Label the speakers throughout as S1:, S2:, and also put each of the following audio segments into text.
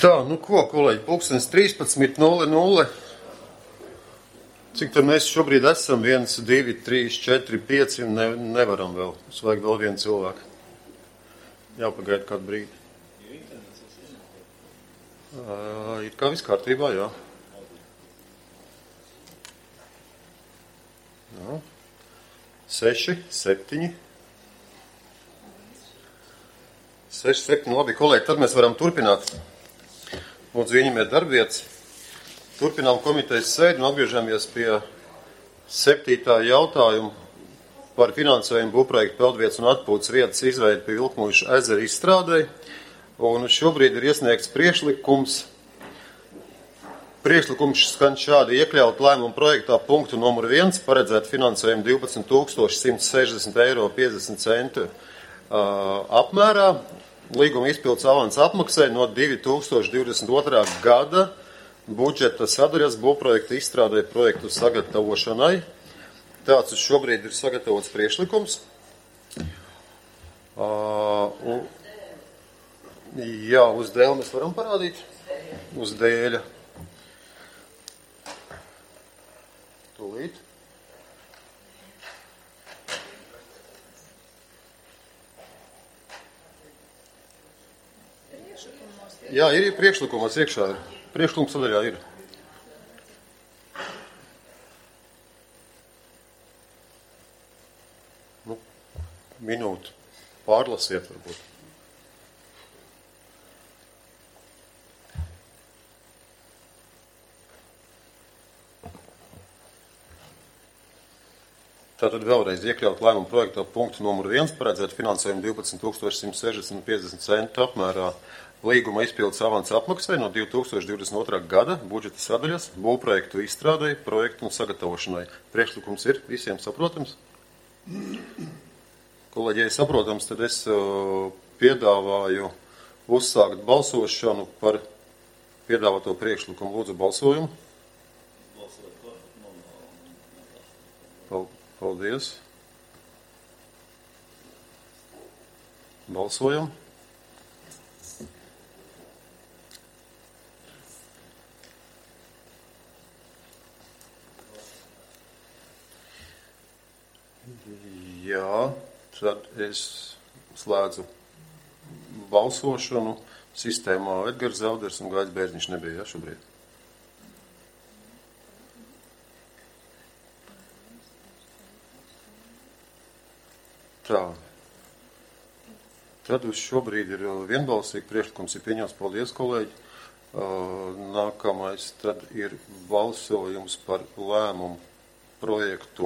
S1: Tā, nu ko, kolēģi, pulkstens 13:00. Cik tad mēs šobrīd esam? 1, 2, 3, 4, 5 un nevaram vēl. Mums vajag vēl vienu cilvēku. Jāpagaida kādu brīdi. Ir kā viss kārtībā, jā. Jā. 6, 7. 6, 7, labi, kolēģi, tad mēs varam turpināt. Lūdzu, ieņemiet darbvietas. Turpinām komitejas sēdi un atgriežamies pie 7. jautājuma par finansējumu būvprojektu peldvietas un atpūtas vietas izveidi pie Vilkmuiža ezera izstrādei. Un šobrīd ir iesniegts priekšlikums. Priekšlikums skan šādi: iekļaut lēmumu projektā punktu numur 1, paredzēt finansējumu 12 160,50 € apmērā. Līguma izpildes avans apmaksai no 2022. gada budžeta sadaļas būvprojekta izstrādē projektu sagatavošanai. Tāds šobrīd ir sagatavots priekšlikums. Jā, uz dēļ mēs varam parādīt. Uz dēļa. Tūlīt. Jā, ir priekšlikumos iekšā. Priekšlikums sadaļā ir. Nu, minūti pārlasiet varbūt. Tātad vēlreiz iekļaut lēmumu projektā punktu numur 1, paredzēt finansējumu 12 160,50 € apmērā. Līguma izpildes avans apmaksai no 2022. gada budžeta sadaļas būvprojektu izstrādei, projektu un sagatavošanai. Priekšlikums ir visiem saprotams? Kolēģi, ja saprotams, tad es piedāvāju uzsākt balsošanu par piedāvāto priekšlikumu. Lūdzu, balsojumu. Paldies. Balsojam. Jā, tad es slēdzu balsošanu. Sistēmā Edgars Zauders un Gaidis Bērziņš nebija, jā, šobrīd. Tā. Tad uz šobrīd ir vienbalsīgi priekšlikums ir pieņemts. Paldies, kolēģi. Nākamais tad ir balsojums par lēmumu projektu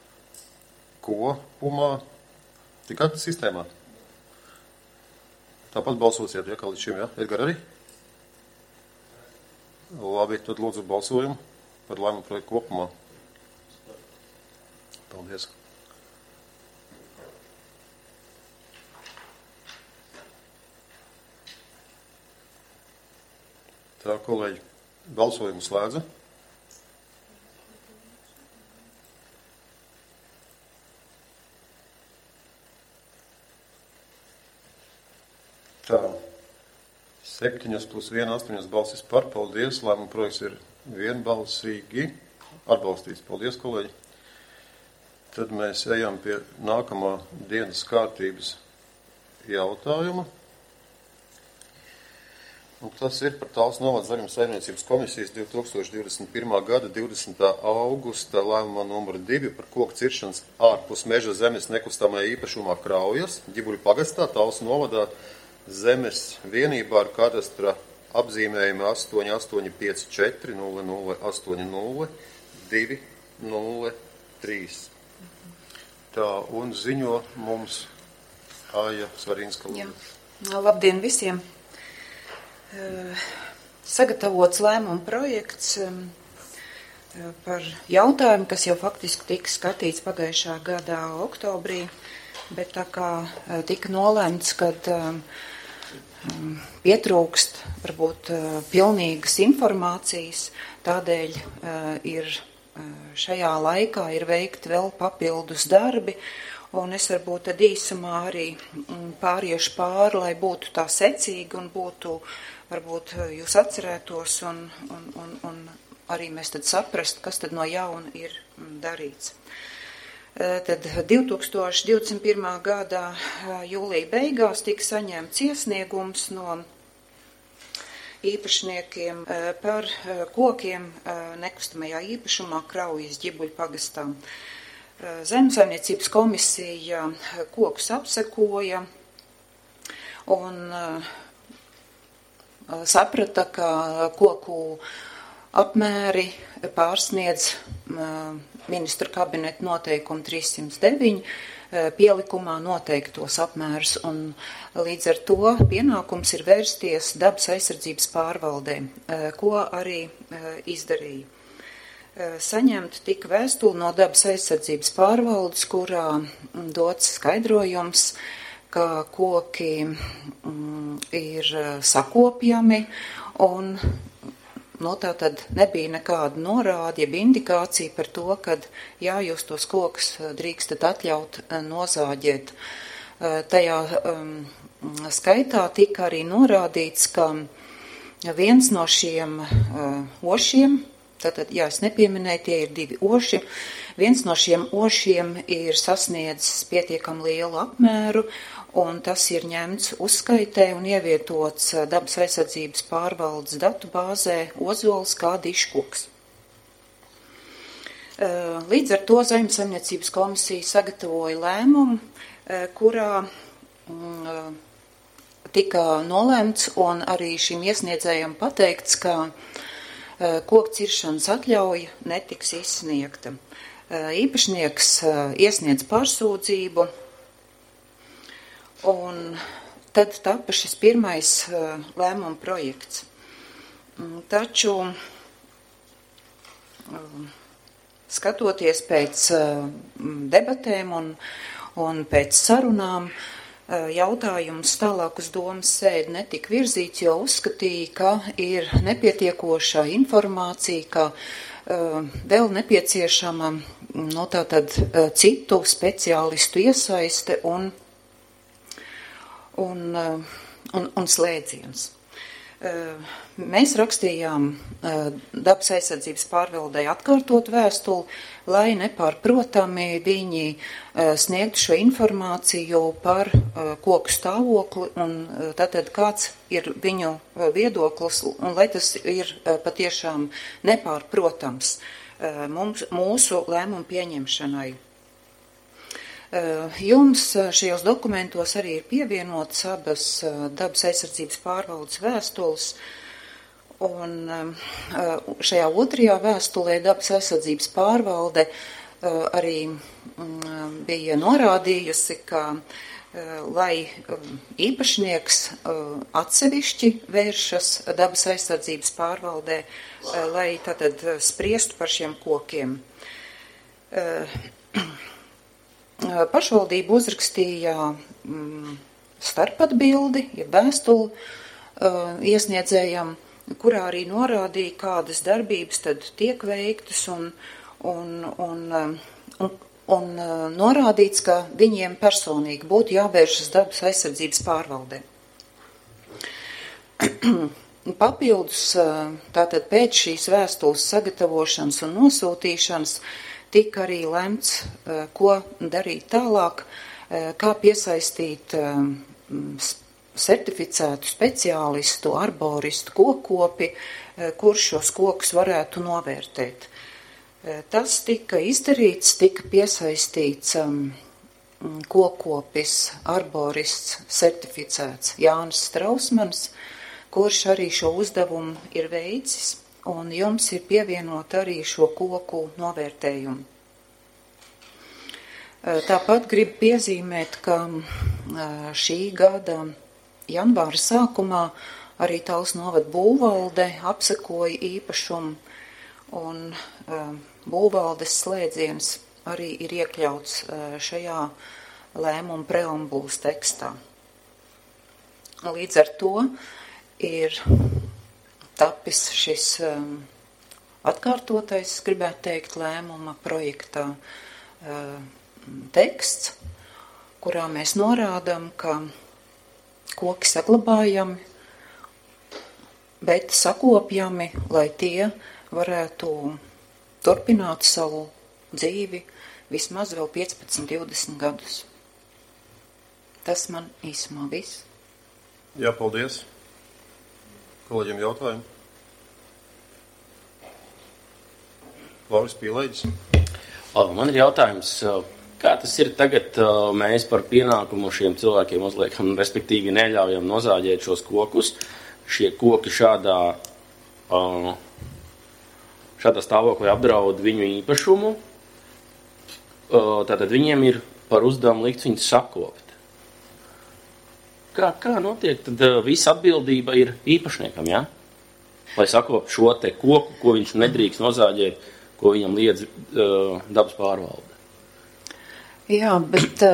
S1: kopumā. Tikai sistēmā. Tāpat balsosiet, ja, kā līdz šim, ja? Edgar arī? Labi, tad lūdzu balsojumu par lēmumu projektu kopumā. Paldies. Tā, kolēģi, balsojumu slēdza. Tā, 7 + 1, 8 balsis par. Paldies, lēmuma projekts ir vienbalsīgi atbalstīts. Paldies, kolēģi. Tad mēs ejam pie nākamā dienas kārtības jautājuma. Un tas ir par Talsu novada zaļuma saimniecības komisijas 2021. gada 20. augusta lēmumā numur 2 par koku ciršanas ārpus meža zemes nekustamajā īpašumā Kraujas, Ģibuļu pagastā, Talsu novadā zemes vienībā ar kadastra apzīmējumu 8854 0080 203. Tā, un ziņo mums Aija Svarīnska.
S2: Labdien visiem! Sagatavots lēmuma projekts par jautājumu, kas jau faktiski tika skatīts pagājušā gadā oktobrī, bet tā kā tika nolēmts, kad pietrūkst varbūt pilnīgas informācijas, tādēļ ir šajā laikā ir veikti vēl papildus darbi, Un es varbūt tad īsumā arī pāriešu pāri, lai būtu tā secīgi un būtu, varbūt jūs atcerētos un arī mēs tad saprast, kas tad no jauna ir darīts. Tad 2021. Gadā jūlija beigās tika saņemts iesniegums no īpašniekiem par kokiem nekustamajā īpašumā Kraujas Ģibuļu pagastā. Zemsaimniecības komisija kokus apsekoja un saprata, ka koku apmēri pārsniedz ministru kabineta noteikumu 309 pielikumā noteiktos apmērus, un līdz ar to pienākums ir vērsties dabas aizsardzības pārvaldē, ko arī izdarīja. Saņemt tika vēstuli no dabas aizsardzības pārvaldes, kurā dots skaidrojums, ka koki ir sakopjami un tā tad nebija nekāda norāde, jeb indikācija par to, ka jā, jūs tos kokus drīkstat atļaut nozāģēt. Tajā skaitā tika arī norādīts, ka viens no šiem ošiem, tātad, jā, es nepieminēju, tie ir 2 oši, viens no šiem ošiem ir sasniedzis pietiekam lielu apmēru, un tas ir ņemts uzskaitē un ievietots dabas aizsardzības pārvaldes datu bāzē ozols kā diškoks. Līdz ar to Zemsaimniecības komisija sagatavoja lēmumu, kurā tika nolēmts un arī šim iesniedzējam pateikts, ka koku ciršanas atļauja netiks izsniegta. Īpašnieks iesniedz pārsūdzību, un tad tapa šis pirmais lēmuma projekts. Taču, skatoties pēc debatēm un pēc sarunām, jautājums tālāk uz domas sēdi netika virzīts, jo uzskatīja, ka ir nepietiekoša informācija, ka vēl nepieciešama tātad citu speciālistu iesaiste un slēdziens. Mēs rakstījām dabas aizsardzības pārvaldei atkārtot vēstuli, lai nepārprotami viņi sniegtu šo informāciju par koku stāvokli un tātad kāds ir viņu viedoklis un lai tas ir patiešām nepārprotams mūsu lēmumu pieņemšanai. Jums šajos dokumentos arī ir pievienotas abas dabas aizsardzības pārvaldes vēstules, un šajā otrajā vēstulē dabas aizsardzības pārvalde arī bija norādījusi, ka lai īpašnieks atsevišķi vēršas dabas aizsardzības pārvaldē, lai tātad spriestu par šiem kokiem. Pašvaldība uzrakstīja starpatbildi, ja vēstuli iesniedzējam, kurā arī norādīja, kādas darbības tad tiek veiktas un norādīts, ka viņiem personīgi būtu jāvēršas dabas aizsardzības pārvaldē. Papildus tātad pēc šīs vēstules sagatavošanas un nosūtīšanas tika arī lemts, ko darīt tālāk, kā piesaistīt certificētu speciālistu, arboristu, kokkopi, kurš šos kokus varētu novērtēt. Tas tika izdarīts, tika piesaistīts kokkopis, arborists, certificēts Jānis Strausmans, kurš arī šo uzdevumu ir veicis. Un jums ir pievienot arī šo koku novērtējumu. Tāpat gribu piezīmēt, ka šī gada janvāra sākumā arī Talsu novada būvvalde apsekoja īpašumu, un būvvaldes slēdziens arī ir iekļauts šajā lēmuma preambulas tekstā. Līdz ar to ir tapis šis atkārtotais, gribētu teikt, lēmuma projektā teksts, kurā mēs norādām, ka koki saglabājami, bet sakopjami, lai tie varētu turpināt savu dzīvi vismaz vēl 15-20 gadus. Tas man īsumā viss.
S1: Jā, paldies. Kolēģiem jautājumu. Lauris Pīlēģis.
S3: Man ir jautājums, kā tas ir tagad, mēs par pienākumu šiem cilvēkiem uzliekam, respektīvi neļaujam nozāģēt šos kokus. Šie koki šādā stāvoklī apdraud viņu īpašumu. Tātad viņiem ir par uzdevumu likts viņus sakopt. Kā notiek? Tad visa atbildība ir īpašniekam, ja? Lai sakopt šo te koku, ko viņš nedrīkst nozāģēt, ko viņam liedz dabas pārvalde.
S2: Jā, bet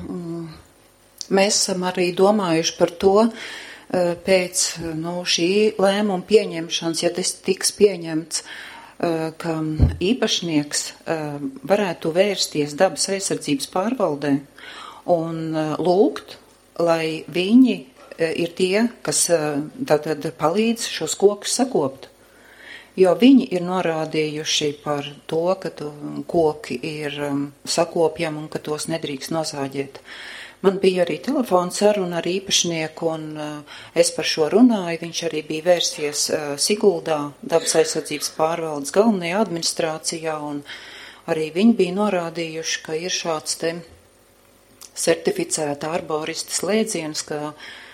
S2: mēs esam arī domājuši par to, pēc šī lēmuma pieņemšanas, ja tas tiks pieņemts, ka īpašnieks varētu vērsties dabas aizsardzības pārvaldē un lūgt, lai viņi ir tie, kas tātad palīdz šos kokus sakopt. Jo viņi ir norādījuši par to, ka koki ir sakopjami un ka tos nedrīkst nozāģēt. Man bija arī telefona saruna ar īpašnieku, un es par šo runāju. Viņš arī bija vērsies Siguldā, dabas aizsardzības pārvaldes galvenajā administrācijā, un arī viņi bija norādījuši, ka ir šāds te certificēta arborista slēdziens, ka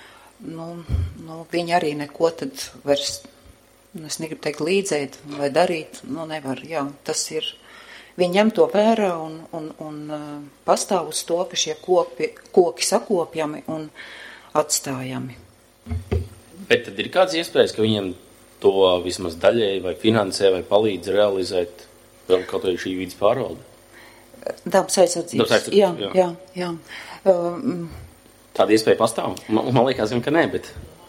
S2: viņi arī neko tad vairs, es negribu teikt līdzēt vai darīt, nevar, jā, tas ir. Viņi ņem to vērā un pastāv uz to, ka šie koki sakopjami un atstājami.
S3: Bet tad ir kāds iespējas, ka viņiem to vismaz daļēji vai finansē vai palīdz realizēt vēl kaut vai šī vidas pārvalde?
S2: Dabas aizsardzības. Jā.
S3: Tāda iespēja pastāv? Man liekas, ka nē, bet...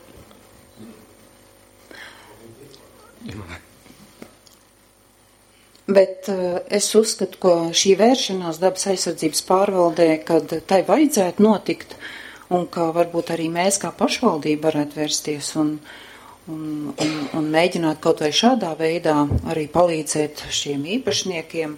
S2: Bet es uzskatu, ka šī vēršanās dabas aizsardzības pārvaldē, kad tai vajadzētu notikt, un ka varbūt arī mēs kā pašvaldība varētu vērsties un mēģināt kaut vai šādā veidā arī palīdzēt šiem īpašniekiem,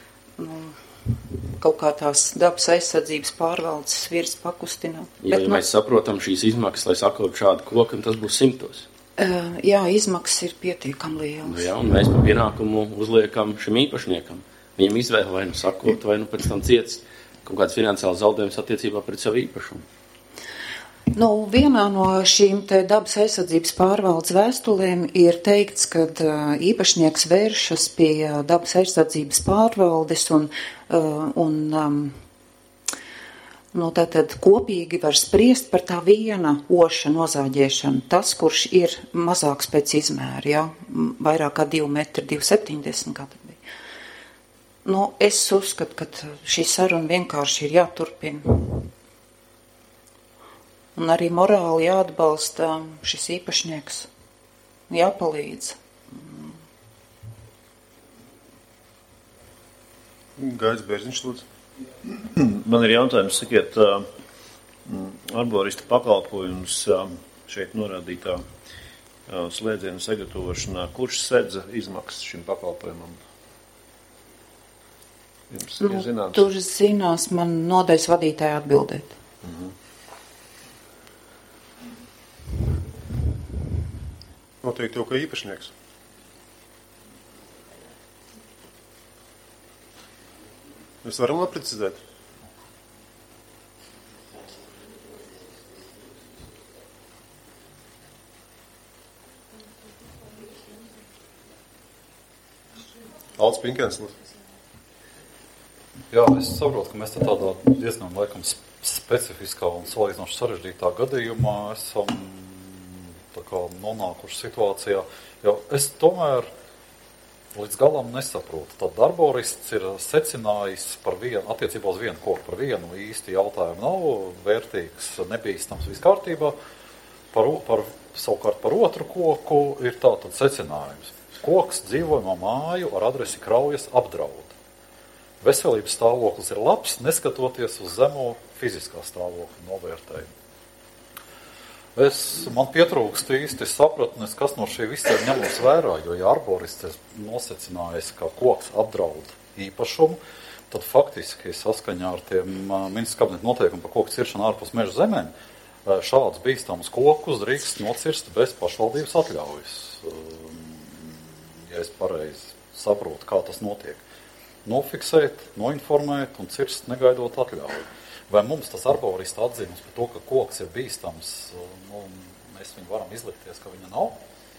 S2: kaut kā tās dabas aizsardzības pārvaldes virs pakustināt.
S3: Ja mēs saprotam šīs izmaksas, lai sakot šādu koku, tas būs 100.
S2: Jā, izmaksas ir pietiekami lielas.
S3: Jā, un mēs par pienākumu uzliekam šim īpašniekam. Viņam izvēle vai nu sakot, vai nu pēc tam ciets kaut kāds finansiāls zaudējums attiecībā pret savu īpašumu.
S2: Vienā no šīm te dabas aizsardzības pārvaldes vēstulēm ir teikts, ka īpašnieks vēršas pie dabas aizsardzības pārvaldes tātad kopīgi var spriest par tā viena oša nozāģēšanu. Tas, kurš ir mazāks pēc izmēra, ja? Vairāk kā 2 metri, 2,70 gadu bija. Es uzskatu, ka šī saruna vienkārši ir jāturpina. Un arī morāli jāatbalsta šis īpašnieks, jāpalīdz.
S1: Gaidz Bērziņš, lūdzu.
S4: Man ir jautājums, sakiet, arborista pakalpojums šeit norādītā slēdzienu sagatavošanā, kurš sedza izmaksas šim pakalpojumam? Jums ir zināms?
S2: Tur zinās man nodaļas vadītāja atbildēt.
S1: Noteikti jau kā īpašnieks. Mēs varam aprecizēt. Alts Pinkens.
S5: Jā, es saprotu, ka mēs tādā diezgan laikam specifiskā un salīdzinoši sarežģītā gadījumā esam tā kā nonākuši situācijā, jo es tomēr līdz galam nesaprotu. Tad arborists ir secinājis attiecībā uz vienu koku, par vienu īsti jautājumu nav vērtīgs, nebīstams, viss kārtībā. Savukārt par otru koku ir tātad secinājums. Koks dzīvojamo māju ar adresi Kraujas apdraud. veselības stāvoklis ir labs, neskatoties uz zemo fiziskā stāvokļa novērtējumu. Man pietrūkst īsti sapratnes, kas no šī visa ir ņemams vērā, jo ja arborists ir nosecinājis, ka koks apdraud īpašumu, tad faktiski saskaņā ar tiem ministrs kabineta noteikumu par koku ciršanu ārpus meža zemēm, šādus bīstamus kokus drīkst nocirst bez pašvaldības atļaujas. Ja es pareizi saprotu, kā tas notiek. Nofiksēt, noinformēt un cirst negaidot atļauju. Vai mums tas arborista atzīmes par to, ka koks ir bīstams, mēs viņu varam izlikties, ka viņa nav?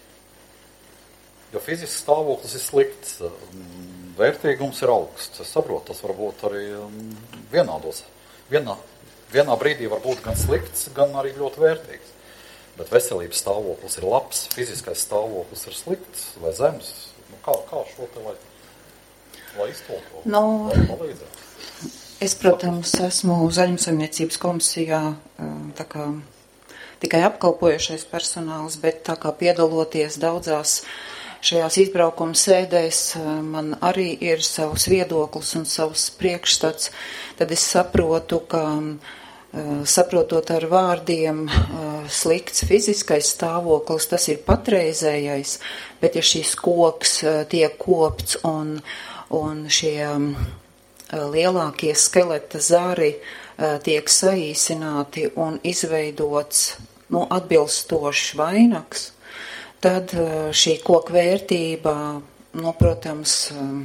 S5: Jo fizisks stāvoklis ir slikts, vērtīgums ir augsts. Es saprotu, tas var būt arī vienādos. Vienā brīdī var būt gan slikts, gan arī ļoti vērtīgs. Bet veselības stāvoklis ir labs, fiziskais stāvoklis ir slikts vai zems. Kā šo te lai iztolko? Palīdzēt?
S2: Es, protams, esmu Zaļumsaimniecības komisijā tā kā tikai apkalpojušais personāls, bet tā kā piedaloties daudzās šajās izbraukuma sēdēs, man arī ir savs viedoklis un savs priekšstats, tad es saprotu, ka saprotot ar vārdiem slikts fiziskais stāvoklis, tas ir patreizējais, bet ja šis koks tiek kopts un šie lielākie skeleta zari tiek saīsināti un izveidots atbilstošs vainags, tad šī koka vērtība, protams,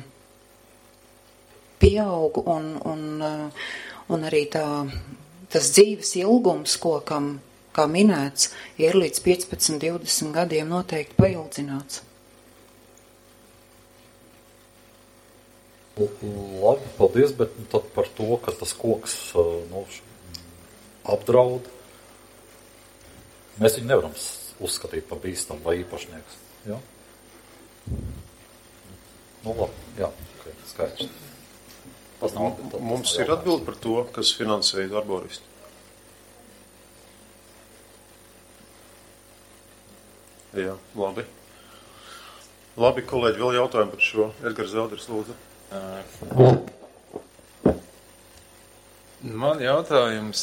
S2: pieaug un arī tas dzīves ilgums kokam, kā minēts, ir līdz 15-20 gadiem noteikti paildzināts.
S5: Labi, paldies, bet tad par to, ka tas koks apdraud, mēs viņu nevaram uzskatīt par bīstamu vai īpašnieks. Ja? Labi, jā, okay, skaidrs.
S4: Mums ir atbildi par to, kas finansēja arboristu. Jā, labi. Labi, kolēģi, vēl jautājumu par šo. Edgars Zelders, lūdzu.
S6: Man jautājums,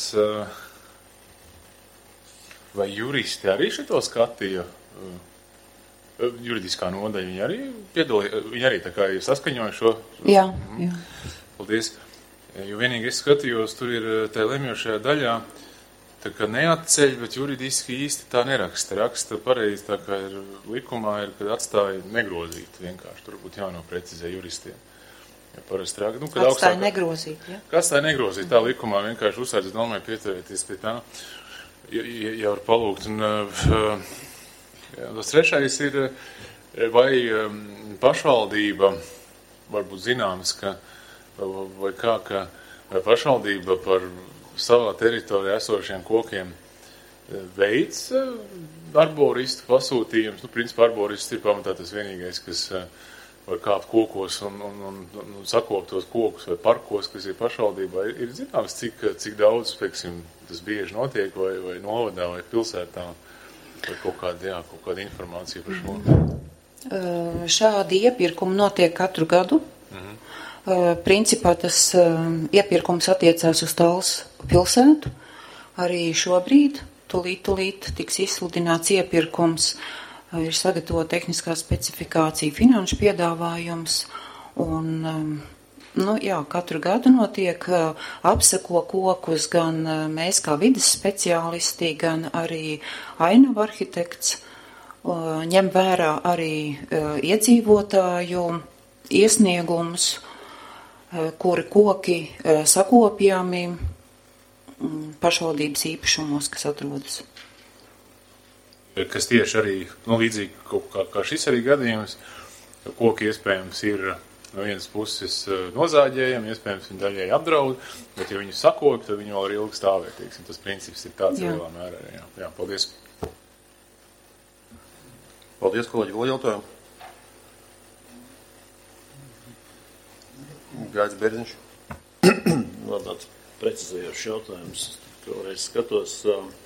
S6: vai juristi arī šito skatīja? Juridiskā nodaļa, viņi arī piedalīja, viņi arī tā kā ir saskaņojuši šo?
S2: Jā.
S6: Paldies. Jo vienīgi es skatījos, tur ir tā lemjošajā daļā, tā kā neatceļ, bet juridiski īsti tā neraksta. Raksta pareizi, tā kā ir likumā, ir, kad atstāja negrozīt vienkārši. Tur būtu jānoprecizē juristiem. Ja parasti rāk, kad
S2: atstāja negrozīt, ja?
S6: Atstāja negrozīt, tā likumā vienkārši uzsāc, es domāju, pieturēties pie tā, ja var palūgt. Un tas trešais ir, vai pašvaldība, varbūt zināms, ka, vai pašvaldība par savā teritorijā esošiem kokiem veids arboristu pasūtījums. Principā arborists ir pamatā tas vienīgais, kas var kāpt kokos un sakopt tos kokus vai parkos, kas ir pašvaldībā. Ir zināms, cik daudz, teiksim, tas bieži notiek vai novadā vai pilsētā, vai kaut kāda informācija par šo.
S2: Šādi iepirkumi notiek katru gadu. Principā tas iepirkums attiecās uz Tallas pilsētu. Arī šobrīd tulīt tiks izsludināts iepirkums. Ir sagatavota tehniskā specifikācija, finanšu piedāvājums, un, katru gadu notiek apseko kokus gan mēs kā vides speciālisti, gan arī ainava arhitekts, ņem vērā arī iedzīvotāju iesniegumus, kuri koki sakopjami pašvaldības īpašumos, kas atrodas.
S6: Kas tieši arī, līdzīgi kā šis arī gadījums, koki iespējams ir no vienas puses nozāģējami, iespējams viņi daļai apdraud, bet ja viņu sakopj, tad viņi vēl ir ilgi stāvēt, teiksim, tas princips ir tāds lielā mērā. Jā, paldies.
S4: Paldies, kolēģi, vēl jautājumu. Gaidz Bērziņš.
S7: Vēl tāds precizējošs jautājums, vēlreiz skatos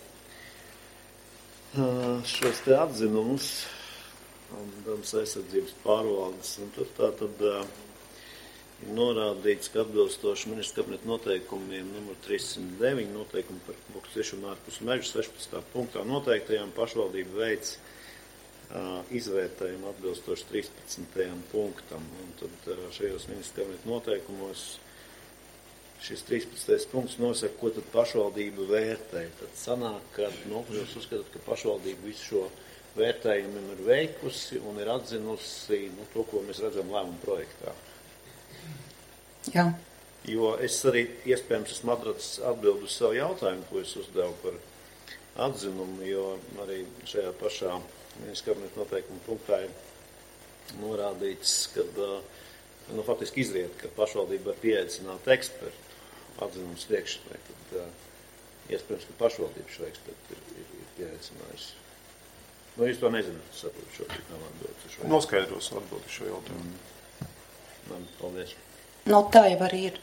S7: šos te atzinumus un dabas aizsardzības pārvaldes, un tur tā tad ir norādīts, ka atbilstoši ministra kabineta noteikumiem numur 309 noteikumu par koku ciešanu ārpus meža 16. punktā noteiktajām pašvaldību veids izvērtējumu atbilstoši 13. punktam. Un tad šajos ministra kabineta noteikumos šis 13. punkts nosaka, ko tad pašvaldība vērtē. Tad sanāk, ka jūs uzskatāt, ka pašvaldība visu šo vērtējumu ir veikusi un ir atzinusi to, ko mēs redzam lēmuma projektā.
S2: Jā.
S7: Jo es arī iespējams esmu atradis atbildu uz savu jautājumu, ko es uzdevu par atzinumu, jo arī šajā pašā ministra kabineta noteikuma punktā ir norādīts, ka faktiski izriet, ka pašvaldība var pieaicināt ekspertu atzinumu sniegšanai. Tad iespējams, ka pašvaldība šo ekspertu ir pieaicinājusi. Jūs to nezināt, saprotu, šobrīd nav atbildes.
S4: Noskaidros atbildi šo jautājumu.
S7: Paldies.
S2: Tā jau arī ir.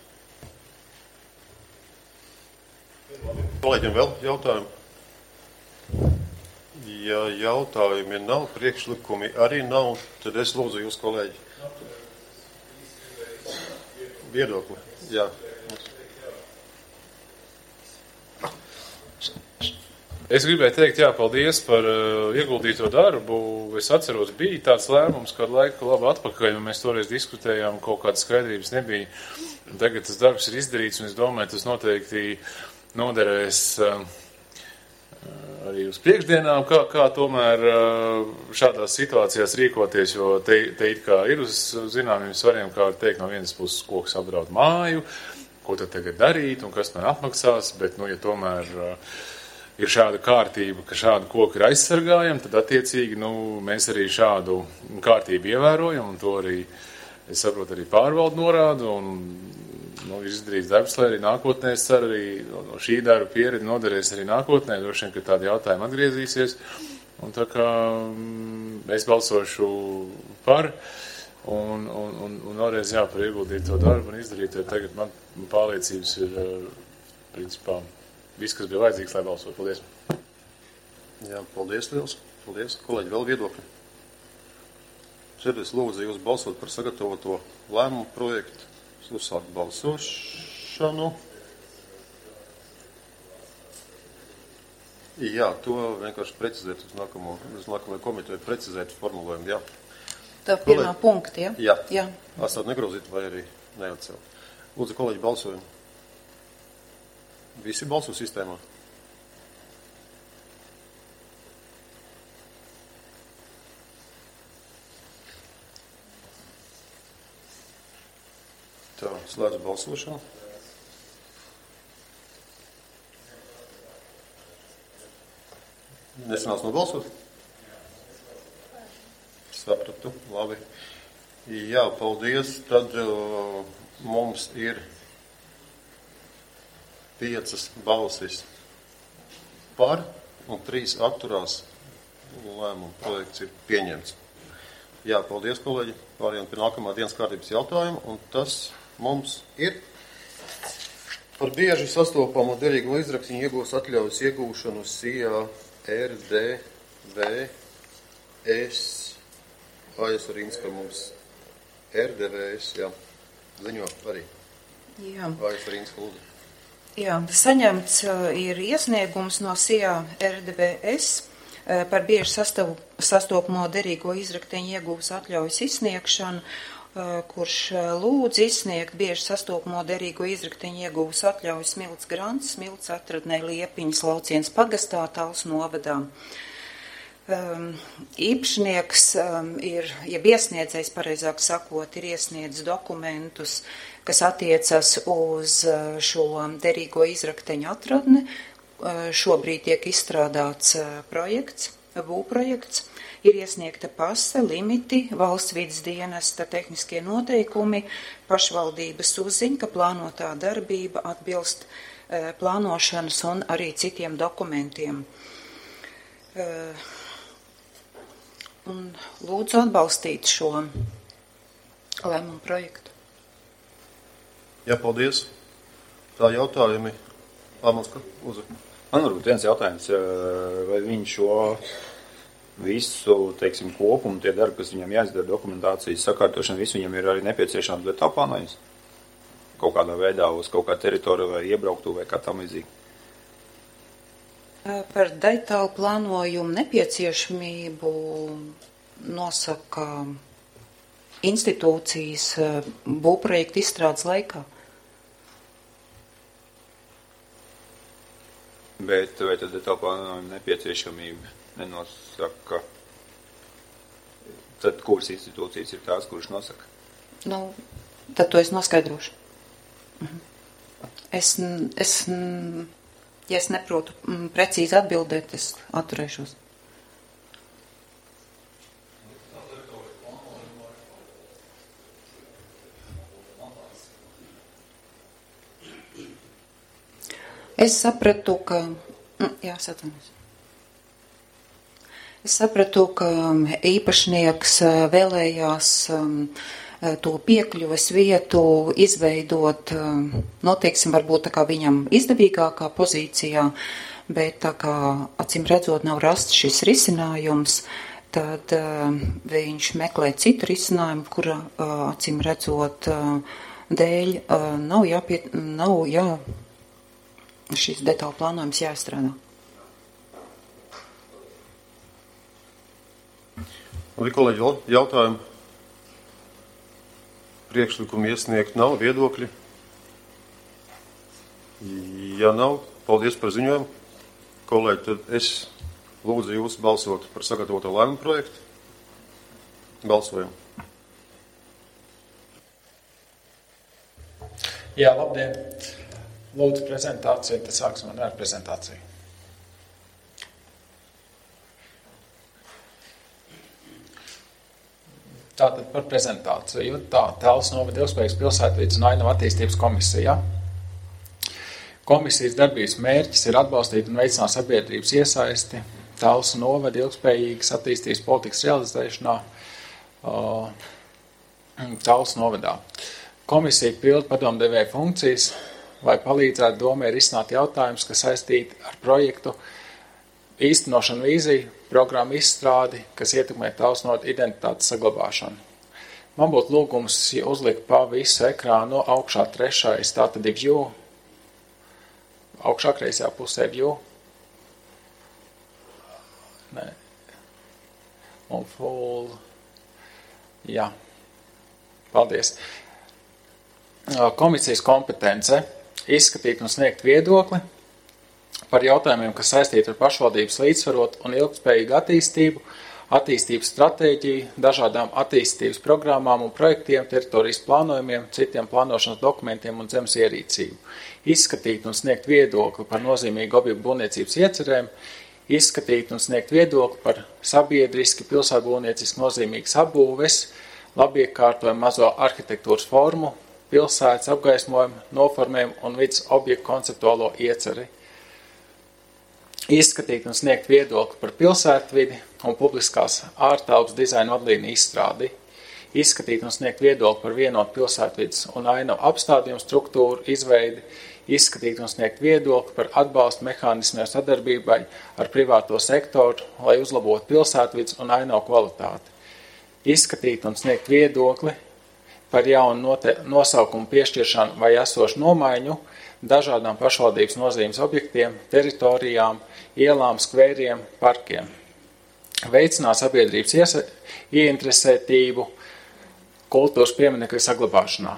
S4: Kolēģiem vēl jautājumi? Ja jautājumi nav, priekšlikumi arī nav, tad es lūdzu jūs, kolēģi. Viedokli. Jā.
S6: Es gribēju teikt, paldies par ieguldīto darbu. Es atceros, bija tāds lēmums, kādu laiku labi atpakaļ, un mēs toreiz diskutējām, kaut kādas skaidrības nebija. Tagad tas darbs ir izdarīts, un es domāju, tas noteikti noderēs arī uz priekšdienām, kā tomēr šādās situācijās rīkoties, jo te it kā ir uz zināmiem svariem, kā var teikt, no vienas puses koks apdraud māju, ko tad tagad darīt un kas man apmaksās, bet, ja tomēr ir šāda kārtība, ka šādu koku ir aizsargājama, tad attiecīgi mēs arī šādu kārtību ievērojam, un to arī, es saprotu, arī pārvaldu norādu, un ir izdarīts darbs, lai arī nākotnē, es ceru, arī no šī darba pieredze noderēs arī nākotnē, droši vien, ka tādi jautājumi atgriezīsies, un tā kā es balsošu par, un vēlreiz par ieguldīto darbu un izdarīt, jo tagad man pārliecības ir, principā, viss, kas bija vajadzīgs, lai balsot. Paldies.
S4: Jā, paldies liels. Paldies. Kolēģi, vēl viedokļi? Šeit es lūdzu jūs balsot par sagatavoto lēmumu projektu. Uzsākt balsošanu. Jā, to vienkārši precizēt uz nākamo komiteju, precizēt formulējumu, jā.
S2: Tā pirmā punkta, ja?
S4: Jā. Atstāt negrozīt vai arī neatcelt. Lūdzu, kolēģi, balsojumu. Visi balso sistēmā. Tā, slēdzu balsošanu. Nesanāc nobalsot? Sapratu, labi. Jā, paldies. Tad mums ir 5 balsis par un 3 atturās. Lēmuma projekts ir pieņemts. Jā, paldies, kolēģi. Pārējām pie nākamā dienas kārtības jautājuma, un tas mums ir par bieži sastopamo derīgo izraktiņu iegūs atļaujas iegūšanu SIA RDVS. Ajas Rīnska mums RDVS, jā, ziņo arī.
S2: Jā.
S4: Ajas Rīnska lūdzu.
S2: Jā, saņemts ir iesniegums no SIA RDVS par bieži sastopamo derīgo izraktiņu iegūs atļaujas izsniegšanu, kurš lūdz izsniegt bieži sastopamo derīgo izraktiņu iegūs atļaujas Smilts grants, Smilts atradnē Liepiņas lauciens pagastā, Tals novadā. Īpašnieks ir, iesniedzējs, pareizāk sakot, ir iesniedzis dokumentus, kas attiecas uz šo derīgo izrakteņu atradni. Šobrīd tiek izstrādāts projekts, būvprojekts, ir iesniegta pase, limiti, valsts vides dienesta tehniskie noteikumi, pašvaldības uzziņa, ka plānotā darbība atbilst plānošanas un arī citiem dokumentiem. Un lūdzu atbalstīt šo lēmumu projektu.
S4: Jā, paldies. Tā jautājumi. Lāmans, uzvar.
S8: Man varbūt viens jautājums, vai viņi šo visu, teiksim, kopumu, tie darbi, kas viņam jāizdara, dokumentācijas sakārtošana, visu viņam ir arī nepieciešams detālu plānojums. Kaut kādā veidā uz kaut kā teritoriju vai iebrauktu vai kā tam līdzīgi.
S2: Par detālu plānojumu nepieciešamību nosaka institūcijas būvprojektu izstrādes laikā.
S8: Bet vai tad detālu plānojumu nepieciešamība nenosaka? Tad kuras institūcijas ir tās, kuras nosaka?
S2: Nu, tad to es noskaidrošu. Ja es neprotu precīzi atbildēt, es atturēšos. Es sapratu, ka īpašnieks vēlējās to piekļuves vietu izveidot, noteiksim, varbūt tā kā viņam izdevīgākā pozīcijā, bet tā kā acīm redzot nav rasts šis risinājums, tad viņš meklē citu risinājumu, kura acīm redzot dēļ nav šis detālu plānojums jāizstrādā.
S1: Labi, kolēģi, jautājumu. Priekšlikumu iesniegt nav, viedokļi. Ja nav, paldies par ziņojumu. Kolēģi, tad es lūdzu jūs balsot par sagatavoto lēmumu projektu. Balsojam.
S9: Jā, labdien. Lūdzu prezentāciju, tad sāksim ar prezentāciju. Tātad par prezentāciju. Talsu novada ilgspējīgas pilsētvides un ainavu attīstības komisija. Komisijas darbības mērķis ir atbalstīt un veicināt sabiedrības iesaisti Talsu novada ilgspējīgas attīstības politikas realizēšanā Talsu novadā. Komisija pilda padomdevēja funkcijas, lai palīdzētu domē risināt jautājumus, kas saistīti ar projektu īstenošanu vīziju, programmu izstrādi, kas ietekmē Talsu novada identitātes saglabāšanu. Man būtu lūgums uzlikt pa visu ekrānu augšā trešais, tātad ir view. Augšā kreisajā pusē view. Nē. Un full. Jā. Paldies. Komisijas kompetence izskatīt un sniegt viedokli par jautājumiem, kas saistīti ar pašvaldības līdzsvarot un ilgtspējīgu attīstību, attīstības stratēģiju, dažādām attīstības programmām un projektiem, teritorijas plānojumiem, citiem plānošanas dokumentiem un zemes ierīcību. Izskatīt un sniegt viedokli par nozīmīgu objektu būvniecības iecerēm, izskatīt un sniegt viedokli par sabiedriski pilsētbūvnieciski nozīmīgas apbūves, labiekārtojumu mazo arhitektūras formu, pilsētas apgaismojumu, noformējumu un vidas objektu konceptuālo ieceri. Izskatīt un sniegt viedokli par pilsētvidi un publiskās ārtelpas dizaina vadlīniju izstrādi. Izskatīt un sniegt viedokli par vienotu pilsētvides un ainavu apstādījumu struktūru izveidi. Izskatīt un sniegt viedokli par atbalstu mehānismiem sadarbībai ar privāto sektoru, lai uzlabotu pilsētvides un ainavu kvalitāti. Izskatīt un sniegt viedokli par jaunu nosaukumu piešķiršanu vai esošu nomaiņu dažādām pašvaldības nozīmes objektiem, teritorijām, ielām, skvēriem, parkiem. Veicināt sabiedrības ieinteresētību kultūras pieminekļu saglabāšanā.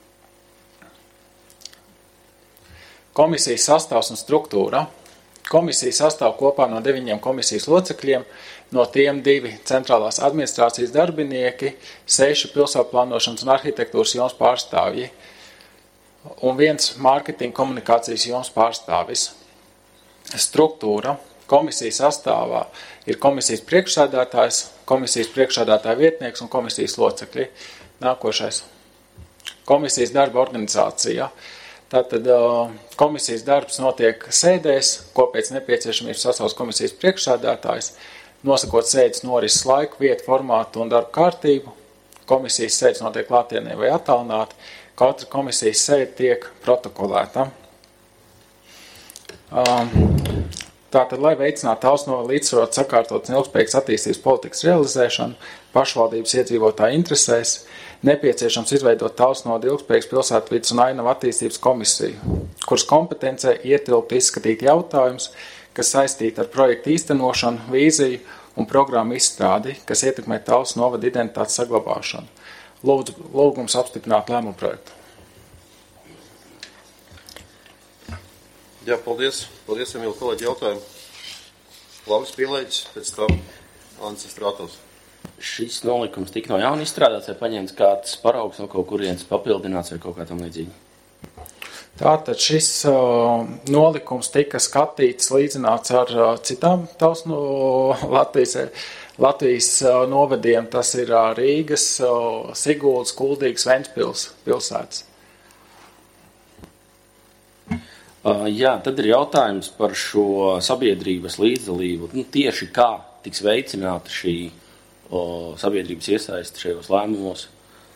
S9: Komisijas sastāvs un struktūra. Komisija sastāv kopā no 9 komisijas locekļiem, no tiem 2 centrālās administrācijas darbinieki, 6 pilsētplānošanas un arhitektūras jomas pārstāvji un 1 mārketinga komunikācijas jomas pārstāvis. Struktūra. Komisijas sastāvā ir komisijas priekšsēdētājs, komisijas priekšsēdētāja vietnieks un komisijas locekļi. Nākošais. Komisijas darba organizācija. Tātad komisijas darbs notiek sēdēs, ko pēc nepieciešamības sasauc komisijas priekšsēdētājs, nosakot sēdes norises laiku, vietu, formātu un darbu kārtību. Komisijas sēdes notiek klātienē vai attālināti. Katra komisijas sēde tiek protokolēta. Tātad, lai veicinātu Tausnovu līdzsvarot sakārtotas un ilgspējīgas attīstības politikas realizēšanu pašvaldības iedzīvotāju interesēs, nepieciešams izveidot Tausnovu ilgspējīgas pilsētvides un ainavu attīstības komisiju, kuras kompetencē ietilpt izskatīt jautājums, kas saistīti ar projektu īstenošanu, vīziju un programmu izstrādi, kas ietekmē Tausnovu identitātes saglabāšanu. Lūgums apstiprināt lēmumu projektu.
S1: Jā, paldies. Paldies, Emīl, kolēģi jautājumu. Lauris Pielēģis, pēc tam Ancis Strātovs.
S3: Šis nolikums tika no jauna izstrādāts vai paņemts kāds paraugs no kaut kurienes papildināts vai kaut kā tam līdzīgi?
S9: Tātad šis nolikums tika skatīts līdzināts ar citām Latvijas novadiem. Tas ir Rīgas, Siguldas, Kuldīgas, Ventspils pilsētas.
S3: Jā, tad ir jautājums par šo sabiedrības līdzdalību. Tieši kā tiks veicināta šī sabiedrības iesaiste šajos lēmumos?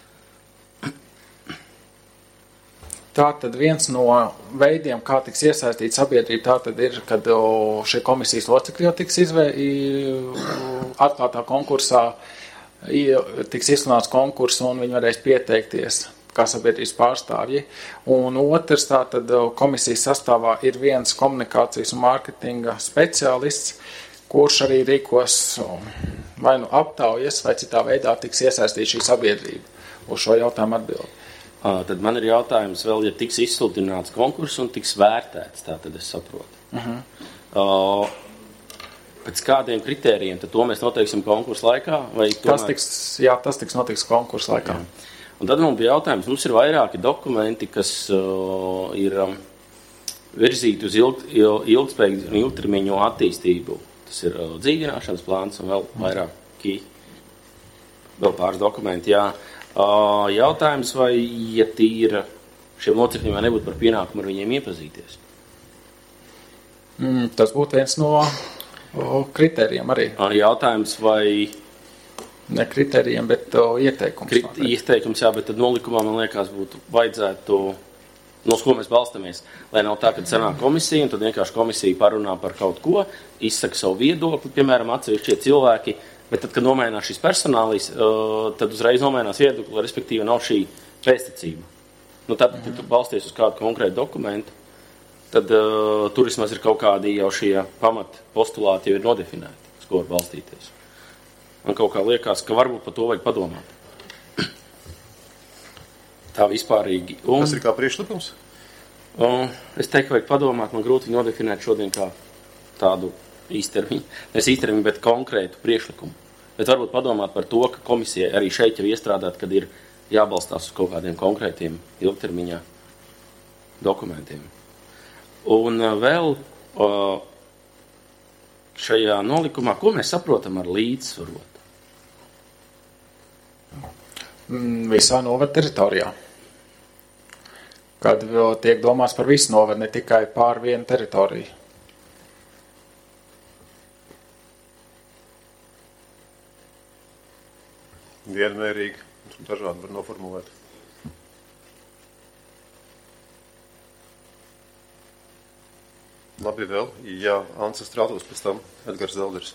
S9: Tātad viens no veidiem, kā tiks iesaistīta sabiedrība, tātad ir, kad šie komisijas locekļi jau tiks atklātā konkursā, tiks izsludināts konkurss un viņi varēs pieteikties kā sabiedrības pārstāvji. Un otrs, tātad komisijas sastāvā ir viens komunikācijas un mārketinga speciālists, kurš arī rīkos vai nu aptaujas, vai citā veidā tiks iesaistīta šī sabiedrība uz šo jautājumu atbildi.
S3: Tad man ir jautājums vēl, ja tiks izsludināts konkurss un tiks vērtēts, tā tad es saprotu. Pēc kādiem kritērijiem, tad to mēs noteiksim konkursa laikā? Vai tomēr...
S9: Tas tiks notiks konkursa laikā.
S3: Jā. Un tad man bija jautājums, mums ir vairāki dokumenti, kas ir virzīti uz ilgspējīgu un ilgtermiņu attīstību. Tas ir dzīvināšanas plāns un vēl vairāki, vēl pāris dokumenti, jā. Jautājums, vai, ja tīra šiem locekļiem nebūtu par pienākumu ar viņiem iepazīties?
S9: Tas būtu viens no kritērijiem arī.
S3: Jautājums, vai...
S9: Ne kritērijiem, bet ieteikums.
S3: Ieteikums, jā, bet tad nolikumā, man liekas, būtu vajadzētu, no ko mēs balstamies, lai nav tā, kad sanāk komisija, un tad vienkārši komisija parunā par kaut ko, izsaka savu viedokli, piemēram, atsevišķie cilvēki, bet tad, kad nomainās šis personālis, tad uzreiz nomainās viedokli, respektīvi nav šī pēctecība. Tad, kad tu balsties uz kādu konkrētu dokumentu, tad tur vismaz ir kaut kādi jau šie pamat postulāti jau ir nodefinēti, uz ko var balstīties. Man kaut kā liekas, ka varbūt par to vajag padomāt. Tā vispārīgi.
S1: Tas ir kā priekšlikums?
S3: Es teiktu, vajag padomāt, man grūti nodefinēt šodien kā tādu īstermiņu, nes īstermiņu, bet konkrētu priekšlikumu. Bet varbūt padomāt par to, ka komisija arī šeit jau iestrādāt, kad ir jābalstās uz kaut kādiem konkrētiem ilgtermiņā dokumentiem. Un vēl šajā nolikumā, ko mēs saprotam ar līdzsvarot?
S9: Visā novada teritorijā. Kad tiek domāts par visu novadu, ne tikai pār vienu teritoriju.
S1: Vienmērīgi, dažādi var noformulēt. Labi vēl, jā, Ancis Strātovs, pēc tam Edgars Zelders.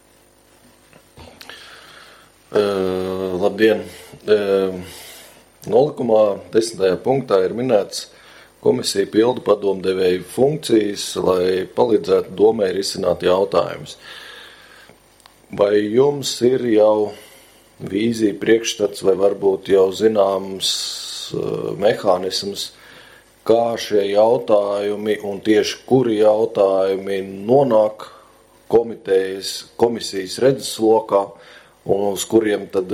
S10: Labdien! Nolikumā 10. punktā ir minēts, komisija pilda padomdevēju funkcijas, lai palīdzētu domai risināt jautājumus. Vai jums ir jau vīzija, priekšstats vai varbūt jau zināms mehānisms, kā šie jautājumi un tieši kuri jautājumi nonāk komisijas redzeslokā un uz kuriem tad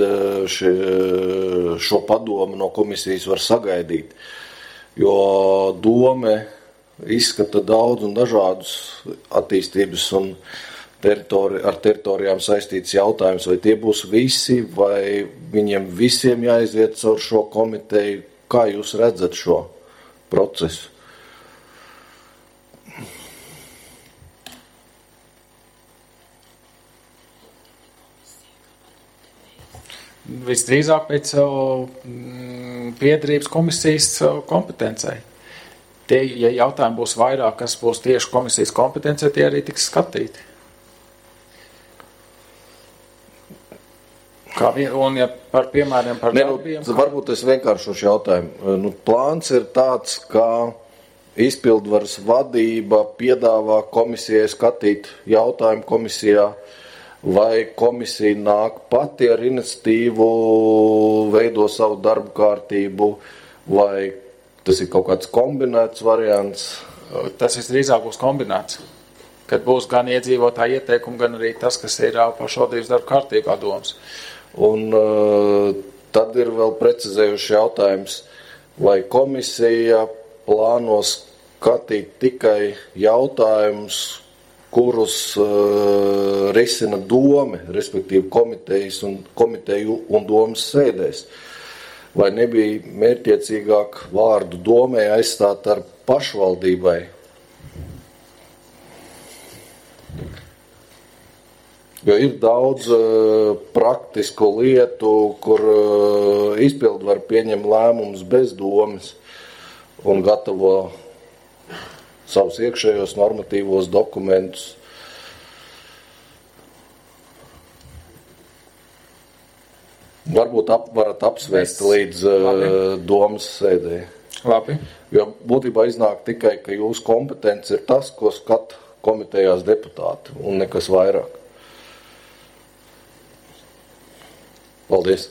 S10: šo padomu no komisijas var sagaidīt? Jo dome izskata daudz un dažādus attīstības un ar teritorijām saistīts jautājums, vai tie būs visi, vai viņiem visiem jāiziet caur šo komiteju. Kā jūs redzat šo procesu?
S9: Visdrīzāk pēc piederības komisijas kompetencei. Tie, ja jautājumi būs vairāk, kas būs tieši komisijas kompetencija, tie arī tiks skatīti. Un ja par piemēriem par darbiem...
S10: Varbūt es vienkāršošu jautājumu. Plāns ir tāds, ka izpildvaras vadība piedāvā komisijai skatīt jautājumu komisijā, vai komisija nāk pati ar iniciatīvu, veido savu darbu kārtību, vai tas ir kaut kāds kombinēts variants?
S9: Tas visdrīzāk būs kombinēts, kad būs gan iedzīvotāji ieteikumi, gan arī tas, kas ir pašvaldības darba kārtībā domas.
S10: Un tad ir vēl precizējuši jautājums, vai komisija plāno skatīt tikai jautājumus, kurus risina dome, respektīvi komiteju un domas sēdēs. Vai nebija mērķiecīgāk vārdu domē aizstāt ar pašvaldībai? Jo ir daudz praktisku lietu, kur izpildvar pieņem lēmumus bez domas un gatavo savus iekšējos normatīvos dokumentus. Varbūt varat apsvērt līdz domas sēdē.
S9: Labi.
S10: Jo būtībā iznāk tikai, ka jūsu kompetence ir tas, ko skata komitejās deputāti un nekas vairāk. Paldies.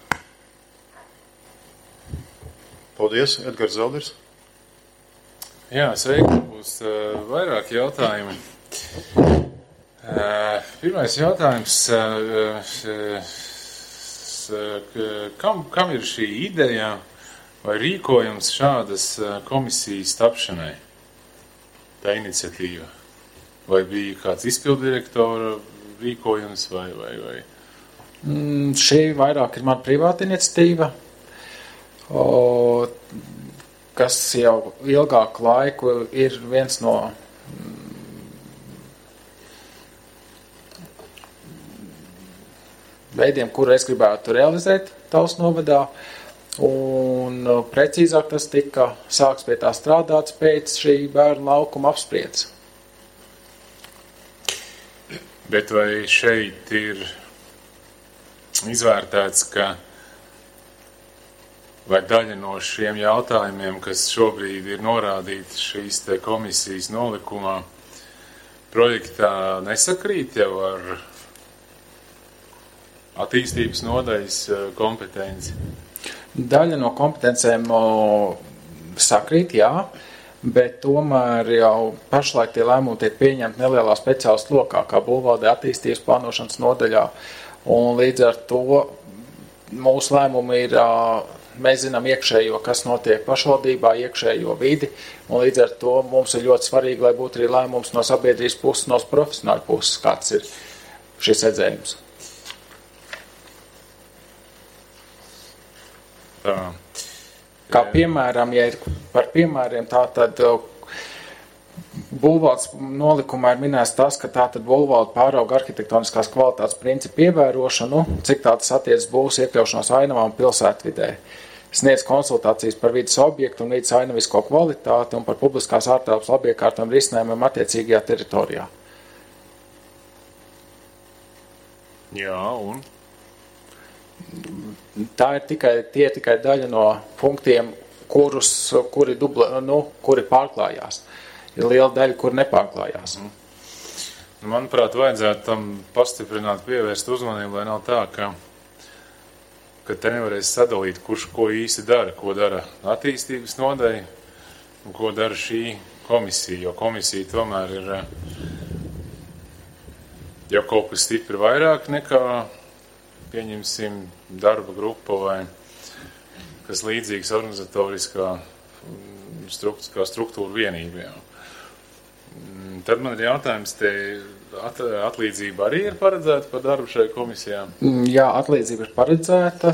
S4: Paldies, Edgars Zalders.
S6: Jā, sveiki, būs vairāk jautājumi. Pirmais jautājums, kam ir šī ideja vai rīkojums šādas komisijas tapšanai? Tā iniciatīva? Vai bija kāds izpildirektora rīkojums vai?
S9: Šī vairāk ir mana privāta iniciatīva, kas jau ilgāku laiku ir viens no veidiem, kuru es gribētu realizēt Tals novadā, un precīzāk tas tika sāks pie tā strādāts pēc šī bērnu laukuma apspriedes.
S6: Bet vai šeit ir izvērtēts, ka vai daļa no šiem jautājumiem, kas šobrīd ir norādīti šīs te komisijas nolikumā, projektā nesakrīt jau ar attīstības nodaļas kompetenci?
S9: Daļa no kompetencēm sakrīt, jā, bet tomēr jau pašlaik tie lēmumi tiek pieņemti nelielā speciālistu lokā, kā būvvaldē attīstības plānošanas nodaļā, un līdz ar to mūsu lēmumi ir, mēs zinām iekšējo, kas notiek pašvaldībā, iekšējo vidi, un līdz ar to mums ir ļoti svarīgi, lai būtu arī lēmums no sabiedrības puses, no profesionāļu puses, kāds ir šis redzējums. Kā piemēram, ja ir par piemēriem, tātad būvvaldes nolikumā ir minēts tas, ka tātad būvvalde pārauga arhitektoniskās kvalitātes principu ievērošanu, cik tā tas attiecas būs iekļaušanos ainavā un pilsētvidē. Sniedz konsultācijas par vidas objektu un vidas ainavisko kvalitāti un par publiskās ārtelpas labiekārtojumu risinājumiem attiecīgajā teritorijā.
S6: Jā, un?
S9: Tā ir tikai daļa no punktiem, kuri pārklājās. Ir liela daļa, kur nepārklājās.
S6: Manuprāt, vajadzētu tam pastiprināt, pievērst uzmanību, lai nav tā, ka te nevarēs sadalīt, kurš ko īsti dara, ko dara attīstības nodaļa un ko dara šī komisija, jo komisija tomēr ir jau kaut kas stipri vairāk nekā pieņemsim darba grupu vai kas līdzīgs organizatoriskā struktūra vienība. Jā. Tad man ir jautājums, te atlīdzība arī ir paredzēta par darbu šai komisijā?
S9: Jā, atlīdzība ir paredzēta.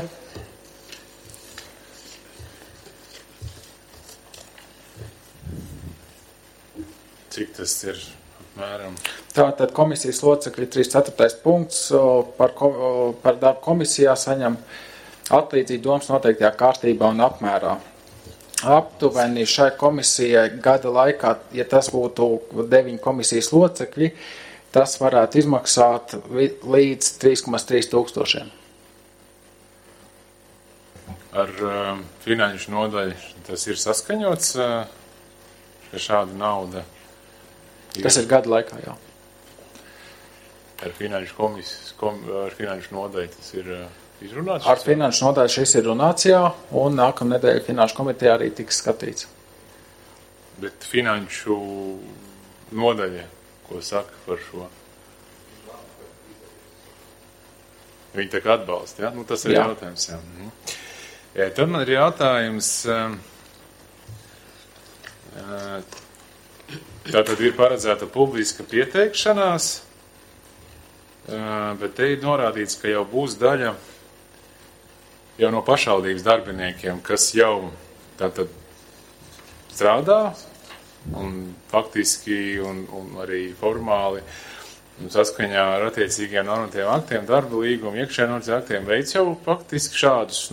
S6: Cik tas ir apmēram?
S9: Tātad komisijas locekļi 34. punkts par darbu komisijā saņem atlīdzību domas noteiktajā kārtībā un apmērā. aptuveni šai komisijai gada laikā, ja tas būtu 9 komisijas locekļi, tas varētu izmaksāt līdz 3,3 tūkstošiem.
S6: Ar finanšu nodaļu tas ir saskaņots, ka šāda nauda ir.
S9: Tas ir gada laikā, jā.
S6: Ar finanšu nodaļu tas ir izrunāts?
S9: Ar finanšu nodaļu šis ir runāts, jā, un nākamā nedēļa finanšu komitejā arī tiks skatīts.
S6: Bet finanšu nodaļa, ko saka par šo? Viņi tā kā atbalsta, ja? Nu, tas ir jautājums, jā. Tad man ir jautājums, tātad ir paredzēta publiska pieteikšanās, bet te ir norādīts, ka jau būs daļa jau no pašvaldības darbiniekiem, kas jau tātad strādā un faktiski un arī formāli un saskaņā ar attiecīgiem normatīviem aktiem, darba līgumu, iekšējiem normatīviem aktiem veic jau faktiski šādus,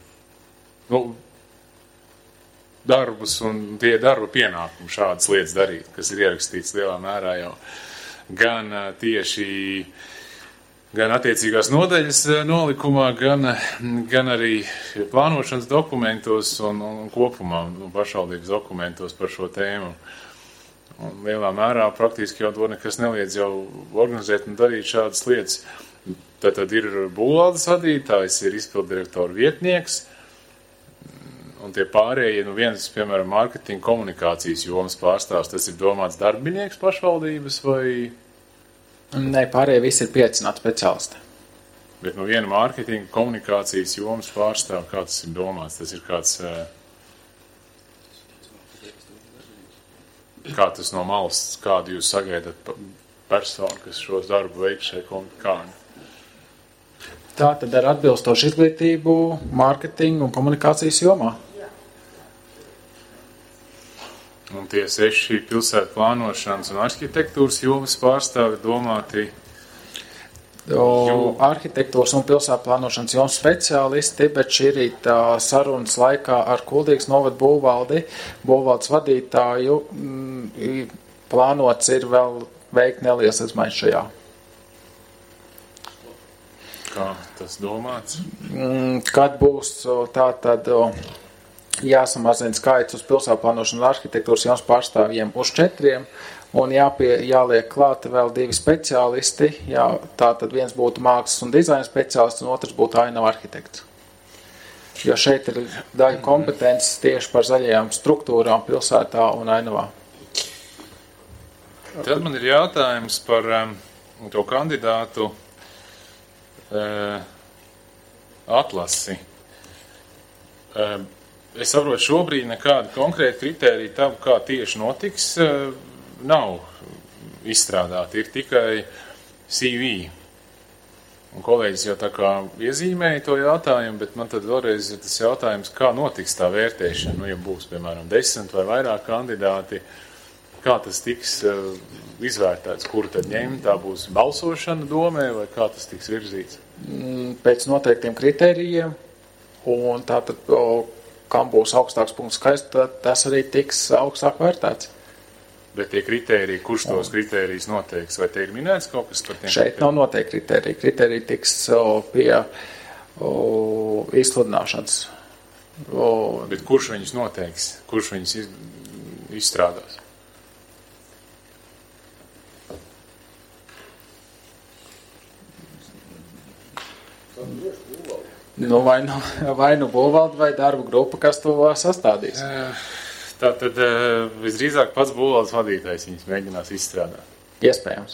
S6: darbus un tie darba pienākumi šādas lietas darīt, kas ir ierakstīts lielā mērā jau gan tieši gan attiecīgās nodaļas nolikumā, gan arī plānošanas dokumentos un kopumā pašvaldības dokumentos par šo tēmu. Un lielā mērā praktiski jau to nekas neliedz jau organizēt un darīt šādas lietas. Tātad ir būvvaldes vadītājs, ir izpilddirektora vietnieks, un tie pārējie, viens, piemēram, mārketinga komunikācijas jomas pārstāvs, tas ir domāts darbinieks pašvaldības vai?
S9: Nē, pārējie visi ir pieaicināti speciālisti.
S6: Bet viena mārketinga komunikācijas jomas pārstāv, kā tas ir domāts? Tas ir kāds, kā tas no malas, kādu jūs sagaidat personu, kas šos darbu veiks šai komunikāni?
S9: Tā tad ar atbilstošu izglītību mārketinga un komunikācijas jomā.
S6: Un tie 6 pilsētu plānošanas un arhitektūras jomas pārstāvi domāti?
S9: Arhitektūras un pilsētu plānošanas jomas speciālisti, bet šī rīta sarunas laikā ar Kuldīgas novada būvvaldes vadītāju plānots ir vēl veikt neliels izmaiņas šajā.
S6: Kā tas domāts?
S9: Kad būs tātad jāsamazina skaits uz pilsētu plānošanu un arhitektūras jomas pārstāvjiem uz 4, un jāliek klāta vēl 2 speciālisti. Tātad viens būtu mākslas un dizaina speciālists, un otrs būtu ainava arhitekts. Jo šeit ir daļa kompetences tieši par zaļajām struktūrām pilsētā un ainavā.
S6: Tad man ir jautājums par to kandidātu atlasi. Es saprotu, šobrīd nekāda konkrēta kritērija tam, kā tieši notiks, nav izstrādāti. Ir tikai CV. Un kolēģis jau tā kā iezīmēja to jautājumu, bet man tad vēlreiz ir tas jautājums, kā notiks tā vērtēšana. Ja būs, piemēram, 10 vai vairāk kandidāti, kā tas tiks izvērtēts, kuru tad ņemt, tā būs balsošana domē, vai kā tas tiks virzīts?
S9: Pēc noteiktiem kritērijiem, un tātad, kam būs augstāks punkts skaits, tas arī tiks augstāk vērtēts.
S6: Bet tie kritēriji, kurš tos kritērijus noteiks, vai te ir minēts kaut kas par tiem?
S9: Šeit nav noteikti kritēriji. Kritēriji tiks pie izsludināšanas.
S6: Bet kurš viņus noteiks? Kurš viņus izstrādās?
S9: Vai nu būvvalde vai darba grupa, kas to sastādīs?
S6: Tātad visdrīzāk pats būvvaldes vadītājs viņus mēģinās izstrādāt.
S9: Iespējams.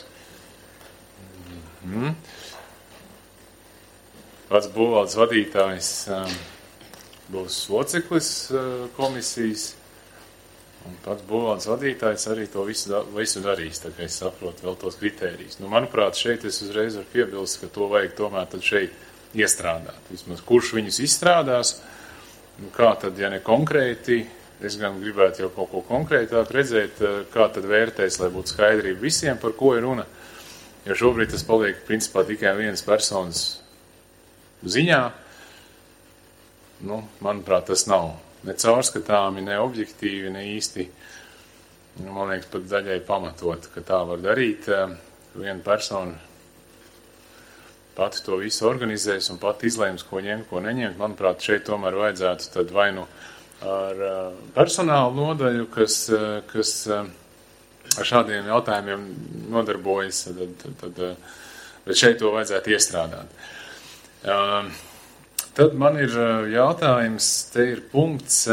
S6: Pats būvvaldes vadītājs būs loceklis komisijas, un pats būvvaldes vadītājs arī to visu darīs, tā kā es saprotu vēl tos kritērijus. Manuprāt, šeit es uzreiz varu piebilst, ka to vajag tomēr tad šeit iestrādāt. Vismaz kurš viņus izstrādās, kā tad, ja ne konkrēti, es gan gribētu jau kaut ko konkrētāk redzēt, kā tad vērtēs, lai būtu skaidrība visiem, par ko ir runa. Jo šobrīd tas paliek principā tikai vienas personas ziņā. Manuprāt, tas nav ne caurskatāmi, ne objektīvi, ne īsti, man liekas, pat daļai pamatot, ka tā var darīt. Viena persona pati to visu organizēs un pati izlēms, ko ņemt, ko neņemt. Manuprāt, šeit tomēr vajadzētu tad vai nu ar personālu nodaļu, kas ar šādiem jautājumiem nodarbojas, bet šeit to vajadzētu iestrādāt. Tad man ir jautājums, te ir punkts,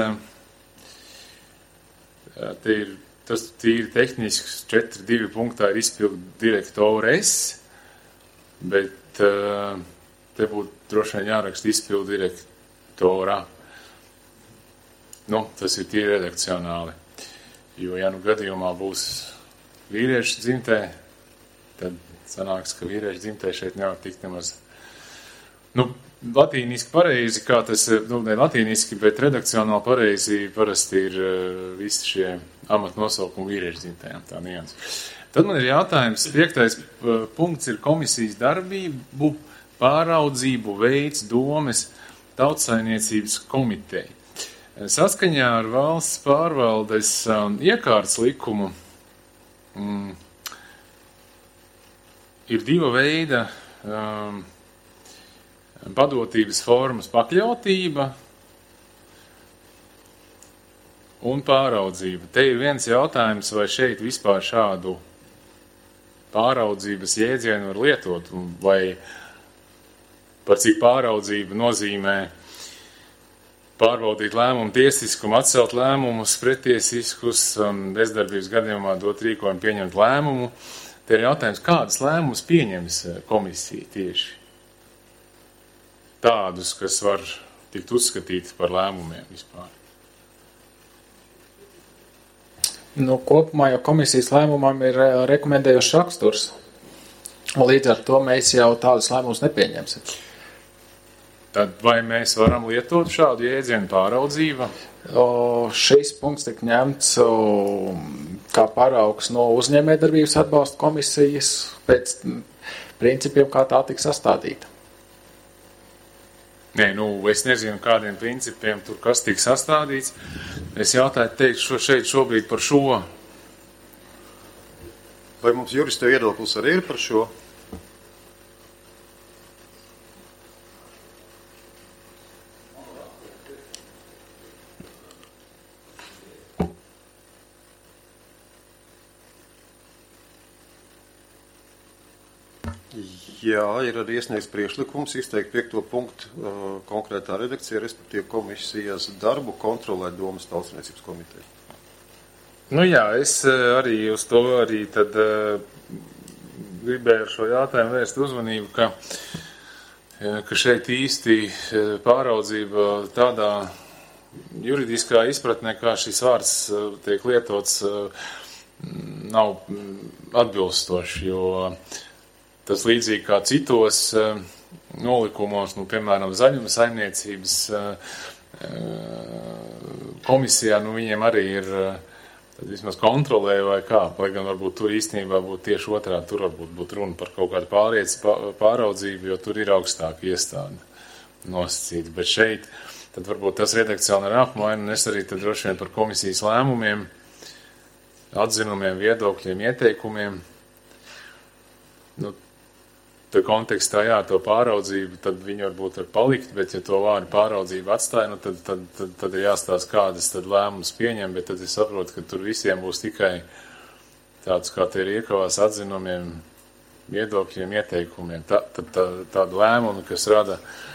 S6: te ir tas tīri tehnisks, 4.2 punktā ir izpildu direktores, bet te būtu droši vien jāraksta izpildu direktorā. Nu, tas ir tīri redakcionāli. Jo, ja nu gadījumā būs vīriešu dzimtē, tad sanāks, ka vīriešu dzimtē šeit nevar tikt nemaz. Nu, latīniski pareizi, kā tas, ne latīniski, bet redakcionāli pareizi parasti ir visi šie amatu nosaukumi vīriešu dzimtējām, tā nians. Tad man ir jautājums, 5. punkts ir komisijas darbību, pāraudzību veids domes tautsainiecības komiteja. Saskaņā ar valsts pārvaldes iekārtas likumu ir diva veida padotības formas pakļautība un pāraudzība. Te ir viens jautājums, vai šeit vispār šādu pāraudzības jēdzienu var lietot, vai par cik pāraudzība nozīmē pārbaudīt lēmumu tiesiskumu, atcelt lēmumus, pretiesiskus, bezdarbības gadījumā dot rīkojumu pieņemt lēmumu. Te ir jautājums, kādas lēmumus pieņems komisija tieši? Tādus, kas var tikt uzskatīti par lēmumiem vispār.
S9: Nu, kopumā jau komisijas lēmumam ir rekomendējošs raksturs. Līdz ar to mēs jau tādus lēmumus nepieņemsim.
S6: Tad vai mēs varam lietot šādu jēdzienu pāraudzība?
S9: Šis punkts tik ņemts kā paraugs no uzņēmējdarbības atbalsta komisijas pēc principiem, kā tā tika sastādīta.
S6: Nē, es nezinu, kādiem principiem tur kas tika sastādīts. Es jautāju teikt šeit šobrīd par šo.
S4: Vai mums jurista viedoklis arī ir par šo? Jā, ir arī iesniegts priekšlikums izteikt 5. punktu konkrētā redakcija, respektīvi komisijas darbu kontrolēt domas tautsniecības komiteju.
S6: Nu jā, es arī uz to arī tad gribēju ar šo jautājumu vērst uzmanību, ka šeit īsti pāraudzība tādā juridiskā izpratnē, kā šis vārds tiek lietots, nav atbilstoši, jo tas līdzīgi kā citos nolikumos, piemēram, zaļuma saimniecības komisijā, viņiem arī ir tad vismaz kontrolē vai kā, lai gan varbūt tur īstenībā būtu tieši otrādi, tur varbūt būtu runa par kaut kādu pāraudzību, jo tur ir augstāka iestāde nosacīta. Bet šeit, tad varbūt tas redakcionāli ir apmaina, un es arī tad droši vien par komisijas lēmumiem, atzinumiem, viedokļiem, ieteikumiem. Tā kontekstā, jā, to pāraudzību, tad viņi varbūt var palikt, bet ja to vārdu pāraudzību atstāja, tad ir jāstāsta, kādas tad lēmumus pieņem, bet tad es saprotu, ka tur visiem būs tikai tāds, kā tie ir iekavās atzinumiem, viedokļiem, ieteikumiem. Tādu lēmumu, kas rada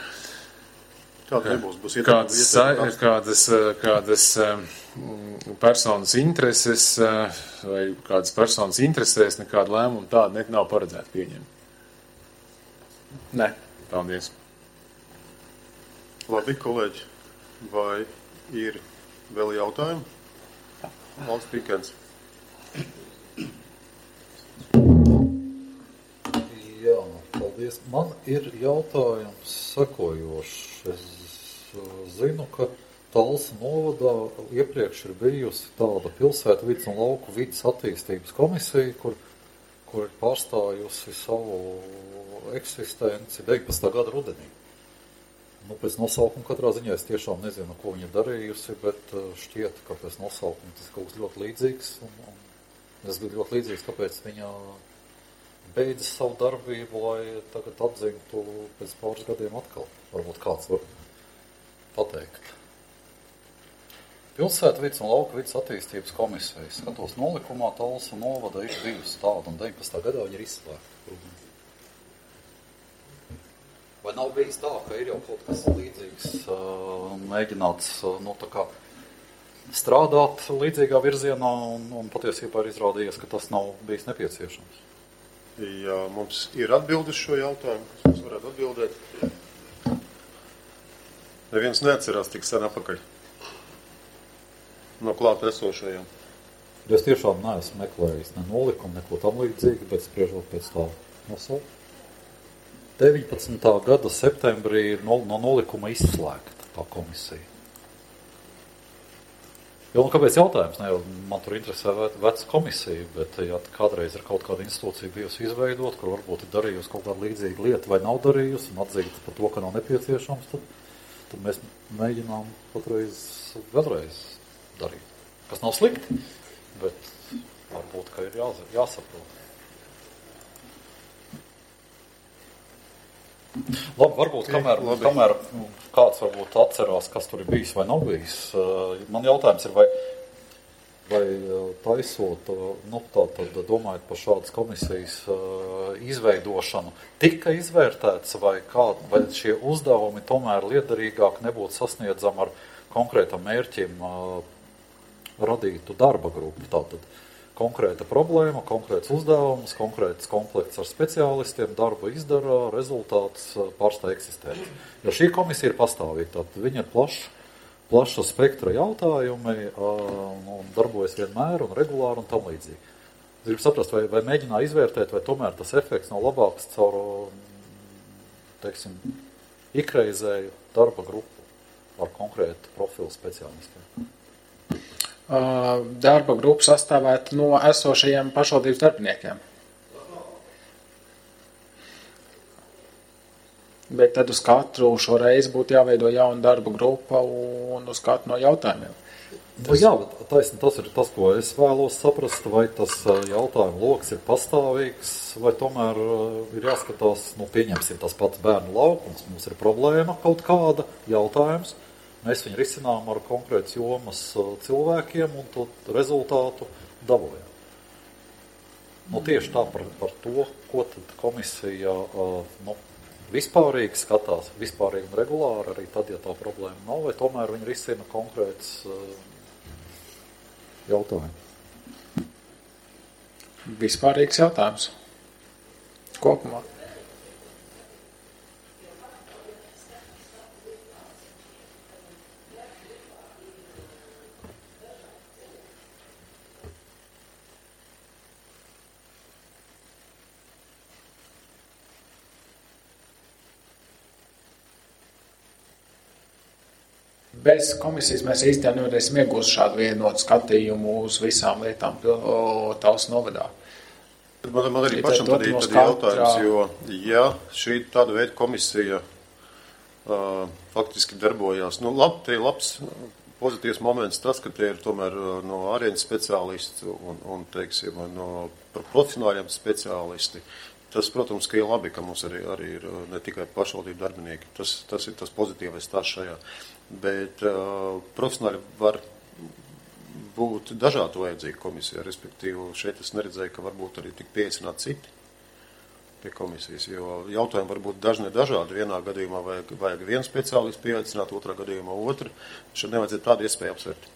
S6: kādas personas intereses, vai kādas personas interesēs, nekādu lēmumu tādu nav paredzētu pieņemt.
S9: Nē.
S6: Paldies.
S4: Labi, kolēģi, vai ir vēl jautājumi? Valsts Pikens.
S5: Jā, paldies. Man ir jautājums sekojošs. Es zinu, ka Talsu novadā iepriekš ir bijusi tāda pilsētu vidas un lauku vidas attīstības komisija, kur ir pārstājusi savu eksistenci 19. gada rudenī. Nu, pēc nosaukuma katrā ziņā es tiešām nezinu, ko viņa darījusi, bet šķiet, ka pēc nosaukuma tas kaut kas ļoti līdzīgs. Un es biju ļoti līdzīgs, kāpēc viņa beidzas savu darbību, lai tagad atzīmtu pēc pāris gadiem atkal. Varbūt kāds var pateikt. Pilsētvides un lauka vides attīstības komisija. Skatos nolikumā Talsu novada ir bijusi tāda, un 19. gadā viņa ir izslēgta. Vai nav bijis tā, ka ir jau kaut kas līdzīgs mēģināts tā kā strādāt līdzīgā virzienā un patiesībā ir izrādījies, ka tas nav bijis nepieciešams?
S4: Jā, mums ir atbildes šo jautājumu, kas mums varētu atbildēt. Neviens neatcerās tik sen apakaļ no klāt esošajiem.
S5: Es tiešām neesmu meklējis ne nolikumu, neko tam līdzīgi, bet spriežot pēc tā nosaukt. 19. gada septembrī ir no nolikuma izslēgta tā komisija. Jo, kāpēc jautājums? Ne, man tur interesē veca komisija, bet ja kādreiz ir kaut kāda institūcija bijusi izveidot, kur varbūt ir darījusi kaut kādu līdzīgu lietu vai nav darījusi un atzīt par to, ka nav nepieciešams, tad mēs mēģinām vēlreiz darīt. Kas nav slikti, bet varbūt, ka ir jāsaprot. Labi, varbūt, kamēr kāds varbūt atcerās, kas tur ir bijis vai nav bijis. Man jautājums ir, vai taisot, tātad domājot par šādas komisijas izveidošanu, tika izvērtēts, vai šie uzdevumi tomēr liederīgāk nebūtu sasniedzami ar konkrētam mērķim radītu darba grupu. Tātad konkrēta problēma, konkrēts uzdevums, konkrēts komplekts ar speciālistiem, darbu izdara, rezultāts pārstāj eksistēt. Jo šī komisija ir pastāvīga, tad viņa ir plaša spektra jautājumi un darbojas vienmēr un regulāri un tam līdzīgi. Es gribu saprast, vai mēģinā izvērtēt, vai tomēr tas efekts nav labāks caur, ikreizēju darba grupu ar konkrētu profilu speciālistiem.
S9: Darba grupa sastāvētu no esošajiem pašvaldības darbiniekiem. Bet tad uz katru šo reizi būtu jāveido jauna darba grupa un uz katru no jautājumiem.
S5: Jā, bet taisni, tas ir tas, ko es vēlos saprast, vai tas jautājumu loks ir pastāvīgs, vai tomēr ir jāskatās, pieņemsim tas pats bērnu laukums, mums ir problēma kaut kāda jautājums. Mēs viņu risinām ar konkrētas jomas cilvēkiem un to rezultātu dabojam. Tieši tā par to, ko tad komisija vispārīgi skatās, vispārīgi un regulāri, arī tad, ja tā problēma nav, vai tomēr viņi risina konkrētas jautājumu.
S9: Vispārīgs jautājums. Kopumā. Bez komisijas mēs īstenībā nevarēsim iegūst šādu vienotu skatījumu uz visām lietām Talsu novadā.
S4: Man arī pašam tad ir jautājums, jo ja šī tāda veida komisija faktiski darbojās, te ir labs pozitīvs moments tas, ka tie ir tomēr no ārienes speciālisti un no profesionāļiem speciālisti. Tas, protams, ka ir labi, ka mums arī ir ne tikai pašvaldību darbinieki. Tas ir tas pozitīvais tās šajā. Bet profesionāļi var būt dažādu vajadzīgu komisijā, respektīvi šeit es neredzēju, ka varbūt arī tik pieaicināt citi pie komisijas, jo jautājumi var būt dažādi. Vienā gadījumā vajag vienu speciālistu pieaicināt, otrā gadījumā otru. Šeit nevajadzētu tādu iespēju apsvērt.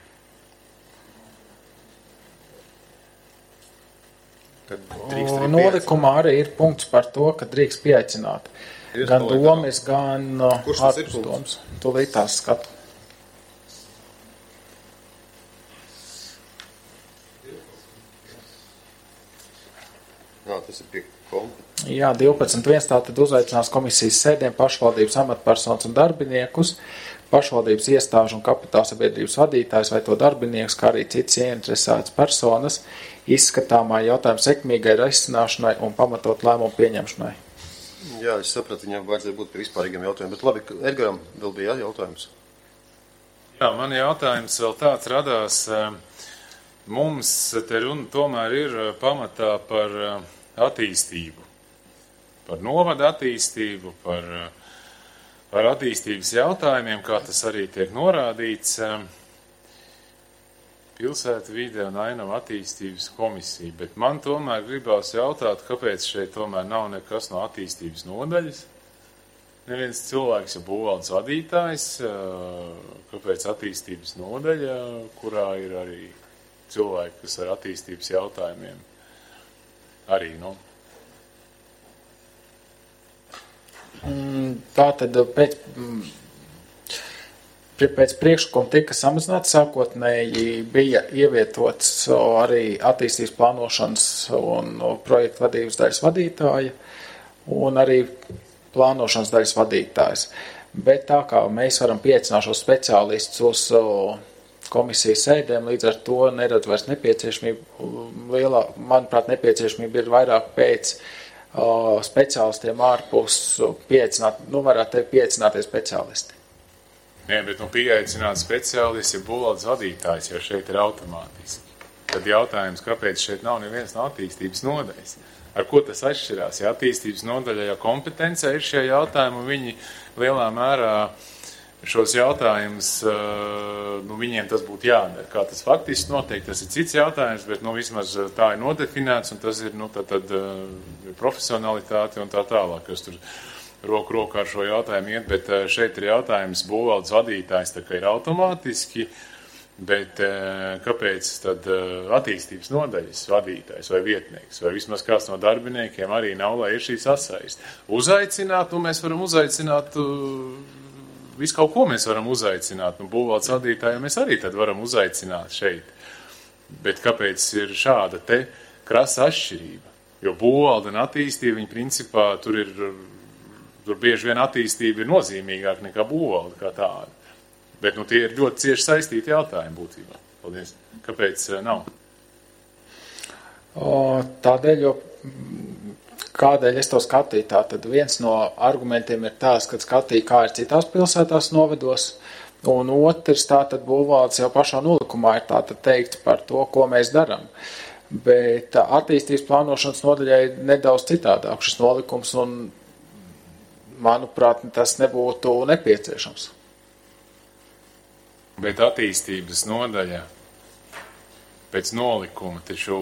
S9: Nolikumā arī ir punkts par to, ka drīkst pieaicināt gan domas, gan ārpus domas. Tūlīt tās skatu.
S4: Jā, tas ir pie kompa.
S9: Jā, 12.1. Tātad uzaicinās komisijas sēdēm pašvaldības amatpersonas un darbiniekus, pašvaldības iestāžu un kapitāla sabiedrības vadītājs vai to darbinieks, kā arī citas ieinteresētas personas izskatāmā jautājuma sekmīgai risināšanai un pamatot lēmumu pieņemšanai.
S1: Jā, es sapratu, viņam vajadzēja būt pie vispārīgiem jautājumiem, bet labi, Edgaram vēl bija jautājums.
S6: Jā, man jautājums vēl tāds radās. Mums te runa tomēr ir pamatā par attīstību, par novada attīstību, par attīstības jautājumiem, kā tas arī tiek norādīts. Pilsētu vide un ainava attīstības komisija, bet man tomēr gribās jautāt, kāpēc šeit tomēr nav nekas no attīstības nodaļas. Neviens cilvēks ir būvvaldes vadītājs, kāpēc attīstības nodaļa, kurā ir arī cilvēki, kas ar attīstības jautājumiem arī,
S9: Tātad pēc priekšlikuma tika samazināts, sākotnēji bija ievietots arī attīstības plānošanas un projektu vadības daļas vadītāja un arī plānošanas daļas vadītājs. Bet tā kā mēs varam pieaicināt šos speciālistus uz komisijas sēdēm, līdz ar to nerad vairs nepieciešamību. Lielā, manuprāt, nepieciešamība ir vairāk pēc speciālistiem ārpus varētu teikt pieaicinātie speciālisti.
S6: Nē, bet pieaicināt speciālisti ir būvvaldes vadītājs, jo šeit ir automātiski. Tad jautājums, kāpēc šeit nav neviens no attīstības nodaļas? Ar ko tas atšķirās? Ja attīstības nodaļā, ja kompetencē ir šie jautājumi, un viņi lielā mērā šos jautājumus, viņiem tas būtu jādara. Kā tas faktiski notiek, tas ir cits jautājums, bet vismaz tā ir nodefinēts, un tas ir tad profesionalitāte un tā tālāk, kas tur roku rokā ar šo jautājumu iet, bet šeit ir jautājums būvvaldes vadītājs, tā kā ir automātiski, bet kāpēc tad attīstības nodaļas vadītājs vai vietnieks, vai vismaz kāds no darbiniekiem arī nav, lai ir šī sasaiste. Uzaicināt, mēs varam uzaicināt, visu kaut ko mēs varam uzaicināt, būvvaldes vadītāju mēs arī tad varam uzaicināt šeit. Bet kāpēc ir šāda te krasa atšķirība? Jo būvvalde un attīstība, viņa principā tur bieži vien attīstība ir nozīmīgāka nekā būvvalde kā tāda. Bet tie ir ļoti cieši saistīti jautājumi būtībā. Paldies. Kāpēc nav?
S9: Tādēļ, jo kādēļ es to skatīju, tad viens no argumentiem ir tās, kad skatīju, kā ir citās pilsētās novedos, un otrs tātad būvvaldes jau pašā nolikumā ir tātad teikts par to, ko mēs darām. Bet attīstības plānošanas nodaļai nedaudz citādāk šis nolikums, un manuprāt, tas nebūtu nepieciešams.
S6: Bet attīstības nodaļa pēc nolikuma, taču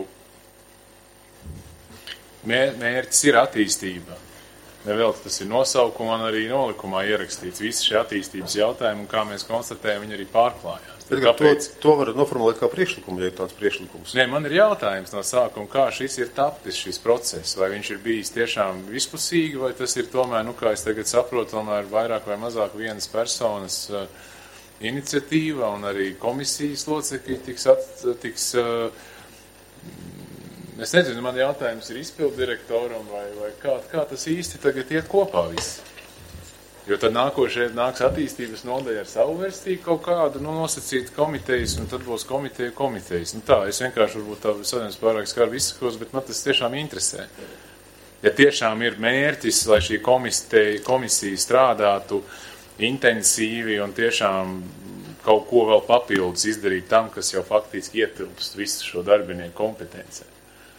S6: mērķis ir attīstība. Nevēl tas ir nosaukumā un arī nolikumā ierakstīts. Visi šie attīstības jautājumi, un kā mēs konstatējam, viņi arī pārklājās.
S1: To var noformulēt kā priekšlikumu, ja ir tāds priekšlikums.
S6: Nē, man ir jautājums no sākuma, kā šis ir taptis, šis process, vai viņš ir bijis tiešām vispusīgi, vai tas ir tomēr, kā es tagad saprotu, tomēr vairāk vai mazāk vienas personas iniciatīva, un arī komisijas locekļi tiks es nezinu, man jautājums ir izpilddirektoram, vai kā tas īsti tagad iet kopā viss. Jo tad nāks attīstības nodaļa ar savu versiju kaut kādu nosacīt komitejas, un tad būs komitejas. Tā, es vienkārši varbūt tā sadienas pārāk skarbi izsakos, bet man tas tiešām interesē. Ja tiešām ir mērķis, lai šī komisija strādātu intensīvi un tiešām kaut ko vēl papildus izdarīt tam, kas jau faktiski ietilpst visu šo darbinieku kompetencē.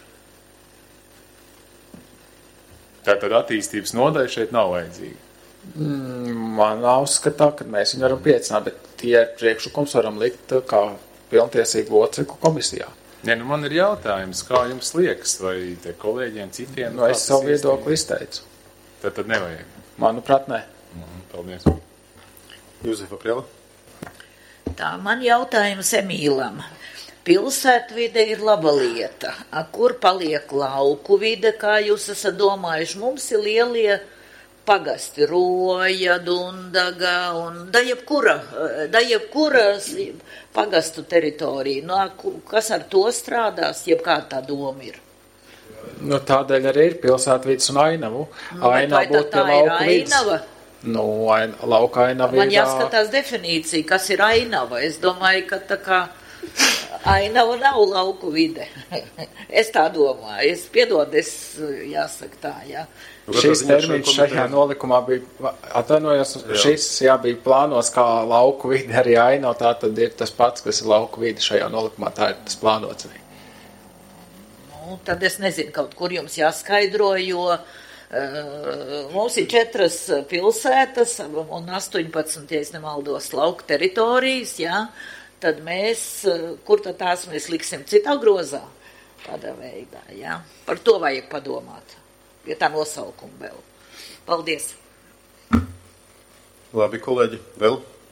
S6: Tātad attīstības nodaļa šeit nav vajadzīga.
S9: Man uzskatā, ka mēs viņu varam piecināt, bet tie priekšlikums varam likt kā pilntiesīgu locekli komisijā.
S6: Nē, man ir jautājums, kā jums liekas, vai te kolēģiem citiem?
S9: Es savu viedokli izteicu.
S6: Tad nevajag?
S9: Manuprāt, ne.
S6: Paldies.
S1: Jūzefa Priela.
S11: Tā, man jautājums Emīlam. Pilsētvide ir laba lieta. Kur paliek lauku vide, kā jūs esat domājuši? Mums ir lielie pagasti, Roja, Dundaga un da jebkura pagastu teritorija. Kas ar to strādās, jeb kā tā doma ir?
S9: Tādēļ arī ir pilsētvides un ainavu.
S11: Vai tā ir ainava?
S9: Lauka ainava ir...
S11: Man jāskatās definīcija, kas ir ainava. Es domāju, ka tā kā ainava nav lauku vide. Es tā domāju. Piedod, jāsaka tā, jā.
S9: Šis termiņš šajā nolikumā bija, atvainojos, šis bija plānots kā lauku vide arī aino, tā tad ir tas pats, kas ir lauku vide šajā nolikumā, tā ir tas plānots arī.
S11: Nu, tad es nezinu, kaut kur jums jāskaidro, jo mums ir 4 pilsētas un 18, ja es nemaldos, lauku teritorijas, jā, tad mēs, kur tad tās mēs liksim citā grozā? Tādā veidā, jā. Par to vajag padomāt. Ja tā nosaukuma vēl. Paldies.
S4: Labi, kolēģi, vēl?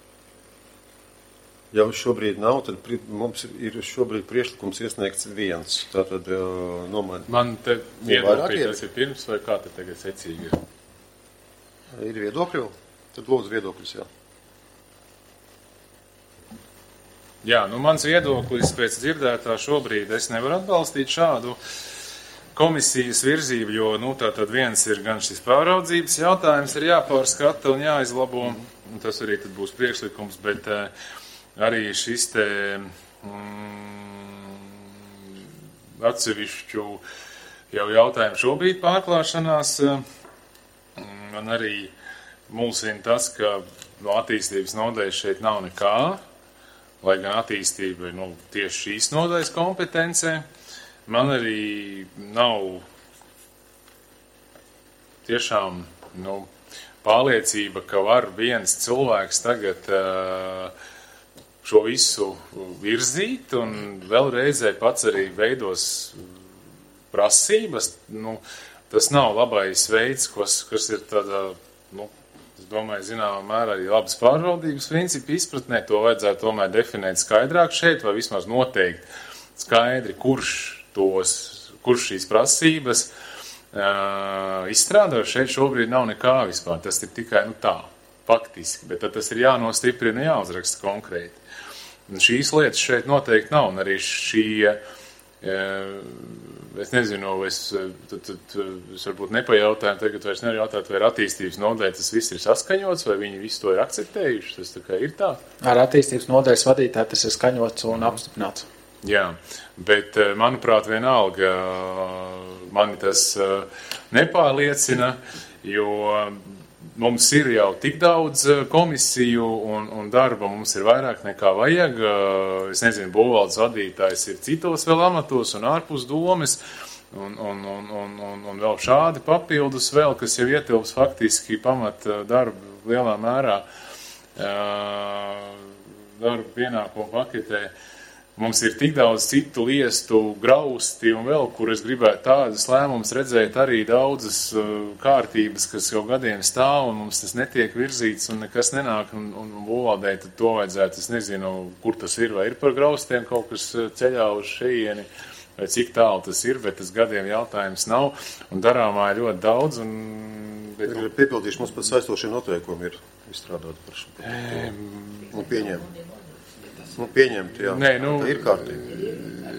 S4: Ja šobrīd nav, tad mums ir šobrīd priekšlikums iesniegts 1. Tātad nomainīt.
S6: Man te viedokļi, tas ir pirms vai kā te tagad secīgi ir?
S4: Ir viedokļi vēl? Tad lūdzu viedokļus, jā.
S6: Jā, nu mans viedoklis pēc dzirdētā šobrīd es nevaru atbalstīt šādu komisijas virzību, jo, nu, tātad viens ir gan šis pāraudzības jautājums ir jāpārskata un jāizlabo, un tas arī tad būs priekšlikums, bet arī šis te atsevišķu jau jautājumu šobrīd pārklāšanās, man arī mulsina tas, ka no attīstības nodaļas šeit nav nekā, lai gan attīstība ir, nu, tieši šīs nodaļas kompetencē. Man arī nav tiešām pārliecība, ka var viens cilvēks tagad šo visu virzīt un vēlreizē pats arī veidos prasības. Nu, tas nav labais veids, kas ir tādā, nu, es domāju, zināmā mērā arī labas pārvaldības principu izpratnē. To vajadzētu tomēr definēt skaidrāk šeit vai vismaz noteikt skaidri, kurš šīs prasības izstrādā. Šeit šobrīd nav nekā vispār. Tas ir tikai tā, faktiski, bet tad tas ir jānostiprina, jāuzraksta konkrēti. Un šīs lietas šeit noteikti nav, un arī es nezinu, es varbūt nepajautāju, tagad vairs nevaru jautāt, vai ar attīstības nodaļu tas viss ir saskaņots, vai viņi visu to ir akceptējuši, tas tā kā ir tā.
S9: Ar attīstības nodaļas vadītāju tas ir skaņots un apstiprināts.
S6: Jā, bet, manuprāt, vienalga mani tas nepārliecina, jo mums ir jau tik daudz komisiju un darba mums ir vairāk nekā vajag. Es nezinu, būvvaldes vadītājs ir citos vēl amatos un ārpus domes un vēl šādi papildus vēl, kas jau ietilps faktiski pamat darbu lielā mērā darbu pienākumu paketē. Mums ir tik daudz citu liestu, grausti un vēl, kur es gribētu tādas lēmumus redzēt, arī daudzas kārtības, kas jau gadiem stāv un mums tas netiek virzīts un nekas nenāk un būvvaldē, tad to vajadzētu, es nezinu, kur tas ir, vai ir par graustiem kaut kas ceļā uz šeieni, vai cik tālu tas ir, bet tas gadiem jautājums nav un darāmā ir ļoti daudz.
S4: Piepildīšu, mums pat saistošie noteikumi ir izstrādāti par šo un pieņemt. Pieņemt, jā.
S6: Nē,
S4: tā ir kārtība.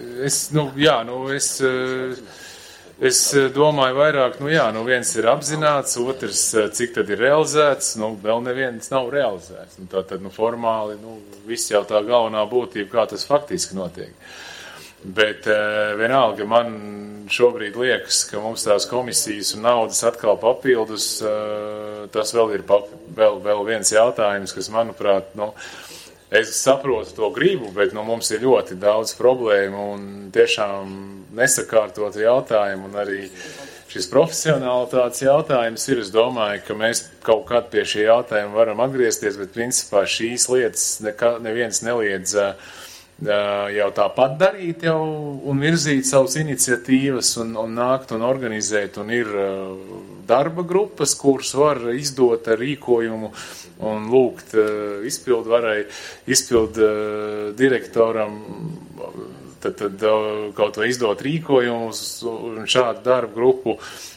S6: Es domāju vairāk, viens ir apzināts, otrs, cik tad ir realizēts, vēl neviens nav realizēts. Tātad, formāli, viss jau tā galvenā būtība, kā tas faktiski notiek. Bet vienalga man šobrīd liekas, ka mums tās komisijas un naudas atkal papildus, tas vēl ir vēl viens jautājums, kas, manuprāt, es saprotu to gribu, bet mums ir ļoti daudz problēmu un tiešām nesakārtotu jautājumu un arī šis profesionālitātes jautājums ir. Es domāju, ka mēs kaut kad pie šī jautājuma varam atgriezties, bet principā šīs lietas neviens neliedz jau tāpat darīt jau un virzīt savas iniciatīvas un nākt un organizēt. Un ir darba grupas, kuras var izdot ar rīkojumu un lūgt izpildu direktoram tad kaut vai izdot rīkojumus un šādu darbu grupu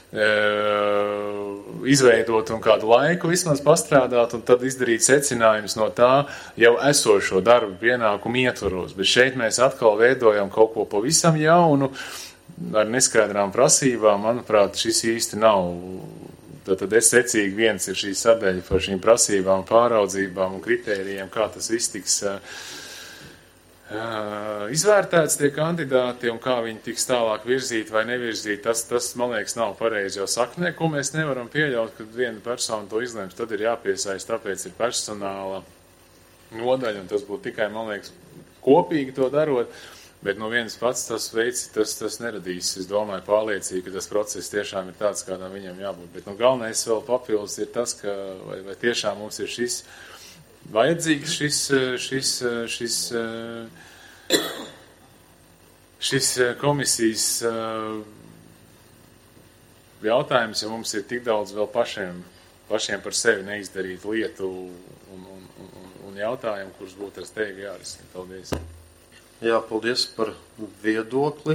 S6: izveidot un kādu laiku vismaz pastrādāt un tad izdarīt secinājumus no tā jau esošo darbu pienākumu ietvaros. Bet šeit mēs atkal veidojam kaut ko pavisam jaunu ar neskaidrām prasībām. Manuprāt, šis īsti nav. Tad es secīgi viens ir šī sadaļa par šīm prasībām, pāraudzībām un kritērijiem, kā tas viss tiks izvērtēts tie kandidāti un kā viņi tiks tālāk virzīti vai nevirzīti, tas, man liekas, nav pareizi jau saknē, ko mēs nevaram pieļaut, kad viena persona to izlems, tad ir jāpiesaist, tāpēc ir personāla nodaļa, un tas būtu tikai, man liekas, kopīgi to darot, bet no vienas pats tas veids, tas neradīs, es domāju, pārliecīgi, ka tas process tiešām ir tāds, kādām viņam jābūt, bet galvenais vēl papildus ir tas, ka vai tiešām mums ir šis vajadzīgs šis komisijas jautājums, ja mums ir tik daudz vēl pašiem par sevi neizdarīt lietu un jautājumu, kurus būtu ar steigi jārisina. Paldies.
S1: Jā, paldies par viedokli.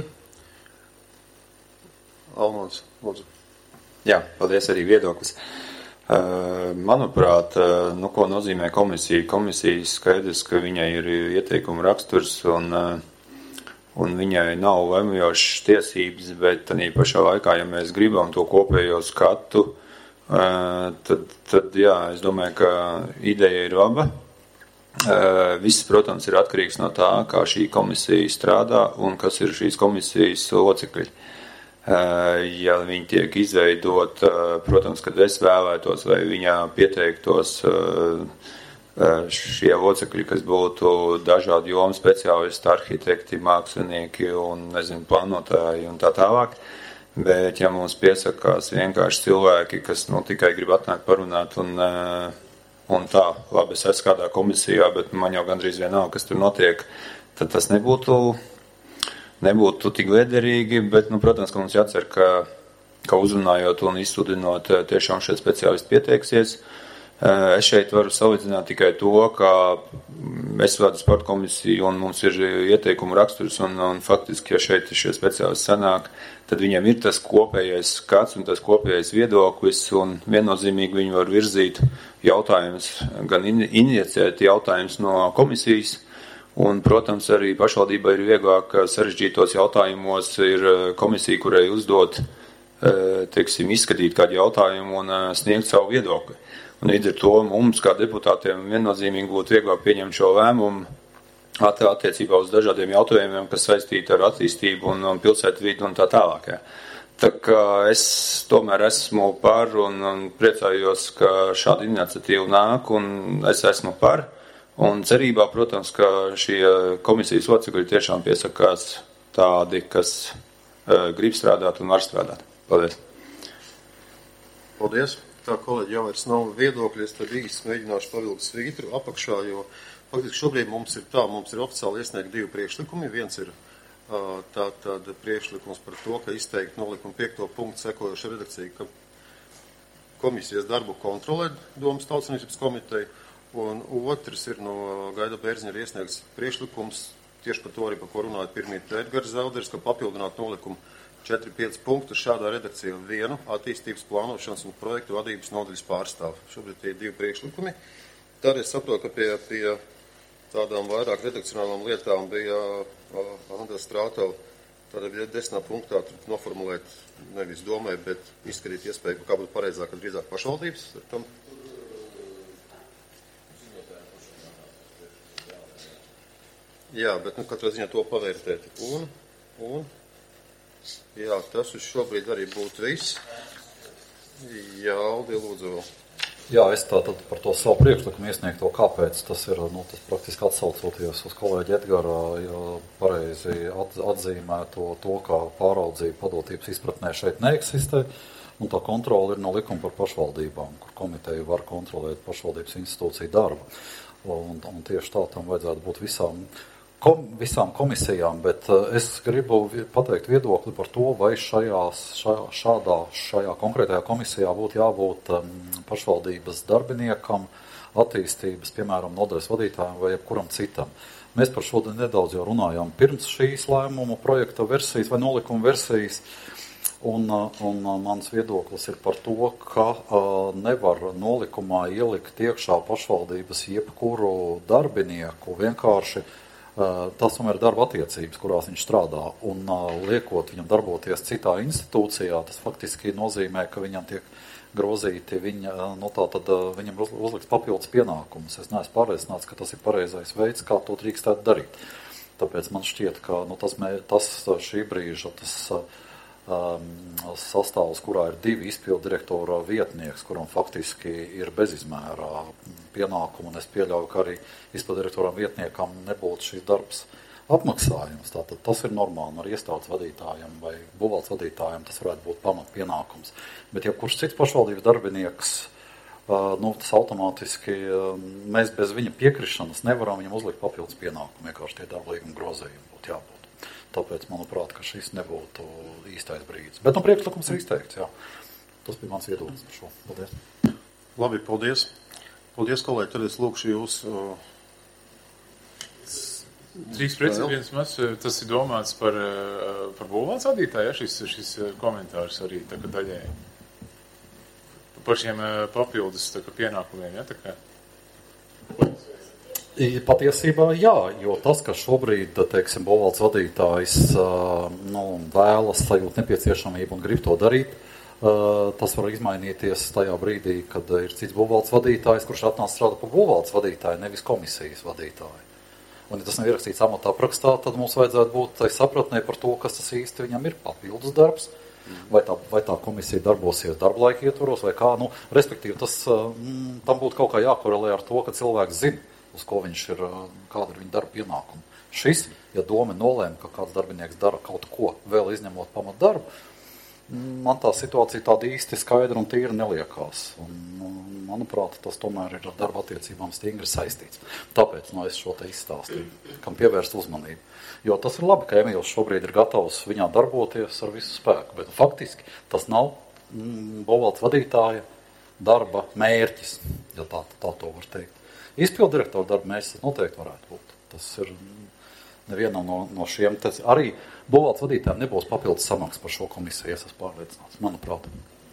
S1: Almons, lūdzu.
S8: Jā, paldies arī viedoklis. Manuprāt, ko nozīmē komisija? Komisija skaidrs, ka viņai ir ieteikuma raksturs un viņai nav lemojošas tiesības, bet tādā pašā laikā, ja mēs gribam to kopējo skatu, tad jā, es domāju, ka ideja ir laba. Viss, protams, ir atkarīgs no tā, kā šī komisija strādā un kas ir šīs komisijas locekļi. Ja viņi tiek izveidot, protams, kad es vēlētos, vai viņā pieteiktos šie locekļi, kas būtu dažādi jomu speciālisti, arhitekti, mākslinieki un, plānotāji un tā tālāk. Bet, ja mums piesakās vienkārši cilvēki, kas tikai grib atnākt parunāt un tā, labi, es esmu kādā komisijā, bet man jau gandrīz vienalga, kas tur notiek, tad tas nebūtu tik liederīgi, bet, protams, ka mums jācer, ka uzrunājot un izsludinot tiešām šie speciālisti pieteiksies. Es šeit varu salīdzināt tikai to, ka es vadu sporta komisiju un mums ir ieteikumu raksturs un faktiski, ja šeit šie speciālisti sanāk, tad viņiem ir tas kopējais skats un tas kopējais viedoklis un viennozīmīgi viņi var virzīt jautājumus, gan iniciēt jautājumus no komisijas. Un, protams, arī pašvaldībai ir vieglāk sarežģītos jautājumos ir komisija, kurai uzdot, izskatīt kādu jautājumu un sniegt savu viedokli. Un līdz ar to mums, kā deputātiem, viennozīmīgi būtu vieglāk pieņemt šo lēmumu attiecībā uz dažādiem jautājumiem, kas saistīti ar attīstību un pilsētvidi un tā tālāk. Jā. Tā kā es tomēr esmu par un priecājos, ka šāda iniciatīva nāk un es esmu par. Un cerībā, protams, ka šie komisijas locekļi tiešām piesakās tādi, kas grib strādāt un var strādāt. Paldies.
S1: Paldies. Tā, kolēģi, jau vairs nav viedokļi, es tad īsti mēģināšu pavilkt svītru apakšā, jo faktiski šobrīd mums ir oficiāli iesniegt divi priekšlikumi. Viens ir tātad priekšlikums par to, ka izteikt nolikuma 5. punktu sekojoša redakcija, ka komisijas darbu kontrolē Domas Tautsaimniecības komiteja. Un otrs ir no Gaida Bērziņa ir iesniegts priekšlikums, tieši par to arī, par ko runājot pirmīt Edgars Zelders, ka papildināt nolikumu 4-5 punktu šādā redakcijā vienu attīstības plānošanas un projektu vadības nodaļas pārstāvu. Šobrīd tie ir divi priekšlikumi. Tad es saprotu, ka pie tādām vairāk redakcionālām lietām bija Anda Strātova, tādā 10. punktā noformulēt nevis domai, bet izskatīt iespēju, kā būtu pareizāk, ka drīzāk pašvaldības ar tam. Jā, bet katrā ziņā to pavērtēt. Un jā, tas uz šobrīd arī būtu viss. Jā, Aldi, lūdzu vēl.
S5: Jā, es tātad par to savu priekšlikumu iesniegto, kāpēc tas ir, tas praktiski atsaucoties uz kolēģi Edgara, pareizi atzīmēto to, kā pāraudzība padotības izpratnē šeit neeksistē, un tā kontrola ir no likuma par pašvaldībām, kur komiteja var kontrolēt pašvaldības institūciju darbu. Un tieši tā tam vajadzētu būt visām komisijām, bet es gribu pateikt viedokli par to, vai šajā konkrētajā komisijā būtu jābūt pašvaldības darbiniekam, attīstības, piemēram, nodaļas vadītājiem vai jebkuram citam. Mēs par šo nedaudz jau runājām pirms šīs lēmuma projekta versijas vai nolikuma versijas, un mans viedoklis ir par to, ka nevar nolikumā ielikt iekšā pašvaldības jebkuru darbinieku, vienkārši tas tomēr ir darba attiecības, kurās viņš strādā, un liekot viņam darboties citā institūcijā, tas faktiski nozīmē, ka viņam tiek grozīti, viņam uzliks papildus pienākumus. Es neesmu pārliecināts, ka tas ir pareizais veids, kā to drīkstētu darīt. Tāpēc man šķiet, ka tas šī brīža, sastāvs, kurā ir 2 izpildu direktora vietnieks, kuram faktiski ir bezizmērā pienākumu, un es pieļauju, ka arī izpildu direktoram vietniekam nebūtu šīs darbs apmaksājums. Tātad tas ir normāli, ar iestādes vadītājiem vai būvvaldes vadītājiem tas varētu būt pamat pienākums. Bet ja kurš cits pašvaldības darbinieks, tas automātiski mēs bez viņa piekrišanas nevaram viņam uzlikt papildus pienākumu, vienkārši tie darba līguma grozējumi būtu jābūt. Tāpēc, manuprāt, ka šis nebūtu īstais brīdis. Bet priekšlikums ir izteikts, jā. Tas bija mans viedoklis par šo. Paldies.
S4: Labi, paldies. Paldies, kolēģi. Tad es lūkšu jūs.
S6: Drīz precīzības mēs, tas ir domāts par būvvaldes vadītāju, ja, šis komentārs arī tā kā daļēji. Par šiem papildus tā kā pienākumiem, ja, tā kā.
S5: Patiesībā jā, jo tas, ka šobrīd, teiksim, būvvaldes vadītājs vēlas sajūt nepieciešamību un grib to darīt, tas var izmainīties tajā brīdī, kad ir cits būvvaldes vadītājs, kurš atnāc strādāt par būvvaldes vadītāju, nevis komisijas vadītāju. Un, ja tas nav ierakstīts amatā aprakstā, tad mums vajadzētu būt tai sapratnē par to, kas tas īsti viņam ir papildus darbs, vai tā komisija darbosies darba laika ietvaros, vai kā, respektīvi, tam būtu kaut kā jākorelē ar to, ka cilvēks zina, uz ko viņš ir, kāda ir viņa darba pienākuma. Šis, ja doma nolēma, ka kāds darbinieks dara kaut ko vēl izņemot pamat darbu, man tā situācija tāda īsti skaidra un tīra neliekās. Un, manuprāt, tas tomēr ir ar darba attiecībām stingri saistīts. Tāpēc es šo te izstāstīju, kam pievērst uzmanību. Jo tas ir labi, ka Emīls šobrīd ir gatavs viņā darboties ar visu spēku, bet faktiski tas nav būvvaldes vadītāja darba mērķis, ja tā to var teikt. Izpildu direktoru darba mērķis noteikti varētu būt. Tas ir nevienam no šiem. Arī būvvaldes vadītājiem nebūs papildus samaksas par šo komisiju, es esmu pārliecināts, manuprāt.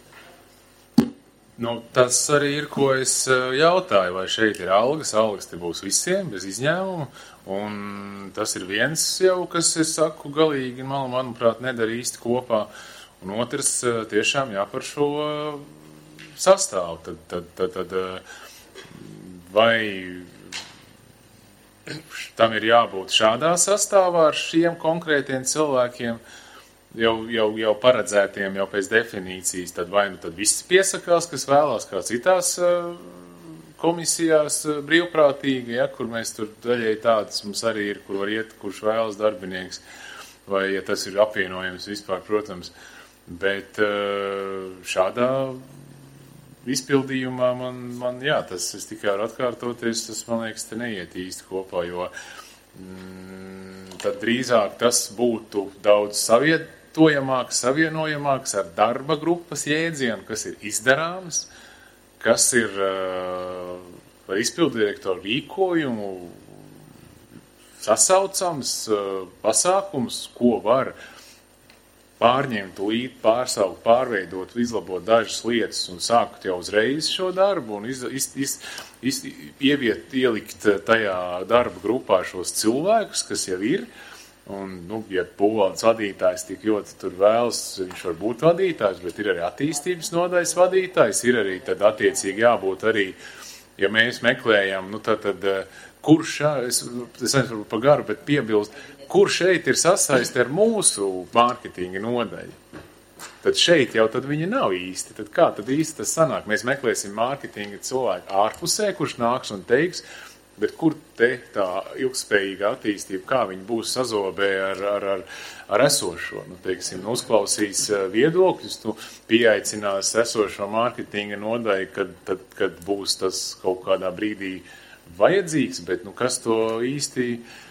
S6: Tas arī ir, ko es jautāju, vai šeit ir algas te būs visiem, bez izņēmuma, un tas ir viens jau, kas, es saku, galīgi, manuprāt, nedara īsti kopā, un otrs tiešām par šo sastāvu, tad vai tam ir jābūt šādā sastāvā ar šiem konkrētiem cilvēkiem, jau paredzētiem, jau pēc definīcijas, tad vai tad viss piesakās, kas vēlās kā citās komisijās brīvprātīgi, ja, kur mēs tur daļēji tādas mums arī ir, kur var iet, kurš vēlas darbinieks, vai ja tas ir apvienojums vispār, protams, bet šādā izpildījumā man tas es tikai var atkārtoties, tas, man liekas, te neiet īsti kopā, jo tad drīzāk tas būtu daudz savienojamāks ar darba grupas jēdzienu, kas ir izdarāms, kas ir par izpildirektoru rīkojumu sasaucams pasākums, ko var pārņemt, pārsaukt, pārveidot, izlabot dažas lietas un sākt jau uzreiz šo darbu un ielikt tajā darba grupā šos cilvēkus, kas jau ir. Un, ja būvvaldes vadītājs tik ļoti tur vēlas, viņš var būt vadītājs, bet ir arī attīstības nodaļas vadītājs, ir arī tad attiecīgi jābūt arī, ja mēs meklējam, tad kurš, es nevaru pa garu, bet piebilst, kur šeit ir sasaisti ar mūsu mārketinga nodaļu? Tad šeit jau tad viņa nav īsti. Tad kā tad īsti tas sanāk? Mēs meklēsim mārketinga cilvēku ārpusē, kurš nāks un teiks, bet kur te tā ilgspējīga attīstība, kā viņa būs sazobē ar esošo? Teiksim, uzklausīs viedokļus, pieaicinās esošo mārketinga nodaļu, kad būs tas kaut kādā brīdī vajadzīgs, bet kas to īsti,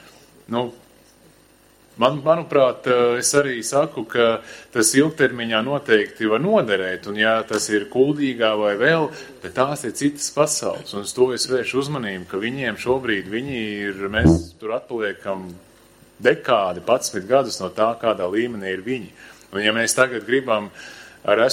S6: manuprāt, es arī saku, ka tas ilgtermiņā noteikti var noderēt, un ja tas ir kuldīgā vai vēl, bet tās ir citas pasaules, un uz to es vēršu uzmanību, ka viņiem šobrīd mēs tur atpaliekam dekādi, 11 gadus no tā, kādā līmenī ir viņi. Un ja mēs tagad gribam ar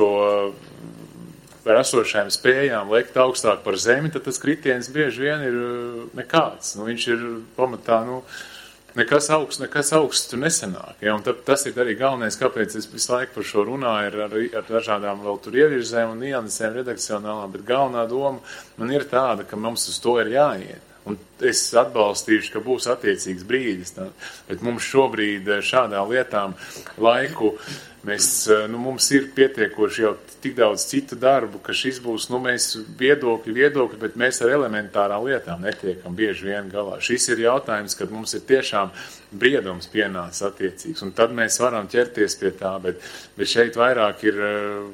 S6: esošajām spējām lekt augstāk par zemi, tad tas kritiens bieži vien ir nekāds. Viņš ir pamatā, nekas augsts tur nesanāk. Ja? Un tas ir arī galvenais, kāpēc es visu laiku par šo runāju ar dažādām vēl tur ievirzēm un niansēm redakcionālām, bet galvenā doma man ir tāda, ka mums uz to ir jāiet. Un es atbalstīšu, ka būs attiecīgs brīdis, bet mums šobrīd šādām lietām laiku mums ir pietiekoši jau tik daudz citu darbu, ka šis būs, mēs viedokļi, bet mēs ar elementārām lietām netiekam bieži vien galā. Šis ir jautājums, kad mums ir tiešām briedums pienācis attiecīgs, un tad mēs varam ķerties pie tā, bet šeit vairāk ir,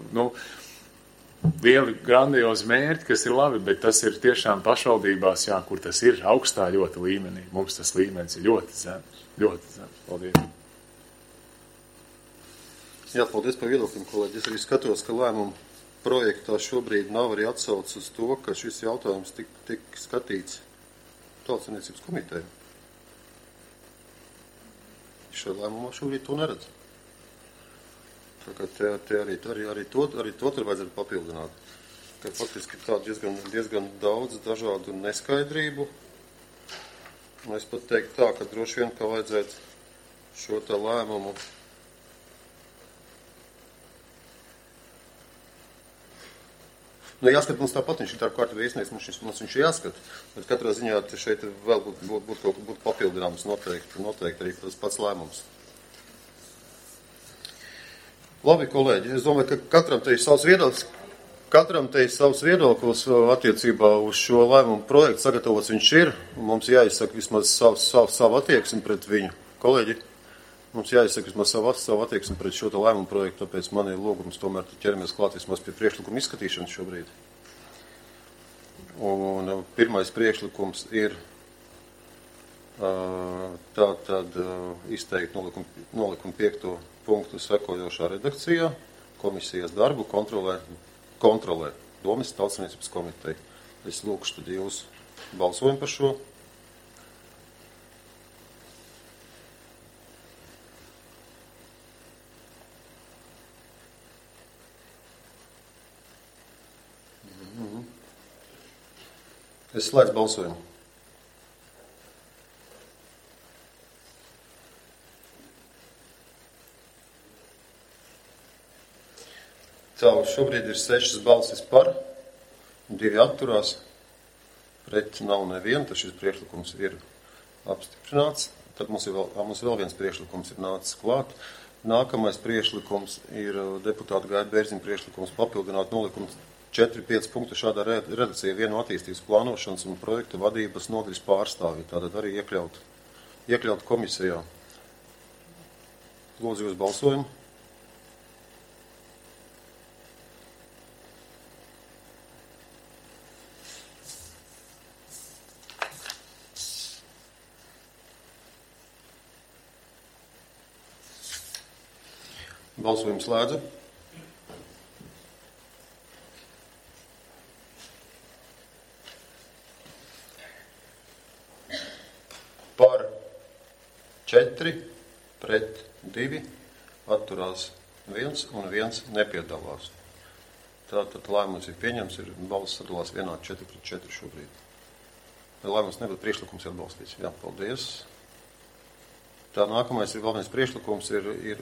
S6: lieli grandiozi mērķi, kas ir labi, bet tas ir tiešām pašvaldībās, kur tas ir augstā ļoti līmenī. Mums tas līmenis ir ļoti zems, ļoti zems. Paldies.
S1: Jā, paldies par viedokļiem, kolēģi. Es arī skatos, ka lēmumu projektā šobrīd nav arī atsaucis uz to, ka šis jautājums tik skatīts Tautssaimniecības komitejā. Šajā lēmumā šobrīd to neredz. Tā kā te arī to vajadzētu papildināt. Ka faktiski tā diezgan daudz dažādu neskaidrību. Un es pat teiktu tā, ka droši vien, ka vajadzētu šo tā lēmumu jāskat, mums tāpat viņš ir tā kārtībā iesniegts, mums viņš jāskat, bet katrā ziņā šeit vēl būtu papildināms noteikti arī tas pats lēmums. Labi, kolēģi, es domāju, ka katram te ir savs viedoklis attiecībā uz šo lēmumu projektu sagatavots viņš ir, un mums jāizsaka vismaz savu attieksmi pret viņu. Kolēģi, mums jāizsaka vismaz savu attieksmi pret šo lēmumu projektu, tāpēc man ir lūgums tomēr ķeramies klāt vismaz pie priekšlikuma izskatīšanas šobrīd. Un pirmais priekšlikums ir tātad izteikt nolikumu 5. punktu sekojošā redakcijā. Komisijas darbu kontrolē Domes Tautssaimniecības komiteja. Es lūkšu tad jūs balsojumu par šo. Es slēdzu balsojumu. Tā, šobrīd ir 6 balsis par, 2 atturās, pret nav neviena, tad šis priekšlikums ir apstiprināts. Tad mums vēl viens priekšlikums ir nācis klāt. Nākamais priekšlikums ir deputāta Gaida Bērziņa priekšlikums papildināt nolikumu 4-5 punktu šādā redakcijā vienu attīstības plānošanas un projektu vadības nodaļas pārstāvji. Tātad arī iekļaut komisijā. Lūdzu jūs balsojumu. Balsojumu slēdzu. Par 4, pret 2, atturās 1 un 1 nepiedalās. Tātad lēmums ir pieņems, ir balss sadalās vienā 4-4 šobrīd. Lēmums nebūtu priekšlikums atbalstīts. Jā, paldies. Tā nākamais ir vēl viens priekšlikums ir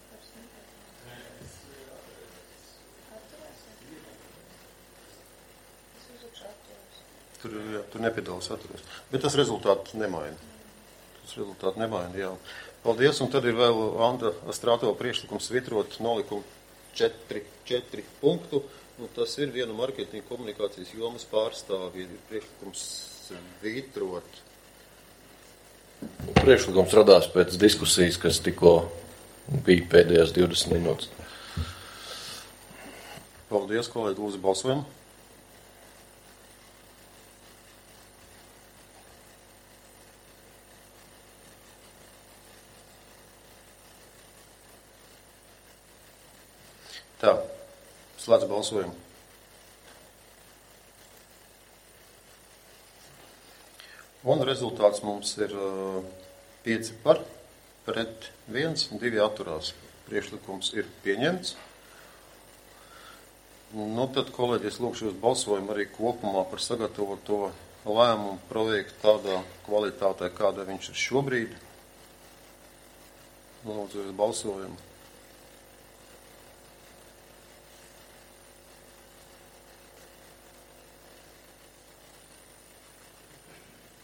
S1: Tur nepiedalās atturos. Bet tas rezultātu nemaina. Jā. Paldies, un tad ir vēl Anda Strātova priekšlikums svitrot nolikumu 4 punktu, un tas ir vienu marketinga komunikācijas jomas pārstāvji. Ir priekšlikums svitrot.
S10: Priekšlikums radās pēc diskusijas, kas tikko bija pēdējās 20 minūtes.
S1: Paldies, kolēģi, lūdzu balsojumu. Tā, slēdz balsojumu. Un rezultāts mums ir 5 par, pret 1, 2 atturās. Priekšlikums ir pieņemts. Nu, tad, kolēģi, es lūkšu jūs balsojumu arī kopumā par sagatavoto lēmumu projektu tādā kvalitātē, kādā viņš ir šobrīd. Lūdzu jūs balsojumu.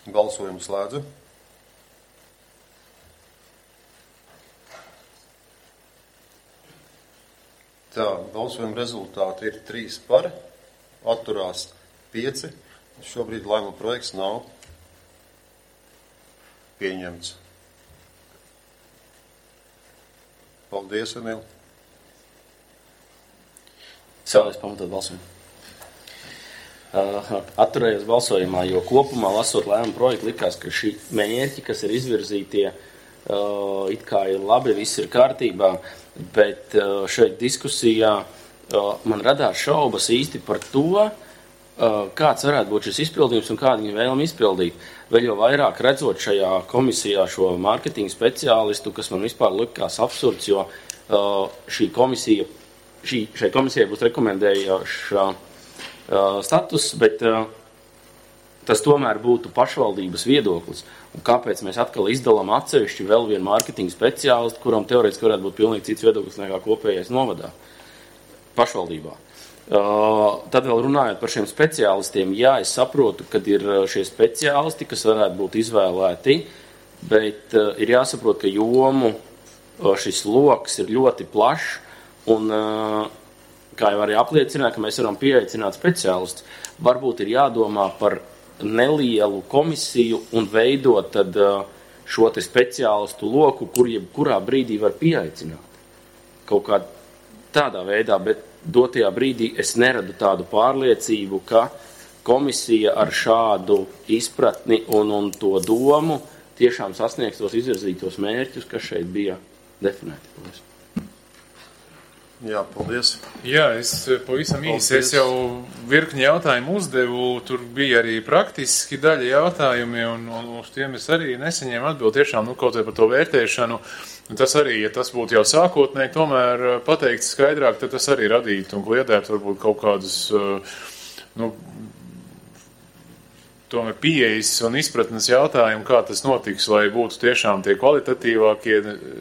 S1: Balsojumu slēdzu. Tā, balsojuma rezultāti ir 3 par, atturās 5. Šobrīd lēmuma projekts nav pieņemts. Paldies, Emīl.
S3: Vēlreiz pamatot balsojumu. Atturējos balsojumā, jo kopumā lasot lēmumu projektu likās, ka šī mērķi, kas ir izvirzītie, it kā ir labi, viss ir kārtībā, bet šeit diskusijā man radās šaubas īsti par to, kāds varētu būt šis izpildījums un kādu viņi vēlam izpildīt. Vēl jau vairāk redzot šajā komisijā šo mārketinga speciālistu, kas man vispār likās absurds, jo šai komisijai būs rekomendējoša status, bet tas tomēr būtu pašvaldības viedoklis. Un kāpēc mēs atkal izdalām atsevišķi vēl vienu mārketinga speciālistu, kuram teorētiski varētu būt pilnīgi cits viedoklis nekā kopējais novadā pašvaldībā. Tad vēl runājot par šiem speciālistiem, jā, es saprotu, kad ir šie speciālisti, kas varētu būt izvēlēti, bet ir jāsaprot, ka jomu šis loks ir ļoti plašs un kā jau arī apliecināja, ka mēs varam pieaicināt speciālistus, varbūt ir jādomā par nelielu komisiju un veidot tad šo te speciālistu loku, kur jebkurā brīdī var pieaicināt. Kaut kā tādā veidā, bet dotajā brīdī es neradu tādu pārliecību, ka komisija ar šādu izpratni un to domu tiešām sasniegs tos izvirzītos mērķus, kas šeit bija definēti.
S1: Jā, paldies.
S6: Jā, es pavisam īsi, es jau virkni jautājumu uzdevu, tur bija arī praktiski daļa jautājumi, un uz tiem es arī nesaņēmu atbildi tiešām, kaut vai par to vērtēšanu. Un tas arī, ja tas būtu jau sākotnēji, tomēr pateikt skaidrāk, tad tas arī radītu un kliedētu varbūt kaut kādus, tomēr pieejas un izpratnes jautājumu, kā tas notiks, lai būtu tiešām tie kvalitatīvākie,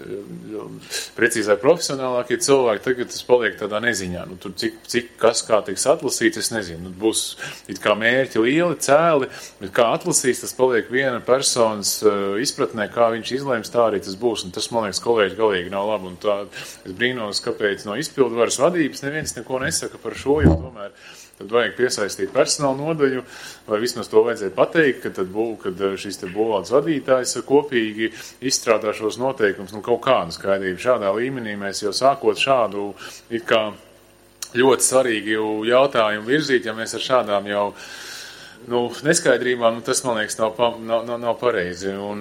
S6: precīzāk profesionālākie cilvēki. Tagad tas paliek tādā neziņā. Tur cik kas kā tiks atlasīts, es nezinu. Būs it kā mērķi lieli, cēli, bet kā atlasīs, tas paliek viena personas izpratnē, kā viņš izlēms, tā arī tas būs. Un tas, man liekas, kolēģi galīgi nav labi. Un tā, es brīnos, kāpēc no izpildvaras vadības neviens neko nesaka par šo, jo tomēr tad vajag piesaistīt personāla nodaļu, vai vismaz to vajadzēja pateikt, kad šis te būvvaldes vadītājs kopīgi izstrādā šos noteikumus, kaut kādu skaidrību. Šādā līmenī mēs jau sākot šādu it kā ļoti svarīgu jautājumu virzīt, ja mēs ar šādām jau neskaidrībām, tas, man liekas, nav pareizi. Un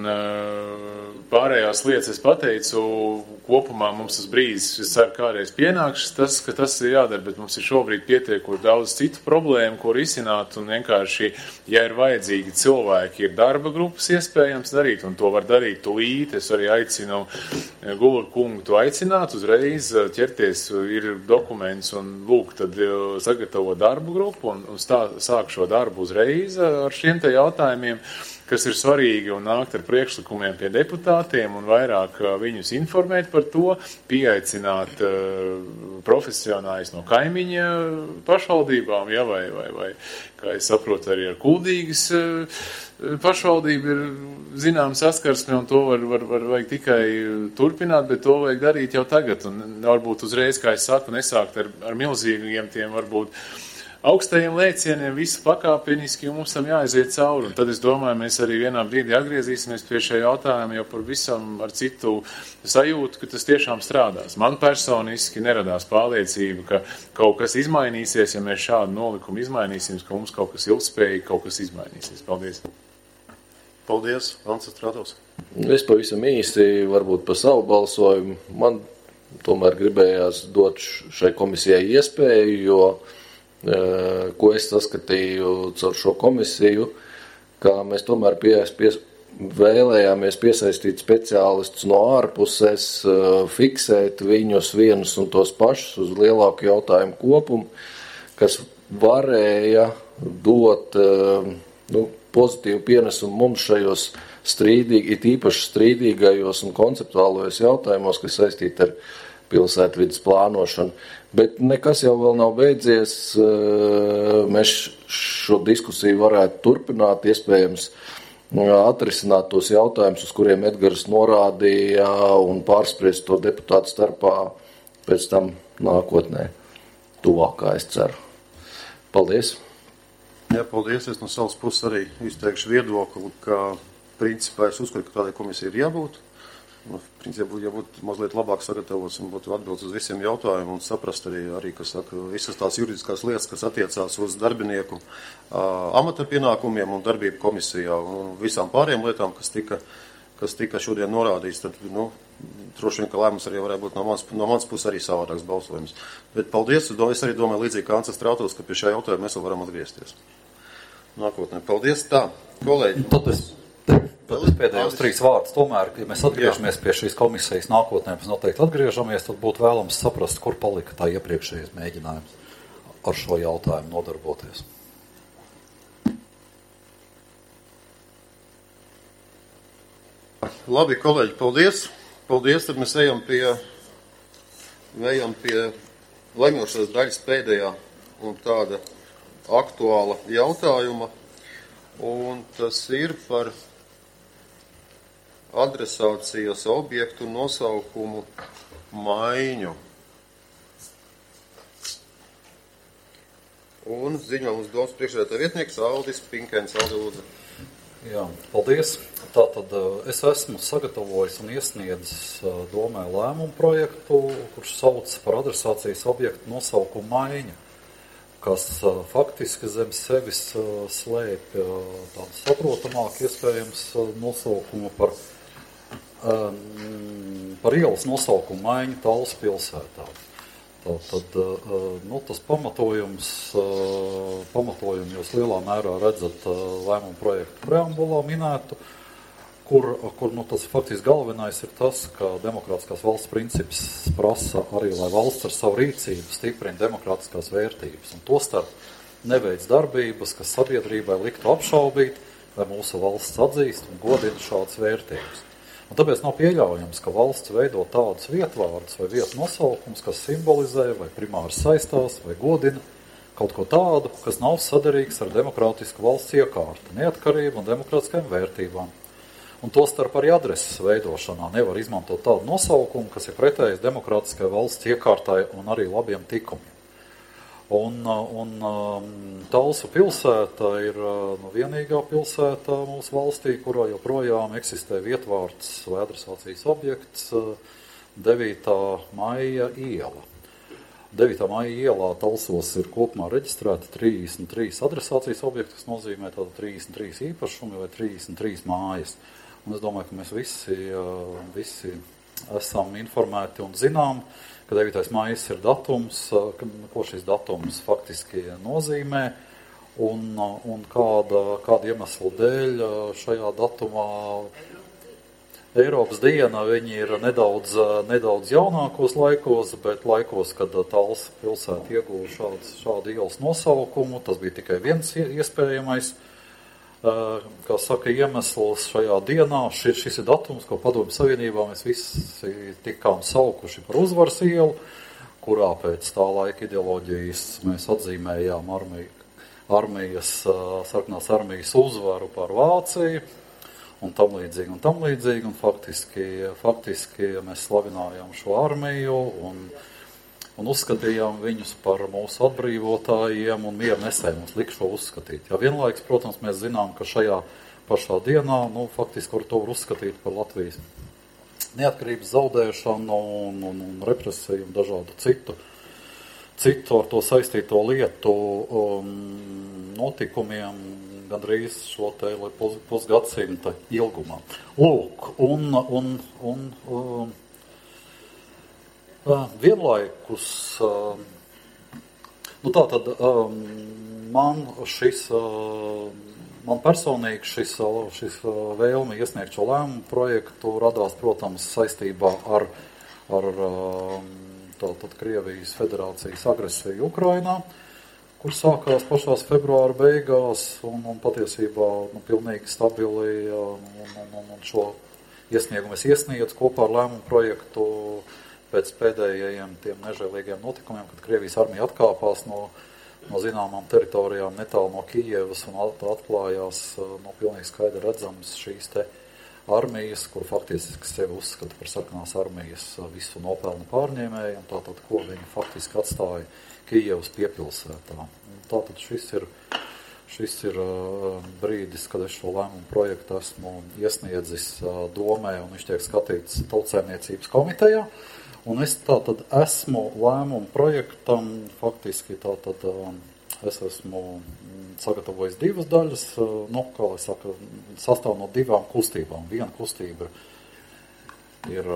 S6: pārējās lietas es pateicu, kopumā mums tas brīdis, es ceru, kādreiz pienāks ka tas ir jādara, bet mums ir šobrīd pietiekot daudz citu problēmu, ko risināt, un vienkārši, ja ir vajadzīgi cilvēki, ir darba grupas iespējams darīt, un to var darīt tūlīt. Es arī aicinu Gulur kungu to aicināt uzreiz, ķerties, ir dokuments, un lūk, tad sagatavo darbu grupu, un sāk šo darbu uzreiz ar šiem te jautājumiem, kas ir svarīgi, un nākt ar priekšlikumiem pie deputātiem un vairāk viņus informēt par to, pieaicināt profesionāļus no kaimiņa pašvaldībām, ja, vai, kā es saprotu, arī ar Kuldīgas pašvaldību ir zinām saskarsme, un to vajag tikai turpināt, bet to vajag darīt jau tagad, un varbūt uzreiz, kā es saku, nesākt ar milzīgiem tiem varbūt augstajiem lēcieniem, visu pakāpeniski, un mums tam jāaiziet cauri. Un tad es domāju, mēs arī vienā brīdī atgriezīsimies pie šī jautājuma jau par visam ar citu sajūtu, ka tas tiešām strādās. Man personiski neradās pārliecība, ka kaut kas izmainīsies, ja mēs šādu nolikumu izmainīsim, ka mums kaut kas ilgspējīgi, kaut kas izmainīsies. Paldies.
S1: Paldies, Ansis Tratovs.
S10: Es pavisam īsti varbūt par savu balsojumu. Man tomēr gribējās dot šai komisijai iespēju, jo ko es saskatīju caur šo komisiju, ka mēs tomēr vēlējāmies piesaistīt speciālistus no ārpuses, fiksēt viņus vienus un tos pašus uz lielāku jautājumu kopumu, kas varēja dot pozitīvu pienesumu mums šajos īpaši strīdīgajos un konceptuālajos jautājumos, kas saistīti ar pilsētvides plānošanu. Bet nekas jau vēl nav beidzies. Mēs šo diskusiju varētu turpināt, iespējams, atrisināt tos jautājumus, uz kuriem Edgars norādīja un pārspriest to deputātu starpā pēc tam nākotnē. Tuvākā, es ceru. Paldies!
S1: Jā, paldies. Es no savas puses arī izteikšu viedokli, ka principā es uzskatu, ka tādai komisijai ir jābūt. Principā jābūt mazliet labāk sagatavots un būtu atbildes uz visiem jautājumiem un saprast arī, kas saka, visas tās juridiskās lietas, kas attiecās uz darbinieku amata pienākumiem un darbību komisijā un visām pārējām lietām, kas tika šodien norādīts, tad, droši vien, ka lēmums arī varētu būt no mans puses arī savādāks balsojums. Bet paldies, es arī domāju līdzīgi kā Ances Strautovs, ka pie šā jautājuma mēs vēl varam atgriezties. Nākotnē. Paldies. Tā, kolēģi.
S5: Tad es pēdējos 3 vārdus. Tomēr, ja mēs atgriežamies pie šīs komisijas nākotnē, mēs noteikti atgriežamies, tad būtu vēlams saprast, kur palika tā iepriekšējais mēģinājums ar šo jautājumu nodarboties.
S1: Labi, kolēģi, paldies. Paldies, tad mēs ejam pie lemjošās daļas pēdējā un tāda aktuāla jautājuma, un tas ir par adresācijas objektu nosaukumu maiņu. Un ziņo mums domas priekšsēdētāja vietnieks Aldis Pinkens. Aldi, lūdzu.
S5: Jā, paldies. Tātad es esmu sagatavojis un iesniedzis domē lēmumu projektu, kurš sauc par adresācijas objektu nosaukumu maiņu, kas faktiski zem sevis slēpj tādu saprotamāku iespējams nosaukumu par ielas nosaukumu maiņu Tallas pilsētā. Tātad, tas pamatojums jūs lielā mērā redzat lēmumu projektu preambulā minētu, kur tas faktiski galvenais ir tas, ka demokrātiskās valsts princips prasa arī, lai valsts ar savu rīcību stiprina demokrātiskās vērtības. Un tostarp neveic darbības, kas sabiedrībai liktu apšaubīt, vai mūsu valsts atzīst un godina šādas vērtības. Un tāpēc nav pieļaujams, ka valsts veido tādus vietvārdus vai vietu nosaukums, kas simbolizē vai primāri saistās vai godina kaut ko tādu, kas nav saderīgs ar demokrātisku valsts iekārtu, neatkarību un demokrātiskajām vērtībām. Un tostarp arī adreses veidošanā nevar izmantot tādu nosaukumu, kas ir pretējs demokrātiskai valsts iekārtai un arī labiem tikumiem. Un Talsu pilsēta ir vienīgā pilsēta mūsu valstī, kurā joprojām eksistē vietvārds vai adresācijas objekts 9. maija iela. 9. maija ielā Talsos ir kopumā reģistrēta 33 adresācijas objekti, kas nozīmē tādu 33 īpašumi vai 33 mājas. Un es domāju, ka mēs visi esam informēti un zinām, ka 9. maijs ir datums, ko šis datums faktiski nozīmē un kāda iemesla dēļ šajā datumā Eiropas diena viņi ir nedaudz jaunākos laikos, bet laikos, kad Tallas pilsēta ieguva šādu ielas nosaukumu, tas bija tikai viens iespējamais, kā saka, iemesls šajā dienā. Šis ir datums, ko Padomju Savienībā mēs visi tikām saukuši par uzvaras ielu, kurā pēc tā laika ideoloģijas mēs atzīmējām sarkanās armijas uzvaru par Vāciju un tam līdzīgi. Un faktiski mēs slavinājām šo armiju un uzskatījām viņus par mūsu atbrīvotājiem un mieru nesējiem. Mums lika šo uzskatīt. Ja vienlaiks, protams, mēs zinām, ka šajā pašā dienā, faktiski to var uzskatīt par Latvijas neatkarības zaudēšanu un represiju un dažādu citu ar to saistīto lietu notikumiem gandrīz šo te pusgadsimta ilgumā. Lūk, vienlaikus, man personīgi šis vēlme iesniegt šo lēmumu projektu radās, protams, saistībā ar Krievijas federācijas agresiju Ukrainā, kur sākās pašās februāra beigās un patiesībā pilnīgi stabili un šo iesniegumu es iesniedzu kopā ar lēmumu projektu pēc pēdējiem tiem nežēlīgiem notikumiem, kad Krievijas armija atkāpās no no zināmām teritorijām netālu no Kijevas un atklājās pilnīgi skaidri redzams šīs te armijas, kur faktiski sevi uzskata par sarkanās armijas visu nopelnu pārņēmēju, un tātad, ko viņi faktiski atstāja Kijevas piepilsētā. Tātad šis ir brīdis, kad es šo lēmumu projektu esmu iesniedzis domē, un viņš tiek skatīts Tautsaimniecības komitejā. Un es tātad esmu lēmumu projektam, faktiski tātad es esmu sagatavojis divas daļas, kā lai saka, sastāv no divām kustībām. Viena kustība ir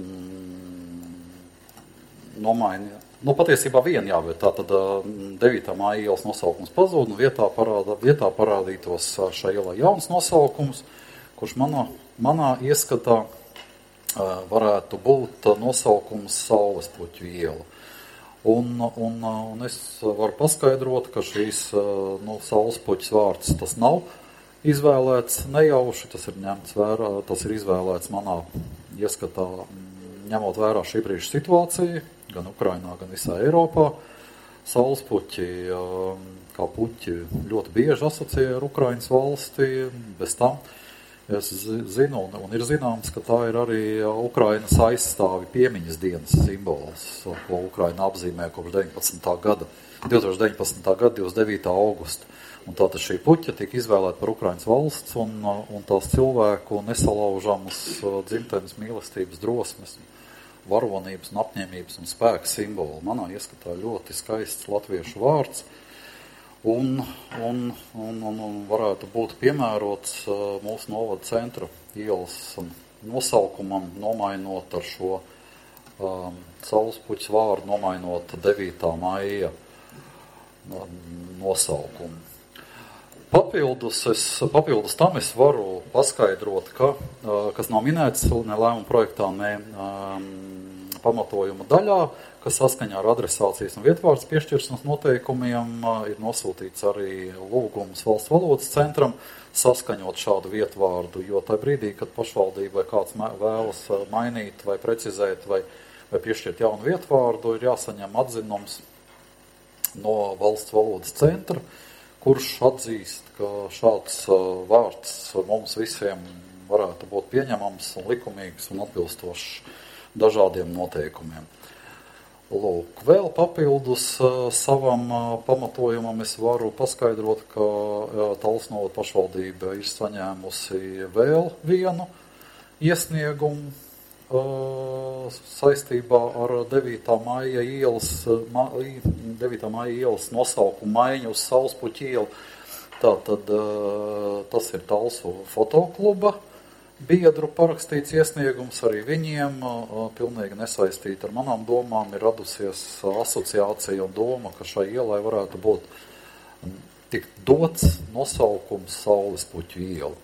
S5: nomaiņa, patiesībā viena bet tātad 9. māja ielas nosaukums pazūd, un vietā parādītos šai ielai jauns nosaukums, kurš manā ieskatā varētu būt nosaukums Saulespuķu iela. Un es varu paskaidrot, ka šīs Saulespuķis vārds tas nav izvēlēts nejauši, tas ir ņemts vērā, tas ir izvēlēts manā ieskatā, ņemot vērā šī brīža situāciju, gan Ukrainā, gan visā Eiropā. Saulespuķi, kā puķi, ļoti bieži asociē ar Ukrainas valsti, bez tam. Es zinu, un ir zināms, ka tā ir arī Ukrainas aizstāvi piemiņas dienas simbols, ko Ukraina apzīmē kopš 2019. gada 29. augusta. Un tātad šī puķa tika izvēlēta par Ukrainas valsts un tās cilvēku nesalaužamas dzimtenes mīlestības drosmes, varonības un apņēmības un spēka simbolu. Manā ieskatā ļoti skaists latviešu vārds. Un varētu būt piemērots mūsu novada centra ielas nosaukumam, nomainot ar šo Saulespuķis vārdu, nomainot 9. maija nosaukumu. Papildus tam es varu paskaidrot, kas nav minēts ne lēmuma projektā, ne pamatojuma daļā, kas saskaņā ar adresācijas un vietvārds piešķiršanas noteikumiem ir nosūtīts arī lūgums valsts valodas centram saskaņot šādu vietvārdu, jo tajā brīdī, kad pašvaldība vai kāds vēlas mainīt vai precizēt vai piešķirt jaunu vietvārdu, ir jāsaņem atzinums no valsts valodas centra, kurš atzīst, ka šāds vārds mums visiem varētu būt pieņemams un likumīgs un atbilstošs dažādiem noteikumiem. Lūk, vēl papildus savam pamatojumam es varu paskaidrot, ka Talsu novada pašvaldība ir saņēmusi vēl vienu iesniegumu saistībā ar 9. maija ielas nosaukumu maiņu uz Saulespuķu ielu. Tātad tas ir Talsu fotokluba biedru parakstīts iesniegums, arī viņiem pilnīgi nesaistīti ar manām domām ir radusies asociācija un doma, ka šai ielai varētu būt tik dots nosaukums Saulespuķu iela.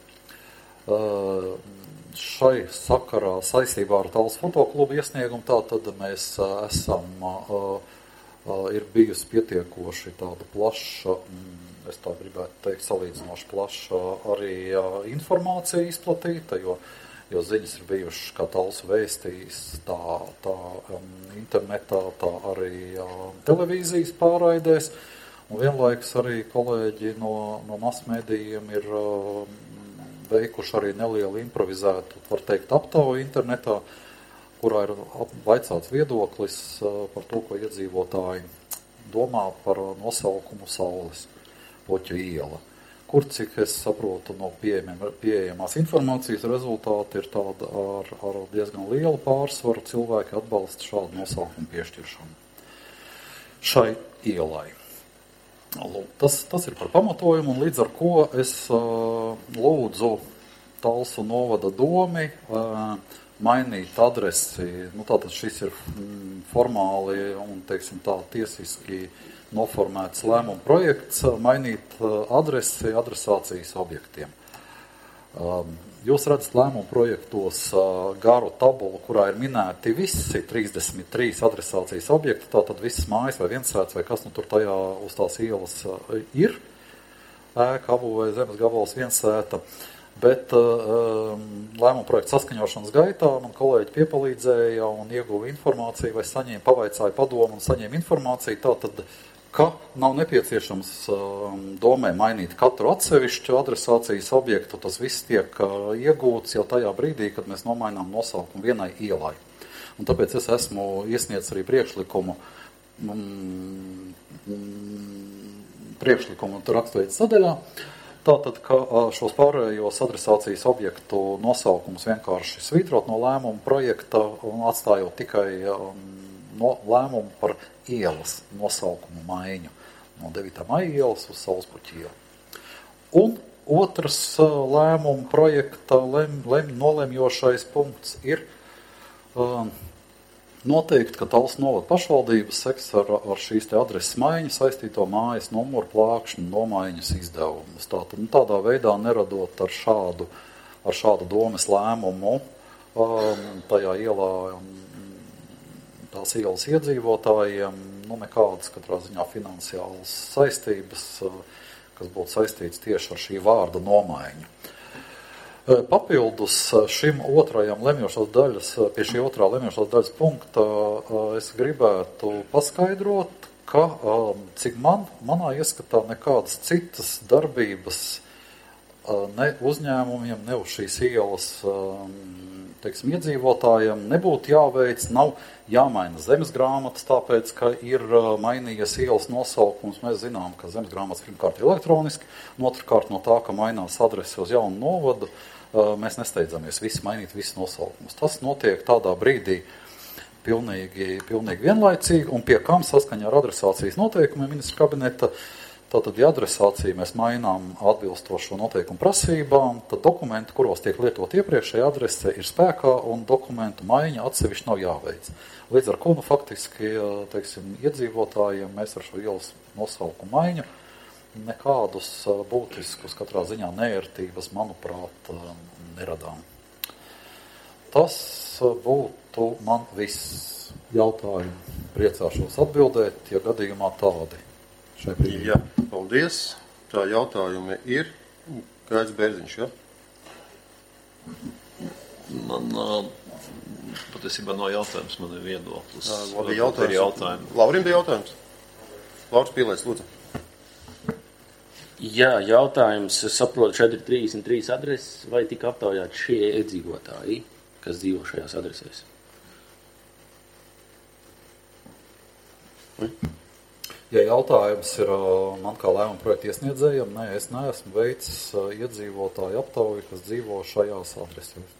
S5: Šai sakarā saistībā ar Talsu fotoklubu iesniegumu tātad mēs ir bijusi pietiekoši tāda plaša, es tā gribētu teikt, salīdzinoši plaša arī informācija izplatīta, jo ziņas ir bijušas, kā Talsu vēstījis, tā internetā, tā arī televīzijas pārraidēs, un vienlaikus arī kolēģi no masmedijiem ir veikuši arī nelielu improvizētu, var teikt, aptauju internetā, kurā ir vaicāts viedoklis par to, ko iedzīvotāji domā par nosaukumu Saulespuķu iela, kur, cik es saprotu, no pieejamās informācijas rezultāti ir tāda ar diezgan lielu pārsvaru cilvēki atbalsta šādu nosaukumu piešķiršanu šai ielai. Tas ir par pamatojumu, un līdz ar ko es lūdzu Talsu novada domi mainīt adresi, tātad šis ir formāli un, teiksim tā, tiesiski noformēts lēmuma projekts, mainīt adresi adresācijas objektiem. Jūs redzat lēmuma projektos garu tabulu, kurā ir minēti visi 33 adresācijas objekti, tātad visas mājas vai viensēts vai kas tur tajā uz tās ielas ir, ēka, abu vai zemes gabals viensēta, bet lēmuma projekta saskaņošanas gaitā man kolēģi piepalīdzēja un ieguva informāciju vai pavaicāja padomu un saņēma informāciju, tātad ka nav nepieciešams domē mainīt katru atsevišķu adresācijas objektu, tas viss tiek iegūts jau tajā brīdī, kad mēs nomainām nosaukumu vienai ielai. Un tāpēc es esmu iesniedzis arī priekšlikumu raksturveidu sadaļā, tātad, ka šos pārējos adresācijas objektu nosaukumus vienkārši svītrot no lēmuma projekta un atstājot tikai lēmumu par ielas nosaukumu maiņu no 9. maija ielas uz Saulspuķa ielu. Un otrs lēmuma projekta nolemjošais punkts ir noteikti, ka Talsu novada pašvaldības seks ar šīs te adreses maiņu saistīto mājas numuru plākšņu nomaiņas izdevumus. Tātad, tādā veidā neradot ar šādu domes lēmumu tajā ielā tās ielas iedzīvotājiem, nekādas katrā ziņā finansiālas saistības, kas būtu saistīts tieši ar šī vārda nomaiņu. Papildus šim otrajam lemjošās daļas, pie šī otrā lemjošās daļas punkta, es gribētu paskaidrot, ka, cik manā ieskatā nekādas citas darbības ne uzņēmumiem, ne uz šīs ielas, teiksim, iedzīvotājiem nebūtu jāveic, nav jāmaina zemes grāmatas, tāpēc, ka ir mainījies ielas nosaukums. Mēs zinām, ka zemes grāmatas pirmkārt ir elektroniski, un otrkārt no tā, ka mainās adresi uz jaunu novadu, mēs nesteidzamies mainīt visus nosaukumus. Tas notiek tādā brīdī pilnīgi vienlaicīgi, un pie kam saskaņā ar adresācijas noteikumiem ministra kabineta. Tātad, ja adresāciju mēs mainām atbilstošo noteikumu prasībām, tad dokumenti, kuros tiek lietot iepriekšējā adrese, ir spēkā un dokumentu maiņa atsevišķi nav jāveic. Līdz ar ko, faktiski, teiksim, iedzīvotājiem mēs ar šo ielas nosaukumu maiņu nekādus būtiskus, katrā ziņā neērtības, manuprāt, neradām. Tas būtu man viss jautājumi. Priecāšos atbildēt, ja gadījumā tādi.
S1: Jā, paldies. Tā jautājumi ir. Gaidz Bērziņš, ja?
S7: Man patiesībā nav jautājums, man ir viedoklis.
S1: Jautājums. Laurim bija jautājums? Lauris Pīlēs, lūdzu.
S3: Jā, jautājums. Es saprotu, šeit ir 33 adreses. Vai tika aptaujāti šie iedzīvotāji, kas dzīvo šajās adresēs?
S5: Ja jautājums ir man kā lēmuma projekta iesniedzējiem, nē, es neesmu veicis iedzīvotāju aptauju, kas dzīvo šajās adresēs.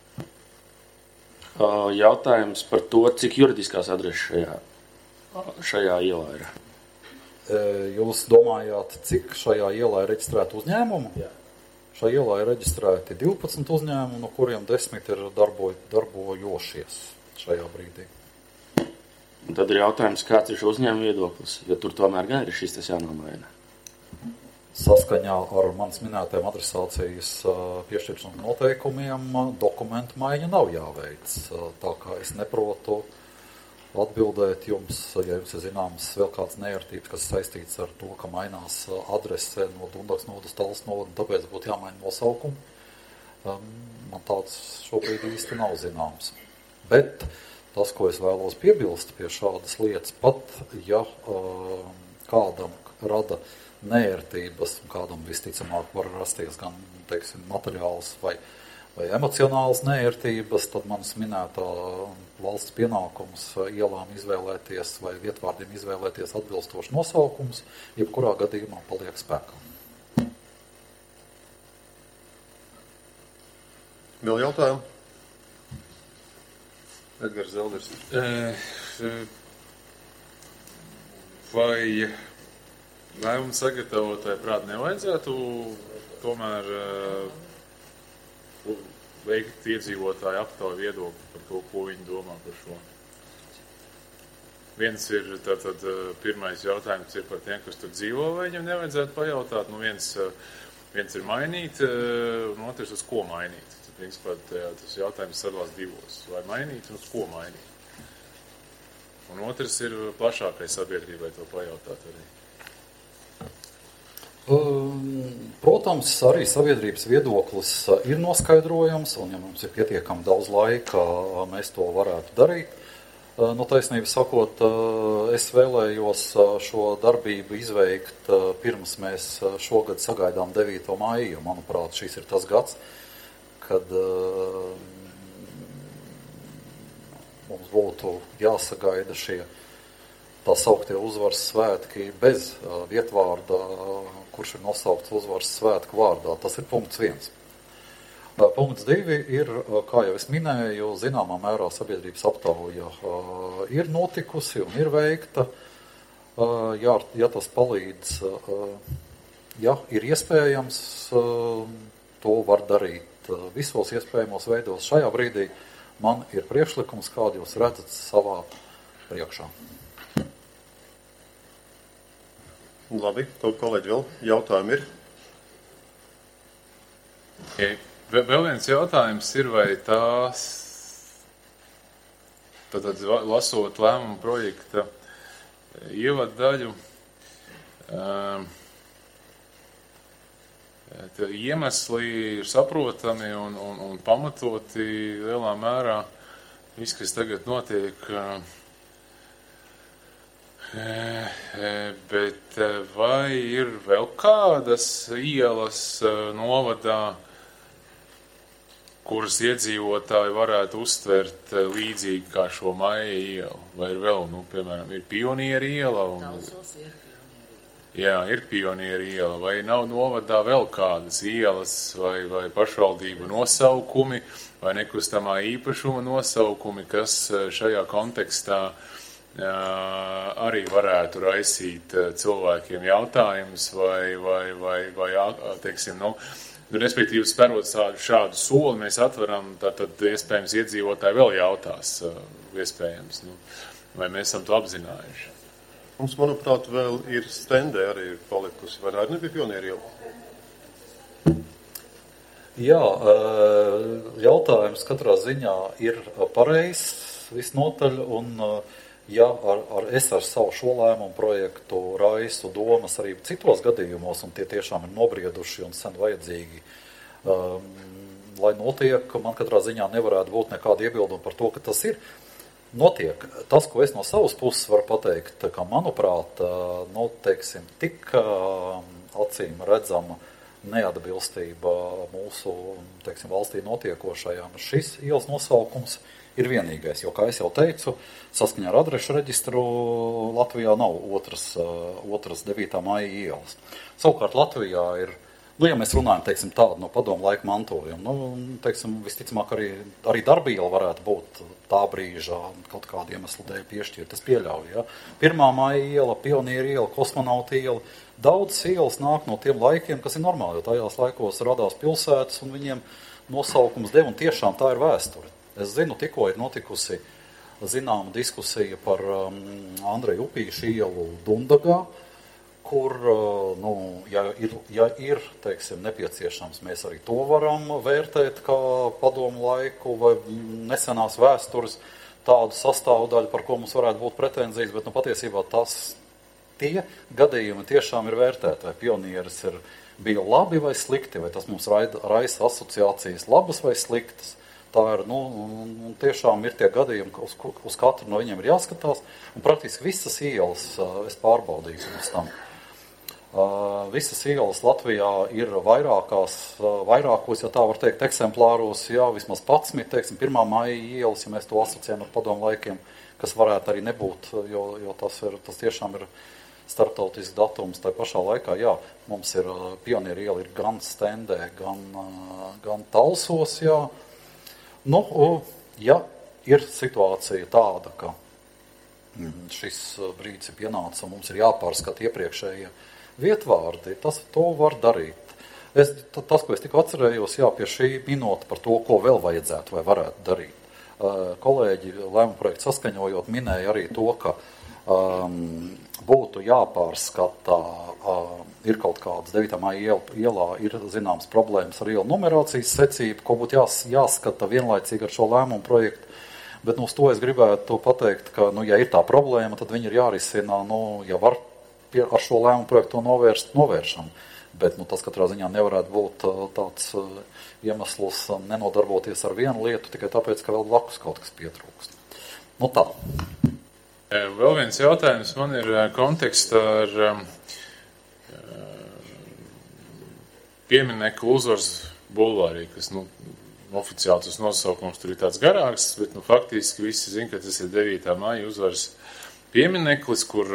S3: Jautājums par to, cik juridiskās adreses šajā ielā ir.
S5: Jūs domājāt, cik šajā ielā ir reģistrēta uzņēmumu? Jā. Šajā ielā ir reģistrēti 12 uzņēmumu, no kuriem 10 ir darbojošies šajā brīdī.
S3: Un tad ir jautājums, kāds ir šo uzņēmumu viedoklis, jo tur tomēr gan ir šis tas jānomaina.
S5: Saskaņā ar manas minētajiem adresācijas piešķiršanas noteikumiem dokumentu maiņa nav jāveic. Tā kā es neprotu atbildēt jums, ja jums ir zināms vēl kāds neērtības, kas saistīts ar to, ka mainās adrese no Dundaks novada uz Talsu novadu, tāpēc būtu jāmaina nosaukumu. Man tāds šobrīd īsti nav zināms. Bet tas, ko es vēlos piebilst pie šādas lietas, pat ja kādam rada neērtības, kādam visticamāk var rasties gan, teiksim, materiāls vai emocionāls neērtības, tad manas minētā valsts pienākums ielām izvēlēties vai vietvārdiem izvēlēties atbilstoši nosaukums, jebkurā gadījumā paliek spēkā.
S1: Vēl jautājumu? Edgars Zelders.
S6: Vai lēmumu sagatavotāji prāt nevajadzētu tomēr veikt iedzīvotāju aptauju viedokli par to, ko viņi domā par šo? Viens ir tātad pirmais jautājums ir par tiem, kas tur dzīvo, vai viņam nevajadzētu pajautāt. Nu, viens ir mainīt, un otrs uz ko mainīt. Principā tas jautājums sadalās divos. Vai mainīt un uz ko mainīt? Un otrs ir plašākai sabiedrībai to pajautāt arī.
S5: Protams, arī sabiedrības viedoklis ir noskaidrojams, un ja mums ir pietiekami daudz laika, mēs to varētu darīt. Taisnība sakot, es vēlējos šo darbību izveikt pirms mēs šogad sagaidām 9. maiju, jo, manuprāt, šis ir tas gads, kad mums būtu jāsagaida šie tā sauktie uzvaras svētki bez vietvārda, kurš ir nosaukts uzvaras svētku vārdā. Tas ir punkts 1. Punkts 2 ir, kā jau es minēju, zināmā mērā sabiedrības aptauja ir notikusi un ir veikta. Ja tas palīdz, ja ir iespējams, to var darīt visos iespējamos veidos. Šajā brīdī man ir priekšlikums, kādu jūs redzat savā priekšā.
S1: Labi, kolēģi, vēl jautājumi ir?
S6: Vēl viens jautājums ir, vai tās, tad lasot lēmumu projekta ievaddaļu, iemesli ir saprotami un pamatoti lielā mērā. Viss, kas tagad notiek, bet vai ir vēl kādas ielas novadā, kuras iedzīvotāji varētu uztvert līdzīgi kā šo Maija ielu? Vai ir vēl, piemēram, ir Pionieri iela? Jā, ir Pionieri iela. Vai nav novadā vēl kādas ielas vai pašvaldību nosaukumi vai nekustamā īpašuma nosaukumi, kas šajā kontekstā arī varētu raisīt cilvēkiem jautājumus vai teiksim, respektīvi, sperot šādu soli, mēs atveram, tad iespējams iedzīvotāji vēl jautās, iespējams, vai mēs esam to apzinājuši.
S1: Mums, manuprāt, vēl ir stendē arī palikusi, vai arī nebija Pionieri iela?
S5: Jā, jautājums katrā ziņā ir pareizs visnotaļ, un ja es ar savu šo lēmumu projektu raisu domas arī citos gadījumos, un tie tiešām ir nobrieduši un sen vajadzīgi, lai notiek, man katrā ziņā nevarētu būt nekāda iebilduma par to, ka tas ir. Notiek. Tas, ko es no savas puses varu pateikt, ka, manuprāt, tik acīm redzama neatbilstība mūsu, valstī notiekošajām. Šis ielas nosaukums ir vienīgais, jo, kā es jau teicu, saskaņā ar adrešu reģistru Latvijā nav otras 9. maija ielas. Savukārt Latvijā ir, ja mēs runājam, tādu no padomu laika mantojuma, visticamāk arī Darbiela varētu būt tā brīža kaut kādu iemeslu dēļ piešķirt, es pieļauju, ja. 1. maija iela, Pionieri iela, Kosmonauta iela, daudz ielas nāk no tiem laikiem, kas ir normāli, jo tajās laikos radās pilsētas un viņiem nosaukums deva, un tiešām tā ir vēsture. Es zinu, tikko ir notikusi zināma diskusija par Andreju Upīšu ielu Dundagā, kur, ja ir, nepieciešams, mēs arī to varam vērtēt kā padomu laiku vai nesenās vēstures tādu sastāvdaļu, par ko mums varētu būt pretenzijas, bet patiesībā tie gadījumi tiešām ir vērtēti, vai Pionieris bija labi vai slikti, vai tas mums raisa asociācijas labas vai sliktas. Tā ir, tiešām ir tie gadījumi, uz katru no viņiem ir jāskatās, un praktiski visas ielas es pārbaudīju pirms tam. Visas ielas Latvijā ir vairākos, ja tā var teikt, eksemplāros, vismaz 11, 1. maija ielas, ja mēs to asociējam ar padomu laikiem, kas varētu arī nebūt, jo tas tiešām ir starptautisks datums. Tā pašā laikā, mums ir Pionieri iela ir gan Stendē, gan Talsos, ja ir situācija tāda, ka šis brīdis ir pienācis un mums ir jāpārskata iepriekšējie vietvārdi, to var darīt. Tas, ko es tikko atcerējos, pie šī minūte par to, ko vēl vajadzētu vai varētu darīt. Kolēģi lēmumu projektu saskaņojot minēja arī to, ka būtu jāpārskata, ir kaut kādas 9. maija ielā, ir zināmas problēmas ar ielu numerācijas secību, ko būtu jāskata vienlaicīgi ar šo lēmumu projektu. Bet uz to es gribētu pateikt, ka, ja ir tā problēma, tad viņi ir jārisina, ja var ar šo lēmumu projektu to novēršam. Bet tas katrā ziņā nevarētu būt tāds iemesls nenodarboties ar vienu lietu, tikai tāpēc, ka vēl blakus kaut kas pietrūkst. Nu tā.
S6: Vēl viens jautājums man ir kontekstā ar pieminekli Uzvaras bulvārī, kas, oficiāli tas nosaukums tur ir tāds garāks, bet, faktiski visi zin, ka tas ir 9. maija Uzvaras piemineklis, kur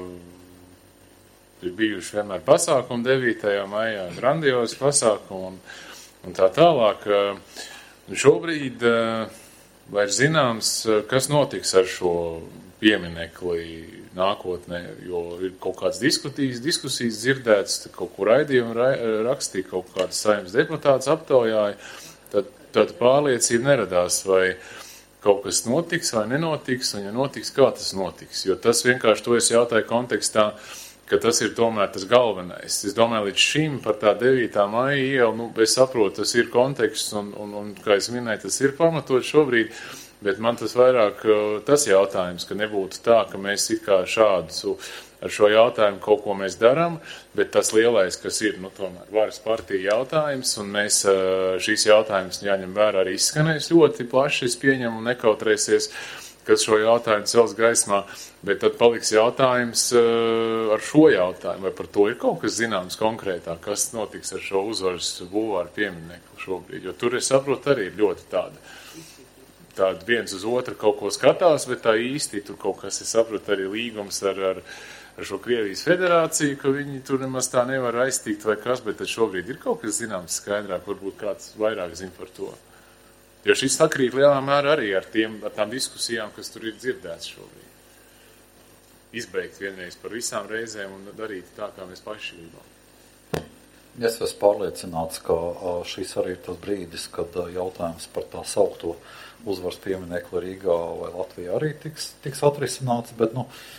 S6: ir bijuši vienmēr pasākumi 9. maijā, grandiozi pasākumi un tā tālāk. Šobrīd vairs zināms, kas notiks ar šo pieminekli nākotnē, jo ir kaut kādas diskusijas dzirdētas, kaut kur raidījumi rakstīja, kaut kādas saimnes deputāts aptaujāja, tad pārliecība neradās, vai kaut kas notiks vai nenotiks, un ja notiks, kā tas notiks. Jo tas vienkārši to es jautāju kontekstā, ka tas ir tomēr tas galvenais. Es domāju, līdz šim par tā 9. maija ielu, es saprotu, tas ir konteksts, un kā es minēju, tas ir pamatot šobrīd, bet man tas vairāk tas jautājums, ka nebūtu tā, ka mēs it kā šādu ar šo jautājumu kaut ko mēs darām, bet tas lielais, kas ir, tomēr varas partija jautājums, un mēs šīs jautājums jāņem vērā arī izskanēs ļoti plaši, es pieņemu un nekautrēsies, kas šo jautājumu cels gaismā, bet tad paliks jautājums ar šo jautājumu, vai par to ir kaut kas zināms konkrētāk, kas notiks ar šo Uzvaras bulvāru pieminekli šobrīd, jo tur, es saprotu, arī ir ļoti tāda viens uz otru kaut ko skatās, bet tā īsti tur kaut kas, es saprotu, arī līgums ar šo Krievijas federāciju, ka viņi tur nemaz tā nevar aiztīgt vai kas, bet tad šobrīd ir kaut kas zināms skaidrāk, varbūt kāds vairāk zina par to. Jo šis sakrīt lielā mērā arī ar tām diskusijām, kas tur ir dzirdēts šobrīd. Izbeigt vienreiz par visām reizēm un darīt tā, kā mēs paši gribam.
S5: Es esmu pārliecināts, ka šis arī ir tas brīdis, kad jautājums par tā saukto Uzvaras pieminekli Rīgā vai Latvijā arī tiks atrisināts, bet,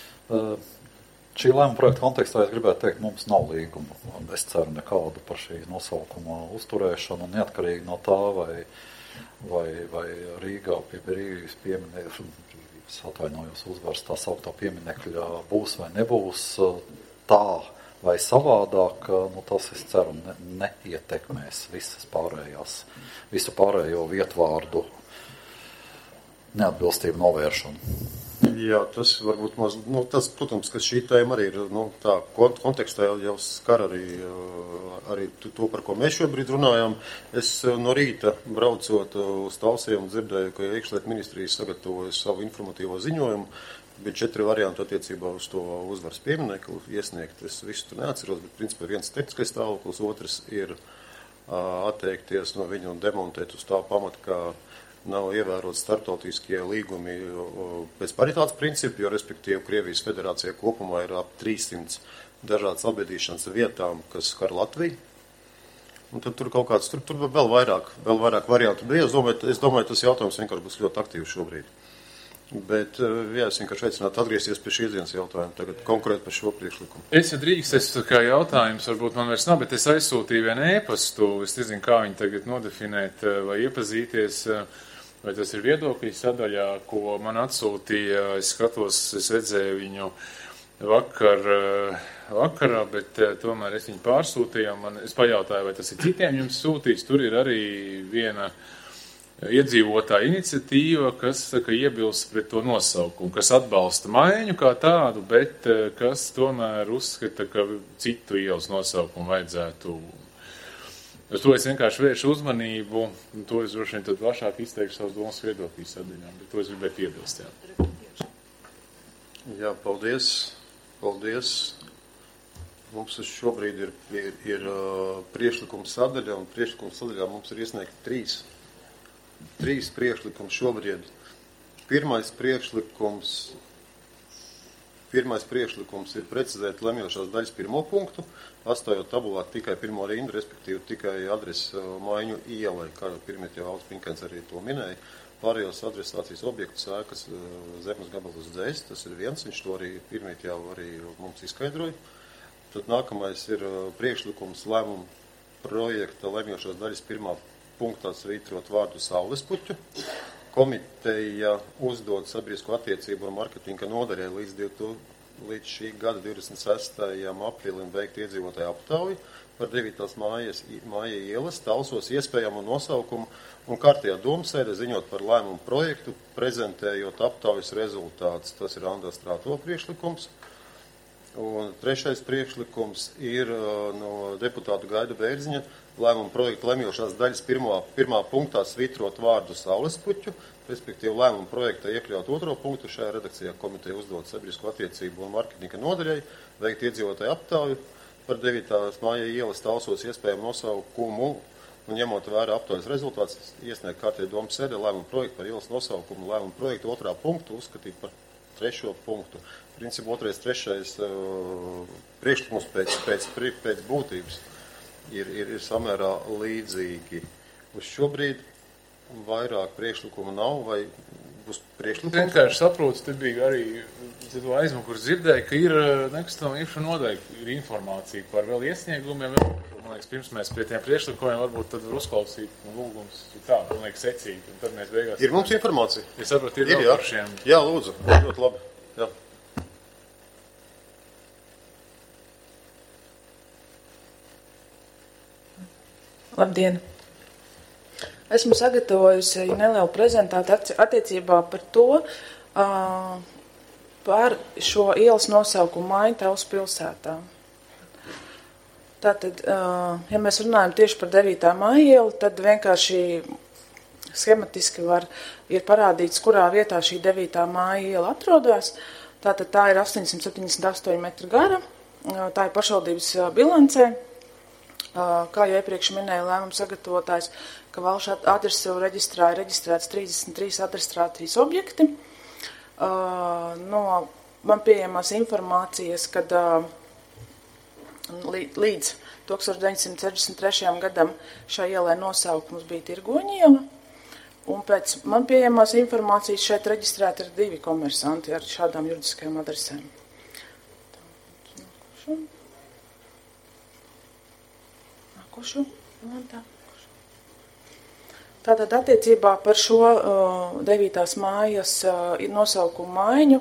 S5: šī lēmuma projekta kontekstā es gribētu teikt, mums nav līguma. Es ceru nekādu par šī nosaukuma uzturēšanu, neatkarīgi no tā, vai Rīgā pie Rīgas pieminekļa, es atvainojos Uzvaras tā sauktā pieminekļa būs vai nebūs tā vai savādāk, tas, es ceru, neietekmēs visu pārējo vietvārdu neatbilstību novēršanu.
S1: Jā, tas varbūt tas, protams, ka šī tēma arī ir, tā kontekstā jau skar arī to, par ko mēs šobrīd runājam. Es no rīta braucot uz Talsiem dzirdēju, ka iekšlietu ministrijas sagatavoja savu informatīvo ziņojumu. Bija 4 varianti attiecībā uz to Uzvaras pieminekli iesniegt. Es visu tur neatceros, bet principā viens tehniskais stāvoklis, otrs ir atteikties no viņu un demontēt uz tā pamata, ka nav ievērot starptautiskie līgumi pēc paritātes principu, jo, respektīvi, Krievijas federācijā kopumā ir ap 300 dažādas apbedīšanas vietām, kas skar Latviju. Un tad tur kaut kāds, tur vēl vairāk variantu bija. Es domāju, tas jautājums vienkārši būs ļoti aktīvs šobrīd. Bet, jā, es vienkārši aicinātu atgriezties pie šīs dienas jautājuma, tagad konkrēti par šo priekšlikumu.
S6: Es kā jautājums, varbūt man vairs nav, bet es aizsūtīju vienu ēpastu, es nezinu, kā viņu tagad nodefinēt vai iepazīties, vai tas ir viedokļu sadaļā, ko man atsūtīja, es skatos, es redzēju viņu vakarā, bet tomēr es viņu pārsūtīju, es pajautāju, vai tas ir citiem jums sūtīts, tur ir arī viena iedzīvotāja iniciatīva, kas iebilst pret to nosaukumu, kas atbalsta maiņu kā tādu, bet kas tomēr uzskata, ka citu ielas nosaukumu vajadzētu. Uz to es vienkārši vēršu uzmanību, un to es droši vien tad plašāk izteikšu savus domas viedokļu sadaļām, bet to es gribēju piebilst.
S1: Jā, paldies. Mums šobrīd ir priekšlikums sadaļa, un priekšlikums sadaļā mums ir iesniegti trīs priekšlikumi šobrīd. Pirmais priekšlikums ir precizēt lemjošās daļas pirmo punktu, atstājot tabulā tikai pirmo rindu, respektīvi tikai adresi maiņu ielai, kā jau pirmie jau Alts Pinkens arī to minēja. Pārējos adresācijas objektus ēkas zemes gabalus dzēs, tas ir viens, viņš to arī pirmie jau arī mums izskaidroja. Tad nākamais ir priekšlikums lēmumu projekta lemjošās daļas pirmā punktā svītrot vārdu Saulespuķu. Komiteja uzdod sabiedrisko attiecību un marketinga nodaļai līdz līdz šī gada 26. aprīlim veikt iedzīvotāju aptauju par 9. māja ielas Talsos iespējamu nosaukumu un kārtējā domsēdē ziņot par lēmumu projektu, prezentējot aptaujas rezultātus. Tas ir Andras Strāto priekšlikums. Un trešais priekšlikums ir no deputātu Gaida Bērziņa lēmuma projekta lemjošās daļas pirmā punktā svitrot vārdu Saulespuķu, respektīvi lēmuma projektā iekļaut otro punktu. Šajā redakcijā komiteja uzdot sabiedrisko attiecību un marketinga nodaļai veikt iedzīvotāju aptauju par 9. māja ielas Talsos iespējamu nosaukumu un ņemot vērā aptaujas rezultātus iesniegt kārtējo domas sēdē lēmuma projektu par ielas nosaukumu, lēmuma projektu otrā punktu uzskatīt par trešo punktu. Principā otrais, trešais priekšlikums pēc būtības ir samērā līdzīgi. Uz šobrīd vairāk priekšlikumu nav, vai būs priekšlikums?
S6: Vienkārši saprotu, te bija arī aizmukurs dzirdēja, ka ir nekustamā īpašuma nodaļa, ir informācija par vēl iesniegumiem. Man liekas, pirms mēs pie tiem priekšlikumiem varbūt tad var uzklausīt lūgums tā, man liekas, secīgi. Un tad mēs beigās...
S1: Ir mums informācija?
S6: Es saprotu, ir vēl par šiem.
S1: Jā, lūdzu, ļoti labi. Jā.
S12: Labdien! Esmu sagatavojusi nelielu prezentāciju attiecībā par to, par šo ielas nosaukumu maiņu Talsu pilsētā. Tātad, ja mēs runājam tieši par 9. māja ielu, tad vienkārši schematiski ir parādīts, kurā vietā šī 9. māja iela atrodas. Tātad tā ir 878 metru gara, tā ir pašvaldības bilancē. Kā jau iepriekš minēja lēmuma sagatavotājs, ka valsts adresu reģistrā ir reģistrēts 33 adresācijas objekti. No man pieejamās informācijas, kad līdz 1963. gadam šai ielai nosaukums bija Tirgoņa iela, un pēc man pieejamās informācijas šeit reģistrēti ir 2 komersanti ar šādām juridiskajām adresēm. Tātad attiecībā par šo 9. mājas nosaukumu maiņu,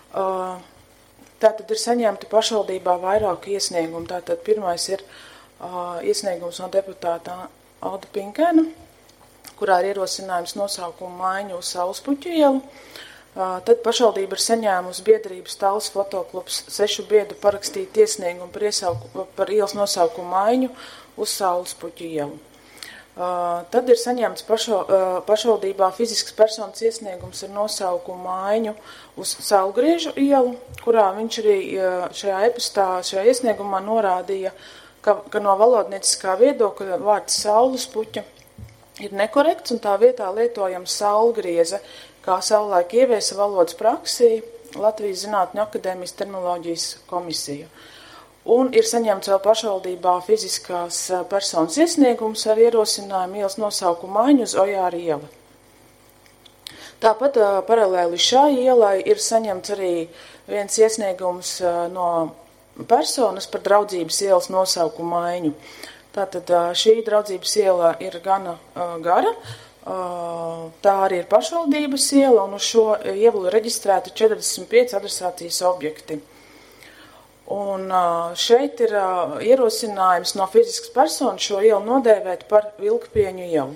S12: tātad ir saņemti pašvaldībā vairāku iesniegumu. Tātad pirmais ir iesniegums no deputāta Alda Pinkēna, kurā ir ierosinājums nosaukumu maiņu uz Saulespuķu ielu. Tad pašvaldība ir saņēmusi biedrības Talsu fotoklubs 6 biedru parakstīt iesniegumu par ielas nosaukumu maiņu uz Saulespuķu ielu. Tad ir saņemts pašvaldībā fiziskas personas iesniegums ar nosaukumu maiņu uz Saulgriežu ielu, kurā viņš arī šajā iesniegumā norādīja, ka no valodnieciskā viedokļa vārds Saulespuķa ir nekorekts un tā vietā lietojams Saulgrieze, kā savulaik ieviesa valodas praksī Latvijas Zinātņu akadēmijas terminoloģijas komisija. Un ir saņemts vēl pašvaldībā fiziskās personas iesniegums ar ierosinājumu ielas nosaukumu maiņu uz Ojāra ielu. Tāpat paralēli šai ielai ir saņemts arī viens iesniegums no personas par draudzības ielas nosaukumu maiņu. Tātad šī draudzības iela ir gana gara, tā arī ir pašvaldības iela, un uz šo ielu ir reģistrēti 45 adresācijas objekti. Un šeit ir ierosinājums no fiziskas personas šo ielu nodēvēt par Vilkpieņu ielu.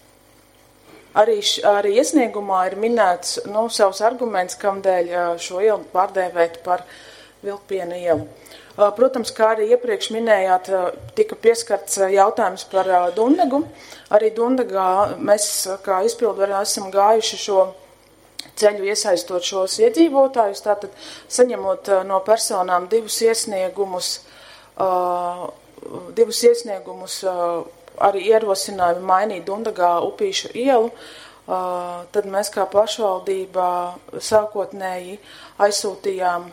S12: Arī iesniegumā ir minēts savs arguments, kamdēļ šo ielu pārdēvēt par Vilkpienu ielu. Protams, kā arī iepriekš minējāt, tika pieskarts jautājums par Dundegu. Arī Dundegā mēs kā izpildvarā esam gājuši šo ceļu iesaistot šos iedzīvotājus, tātad saņemot no personām divus iesniegumus arī ierosinājumu mainīt Dundegā Upīšu ielu, tad mēs kā pašvaldībā sākotnēji aizsūtījām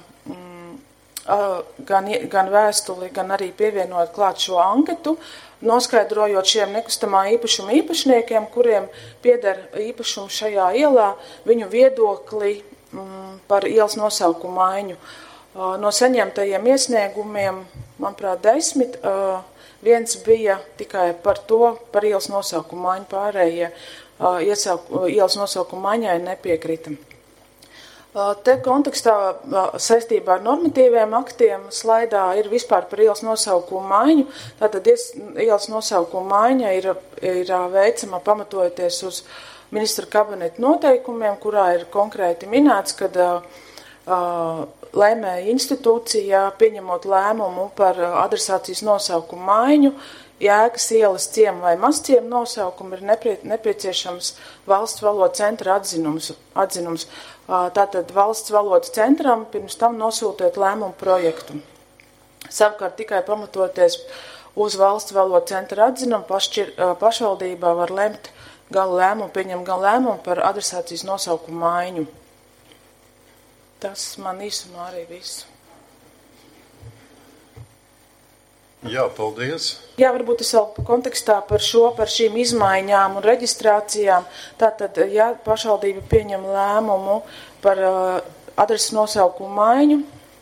S12: gan vēstuli, gan arī pievienojot klāt šo anketu, noskaidrojot šiem nekustamā īpašuma īpašniekiem, kuriem pieder īpašumu šajā ielā, viņu viedokli par ielas nosaukumu maiņu. No saņemtajiem iesniegumiem, manuprāt, 10, viens bija tikai par ielas nosaukumu maiņu, pārējie ielas nosaukumu maiņai nepiekrita. Te kontekstā saistībā ar normatīviem aktiem slaidā ir vispār par ielas nosaukumu maiņu. Tātad ielas nosaukumu maiņa ir veicama pamatojoties uz ministra kabineta noteikumiem, kurā ir konkrēti minēts, kad lēmēja institūcijā pieņemot lēmumu par adresācijas nosaukumu maiņu, jēgas ielas ciemu vai mazciemu nosaukumu ir nepieciešams valsts valodas centra atzinums. Tātad valsts valodas centram pirms tam nosūtiet lēmumu projektu. Savukārt tikai pamatoties uz valsts valodas centra atzinumu pašvaldībā var lemt pieņemt gala lēmumu par adresācijas nosaukumu maiņu. Tas man īsumā arī viss.
S4: Jā, paldies.
S12: Jā, varbūt es vēl kontekstā par šīm izmaiņām un reģistrācijām. Tātad, ja pašvaldība pieņem lēmumu par adreses nosaukumu maiņu,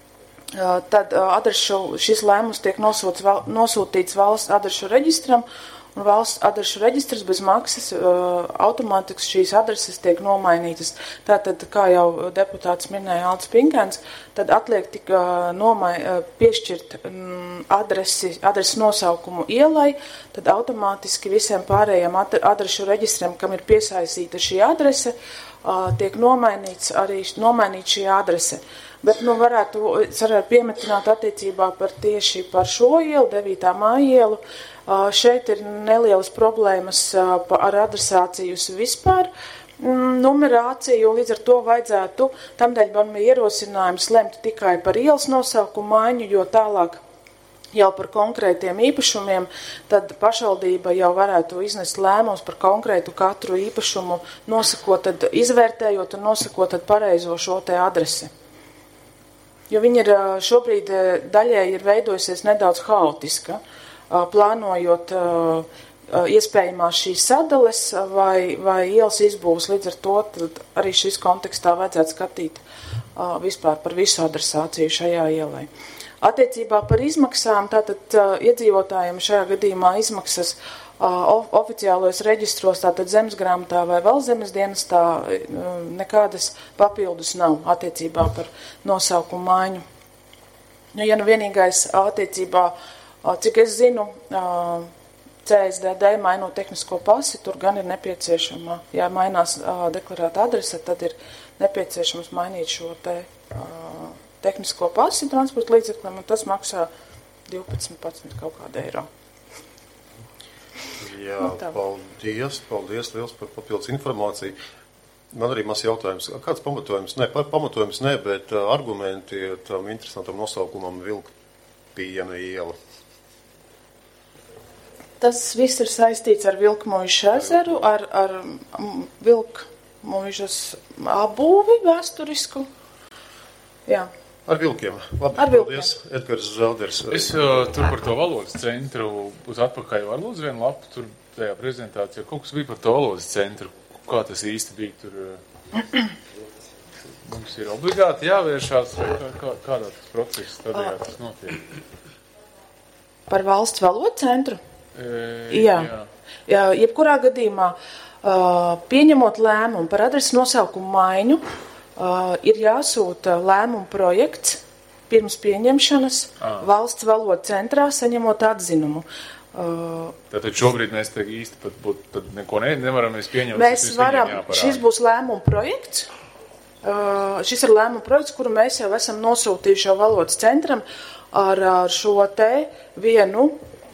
S12: tad šis lēmums tiek nosūtīts valsts adrešu reģistram, un valsts adrešu reģistrs bez maksas automātiski šīs adreses tiek nomainītas. Tātad, kā jau deputāts minēja Aldis Pinkēns, tad atliek tik piešķirt adreses nosaukumu ielai, tad automātiski visiem pārējiem adrešu reģistriem, kam ir piesaistīta šī adrese, tiek nomainīt šī adrese. Bet, es varētu piemetināt attiecībā tieši par šo ielu, 9. māja ielu. Šeit ir nelielas problēmas ar adresācijas vispār numerāciju, līdz ar to vajadzētu, tamdēļ man bija ierosinājums lemt tikai par ielas nosaukumu maiņu, jo tālāk jau par konkrētiem īpašumiem, tad pašvaldība jau varētu iznest lēmums par konkrētu katru īpašumu, izvērtējot un nosakot pareizo šo te adresi. Jo viņa ir šobrīd daļēji ir veidojusies nedaudz haotiska, plānojot iespējamās šīs sadales vai ielas izbūves. Līdz ar to tad arī šis kontekstā vajadzētu skatīt vispār par visu adresāciju šajā ielai. Attiecībā par izmaksām, tātad iedzīvotājiem šajā gadījumā izmaksas oficiālajos reģistros, tātad zemesgrāmatā vai Valstzemes dienestā nekādas papildus nav attiecībā par nosaukumu maiņu. Ja vienīgais attiecībā, cik es zinu, CSDD mainot tehnisko pasi, tur gan ir nepieciešama, ja mainās deklarēta adrese, tad ir nepieciešams mainīt šo tehnisko pasi transporta līdzeklim, un tas maksā 12 kaut kāda eiro.
S4: Jā, paldies liels par papildus informāciju. Man arī maz jautājums. Kāds pamatojums? Pamatojums ne, bet argumenti tam interesantam nosaukumam Vilkpiena iela.
S12: Tas viss ir saistīts ar Vilkmuižas ezeru, ar Vilkmuižas apbūvi vēsturisku. Jā.
S4: Ar vilkiem. Labi,
S12: ar vilkiem.
S4: Paldies, Edgars Zelders.
S6: Es tur par to valodas centru uz atpakaļ var lūdzu vienu lapu, tur tajā prezentācijā kaut kas bija par to valodas centru. Kā tas īsti bija tur? Mums ir obligāti jāvēršās, vai kādā tas process tādējā tas notiek?
S12: Par valsts valodas centru? Jā. Jebkurā gadījumā, pieņemot lēmumu par adreses nosaukumu maiņu, ir jāsūta lēmuma projekts pirms pieņemšanas valsts valodas centrā, saņemot atzinumu.
S6: Tātad šobrīd mēs te īsti pat neko nevaram pieņemt.
S12: Mēs varam, šis būs lēmuma projekts. Šis ir lēmuma projekts, kuru mēs jau esam nosūtījuši jau valodas centram ar šo te vienu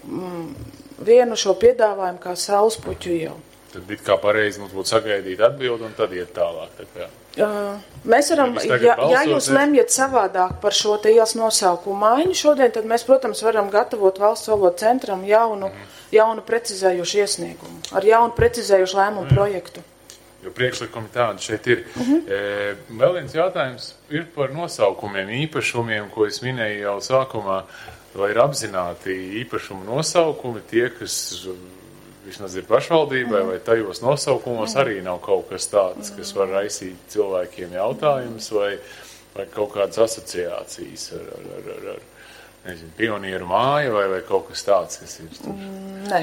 S12: šo piedāvājumu kā saulespuķu ielu.
S6: Tad bija kā pareizi mums būtu sagaidīt atbildi un tad iet tālāk. Tā kā.
S12: Mēs varam, ja jūs lemjat savādāk par šo te ielas nosaukumu maiņu šodien, tad mēs, protams, varam gatavot valsts valodas centram jaunu precizējušu iesniegumu, ar jaunu precizējušu lēmumu projektu.
S6: Jo priekšlikumi tādi šeit ir. Vēl viens jautājums ir par nosaukumiem, īpašumiem, ko es minēju jau sākumā, vai ir apzināti īpašumu nosaukumi tie, kas vismaz ir pašvaldībai, vai tajos nosaukumos arī nav kaut kas tāds, kas var raisīt cilvēkiem jautājumus, vai kaut kādas asociācijas ar nezinu, pionieru māju, vai kaut kas tāds, kas ir tur.
S12: Nē.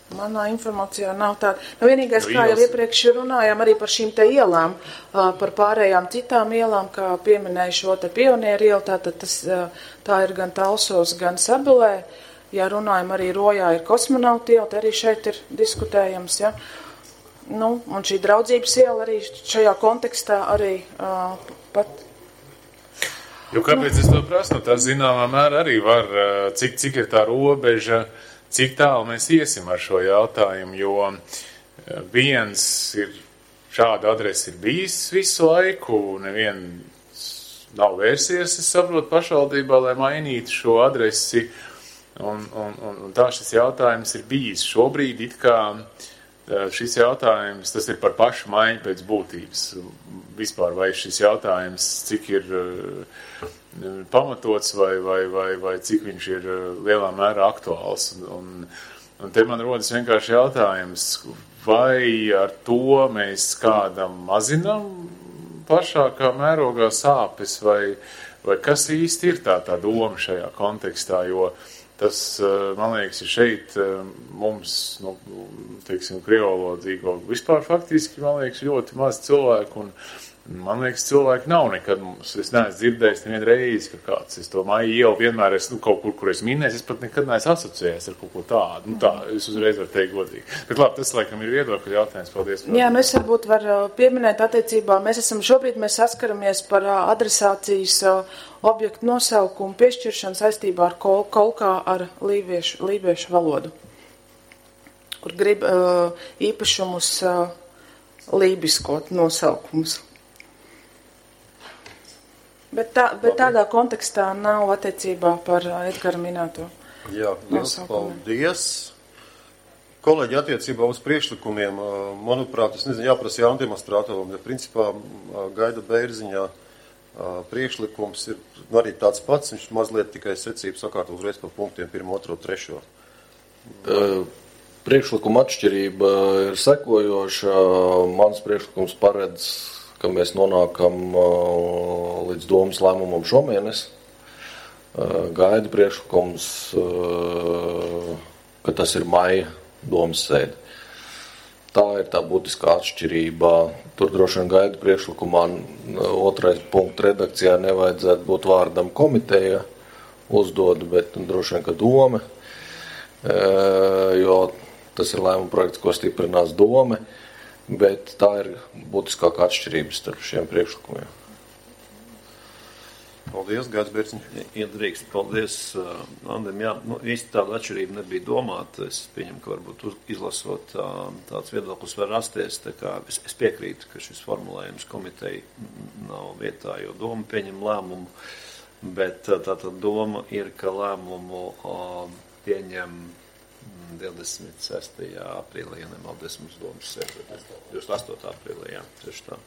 S12: Manā informācijā nav tāda. Vienīgais, kā jau iepriekš runājām arī par šīm te ielām, par pārējām citām ielām, kā pieminēju šo te Pionieru ielu, tātad tā ir gan Talsos, gan Sabilē. Ja runājam arī Rojā ir Kosmonauta iela, arī šeit ir diskutējams, ja. Nu, un šī draudzības iela arī šajā kontekstā arī pat.
S6: Jo kāpēc es to prasu? Tā zināmā mērā arī var, cik ir tā robeža, cik tālu mēs iesim ar šo jautājumu, jo viens ir, šāda adrese ir bijis visu laiku, neviens nav vērsies, es saprotu, pašvaldībā, lai mainītu šo adresi, un tā šis jautājums ir bijis. Šobrīd it kā šis jautājums, tas ir par pašu maiņu pēc būtības. Vispār vai šis jautājums, cik ir pamatots vai cik viņš ir lielā mērā aktuāls. Un te man rodas vienkārši jautājums, vai ar to mēs kādam mazinam plašākā mērogā sāpes, vai kas īsti ir tā doma šajā kontekstā, jo tas, man liekas, ir šeit mums, teiksim, kriolodzīgo vispār faktiski, man liekas, ļoti maz cilvēku, un man liekas, cilvēki nav nekad mums. Es neesmu dzirdējis nevienu reizi, ka kāds, es to Maiju ielu vienmēr kaut kur es minēju, es pat nekad neesmu asociējies ar kaut ko tādu. Tā, es uzreiz varu teikt godīgi. Bet labi, tas laikam ir viedokļu jautājums. Paldies.
S12: Jā, es varbūt varu pieminēt attiecībā. Mēs saskaramies par adresācijas objektu nosaukumu piešķiršanu saistībā ar kolkā ar lībiešu valodu, kur grib īpašumus lībiskot nosaukumus. Bet tādā kontekstā nav attiecībā par Edgara minēto.
S1: Jā, liels paldies. Kolēģi, attiecībā uz priekšlikumiem, manuprāt, es nezinu, jāprasa Jānim Astrātovam, bet principā Gaida Bērziņā priekšlikums ir arī tāds pats, viņš mazliet tikai secību sakārto uzreiz pa punktiem 1, 2, 3.
S10: Priekšlikuma atšķirība ir sekojoša. Mans priekšlikums paredz, ka mēs nonākam līdz domas lēmumam šomēnes. Gaida priekšlikums, ka tas ir maija domas sēde. Tā ir tā būtiskā atšķirība. Tur droši vien Gaida priekšlikumā 2. punktu redakcijā nevajadzētu būt vārdam komiteja uzdod, bet droši vien, ka doma, jo tas ir lēmuma projekts, ko stiprinās doma, bet tā ir būtiskākā atšķirība starp šiem priekšlikumiem.
S1: Paldies, Gads Bērziņš.
S7: Iedrīkst, paldies Andam. Jā, īsti tāda atšķirība nebija domāta. Es pieņemu, ka varbūt izlasot tāds viedoklis var rasties. Tā kā es piekrītu, ka šis formulējums komiteja nav vietā, jo doma pieņem lēmumu, bet tātad doma ir, ka lēmumu pieņem 26. aprīlī, ja nemaldos mums domas sēde, 28. aprīlī, jā, tieši tā.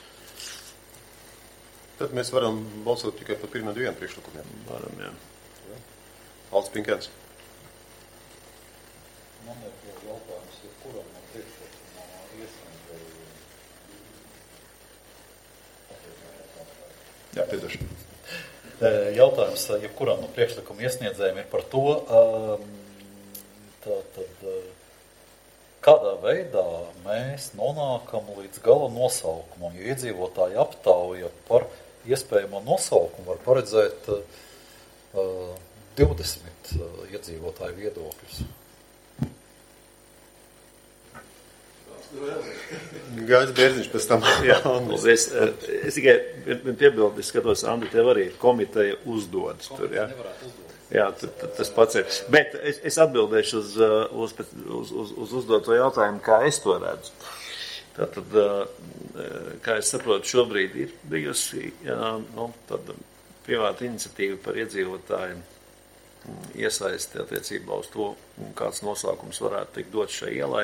S1: Tad mēs varam balsot tikai par 1 un 2 priekšlikumiem.
S7: Varam, jā.
S1: Alts Pinkēns.
S5: Man ir jautājums, kuram no priekšlikumā iesniedzēju?
S1: Jā, piedošana.
S5: Jautājums, kuram no priekšlikuma iesniedzējiem ir par to, tātad, kādā veidā mēs nonākam līdz gala nosaukumam, jo iedzīvotāji aptauja par iespējamo nosaukumu var paredzēt 20 iedzīvotāju viedokļus.
S1: Gaidz Bērziņš pēc tam.
S7: Jā, es tikai piebildu, es skatos, Andi, tev arī komiteja uzdod tur, jā? Jā, tas pats ir. Bet es atbildēšu uz uzdoto jautājumu, kā es to redzu. Tātad, kā es saprotu, šobrīd ir bijusi tāda privāta iniciatīva par iedzīvotāju iesaisti attiecībā uz to, kāds nosaukums varētu tikt dots šai ielai.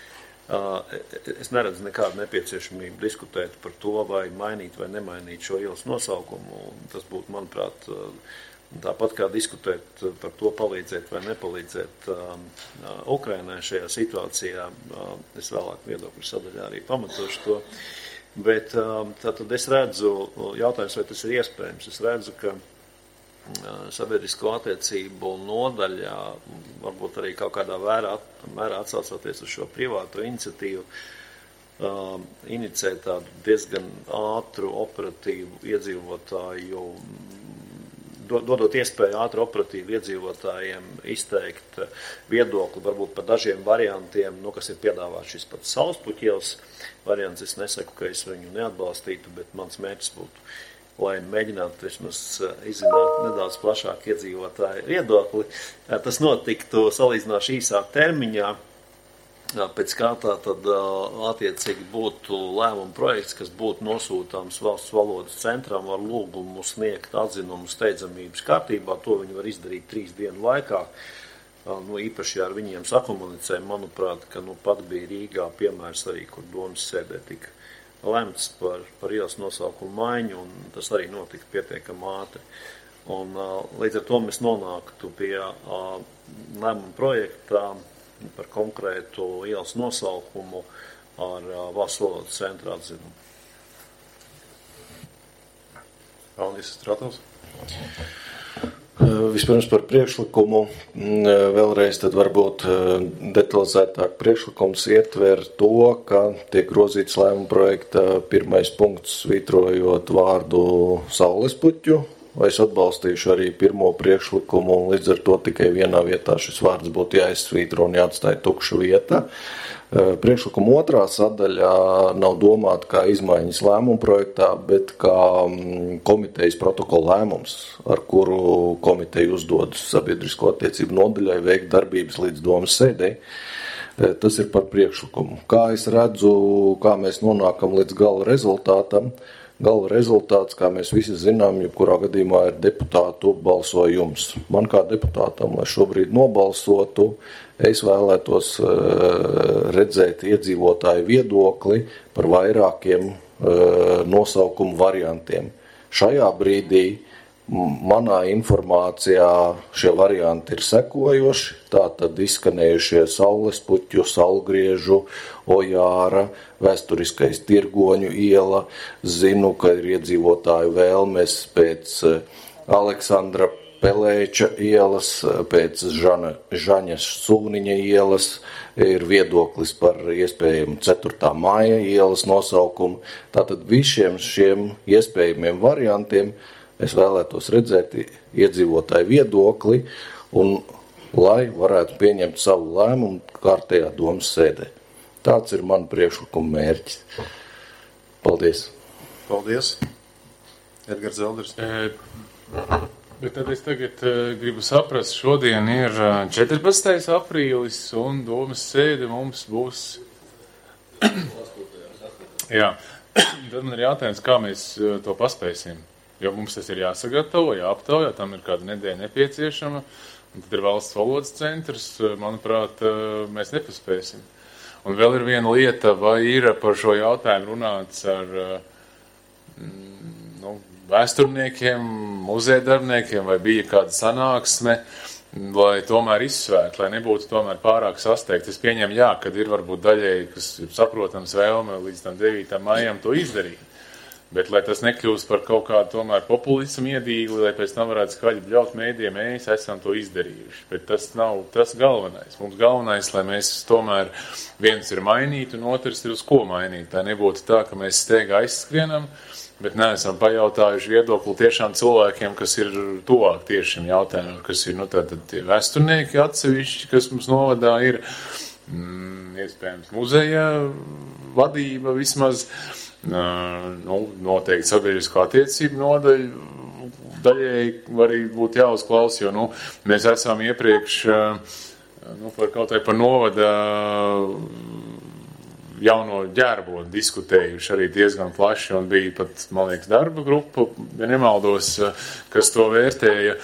S7: Es neredzu nekādu nepieciešamību diskutēt par to, vai mainīt vai nemainīt šo ielas nosaukumu. Tas būtu, manuprāt, tāpat kā diskutēt par to, palīdzēt vai nepalīdzēt Ukrainai šajā situācijā, es vēlāk viedokļu sadaļā arī pamatošu to. Bet tātad es redzu, jautājums, vai tas ir iespējams, es redzu, ka sabiedrisko attiecību nodaļā, varbūt arī kaut kādā mērā atsaucoties uz šo privāto iniciatīvu, inicēt tādu diezgan ātru operatīvu iedzīvotāju, dodot iespēju ātru operatīvu iedzīvotājiem izteikt viedokli, varbūt par dažiem variantiem, kas ir piedāvāts šis pats Saulspuķielas variants. Es nesaku, ka es viņu neatbalstītu, bet mans mērķis būtu, lai mēģinātu vismaz izzināt nedaudz plašāk iedzīvotāju viedokli. Tas notiktu salīdzinoši īsā termiņā, pēc kā tā tad attiecīgi būtu lēmuma projekts, kas būtu nosūtāms Valsts valodas centram ar lūgumu sniegt atzinumu steidzamības kārtībā. To viņi var izdarīt 3 dienu laikā. Īpaši ar viņiem sakomunicē, manuprāt, ka pat bija Rīgā piemērs arī, kur domas sēdē tika lemts par ielas nosaukumu maiņu, un tas arī notika pietiekami ātri. Un līdz ar to mēs nonāktu pie lēmuma projektā par konkrētu ielas nosaukumu ar Valsts valodas centra atzinumu.
S4: Aldis Stratovs.
S10: Vispirms par priekšlikumu. Vēlreiz tad varbūt detalizētāk priekšlikums ietver to, ka tiek grozīts lēmuma projekta 1. punkts svītrojot vārdu saulespuķu. Es atbalstīšu arī 1. priekšlikumu, un līdz ar to tikai vienā vietā šis vārds būtu jāizsvītro un jāatstāja tukša vieta. Priekšlikuma 2. sadaļā nav domāta kā izmaiņas lēmuma projektā, bet kā komitejas protokola lēmums, ar kuru komiteja uzdodas sabiedrisko attiecību nodaļai veikt darbības līdz domas sēdei. Tas ir par priekšlikumu. Kā es redzu, kā mēs nonākam līdz gala rezultātam? Gala rezultāts, kā mēs visi zinām, jebkurā gadījumā ir deputātu balsojums. Man kā deputātam, lai šobrīd nobalsotu, es vēlētos redzēt iedzīvotāju viedokli par vairākiem nosaukumu variantiem. Šajā brīdī manā informācijā šie varianti ir sekojoši, tātad izskanējušie saulespuķu, saulgriežu, Ojāra, vēsturiskais Tirgoņu iela. Zinu, ka ir iedzīvotāju vēlmes pēc Aleksandra Pelēča ielas, pēc Žaņas Sūniņa ielas, ir viedoklis par iespējamu 4. māja ielas nosaukumu. Tātad visiem šiem iespējamiem variantiem es vēlētos redzēt iedzīvotāju viedokli, un lai varētu pieņemt savu lēmumu kārtējā domas sēdē. Tāds ir man priekšlikuma mērķis. Paldies.
S4: Paldies. Edgars Zelders.
S6: Bet tad es tagad gribu saprast, šodien ir 14. aprīlis un domas sēde mums būs. Jā, tad man ir jautājums, kā mēs to paspēsim. Jo mums tas ir jāsagatavo, jāaptaujā, tam ir kāda nedēļa nepieciešama, un tad ir Valsts valodas centrs, manuprāt, mēs nepaspēsim. Un vēl ir viena lieta, vai ir par šo jautājumu runāts ar vēsturniekiem, muzejdarbiniekiem, vai bija kāda sanāksme, lai tomēr izsvērt, lai nebūtu tomēr pārāk sasteigt. Es pieņemu, jā, kad ir varbūt daļēji, kas ir saprotams vēlme līdz tam 9. maijam to izdarīt. Bet, lai tas nekļūst par kaut kādu tomēr populismu iedīgli, lai pēc tam varētu skaļi bļaut mēdiem, mēs esam to izdarījuši. Bet tas nav tas galvenais. Mums galvenais, lai mēs tomēr viens ir mainīt un otrs ir uz ko mainīt. Tā nebūtu tā, ka mēs steigā aizskrienam, bet neesam pajautājuši viedokli tiešām cilvēkiem, kas ir tuvāk tieši šim jautājumam, kas ir, tātad tie vēsturnieki atsevišķi, kas mums novadā ir, iespējams, muzeja vadība vismaz, noteikti sabiedrisko attiecību nodaļu daļēji arī būtu jāuzklaus, jo mēs esam iepriekš par novada jauno ģērbotu diskutējuši arī diezgan plaši, un bija pat, man liekas, darba grupa, ja nemaldos, kas to vērtēja,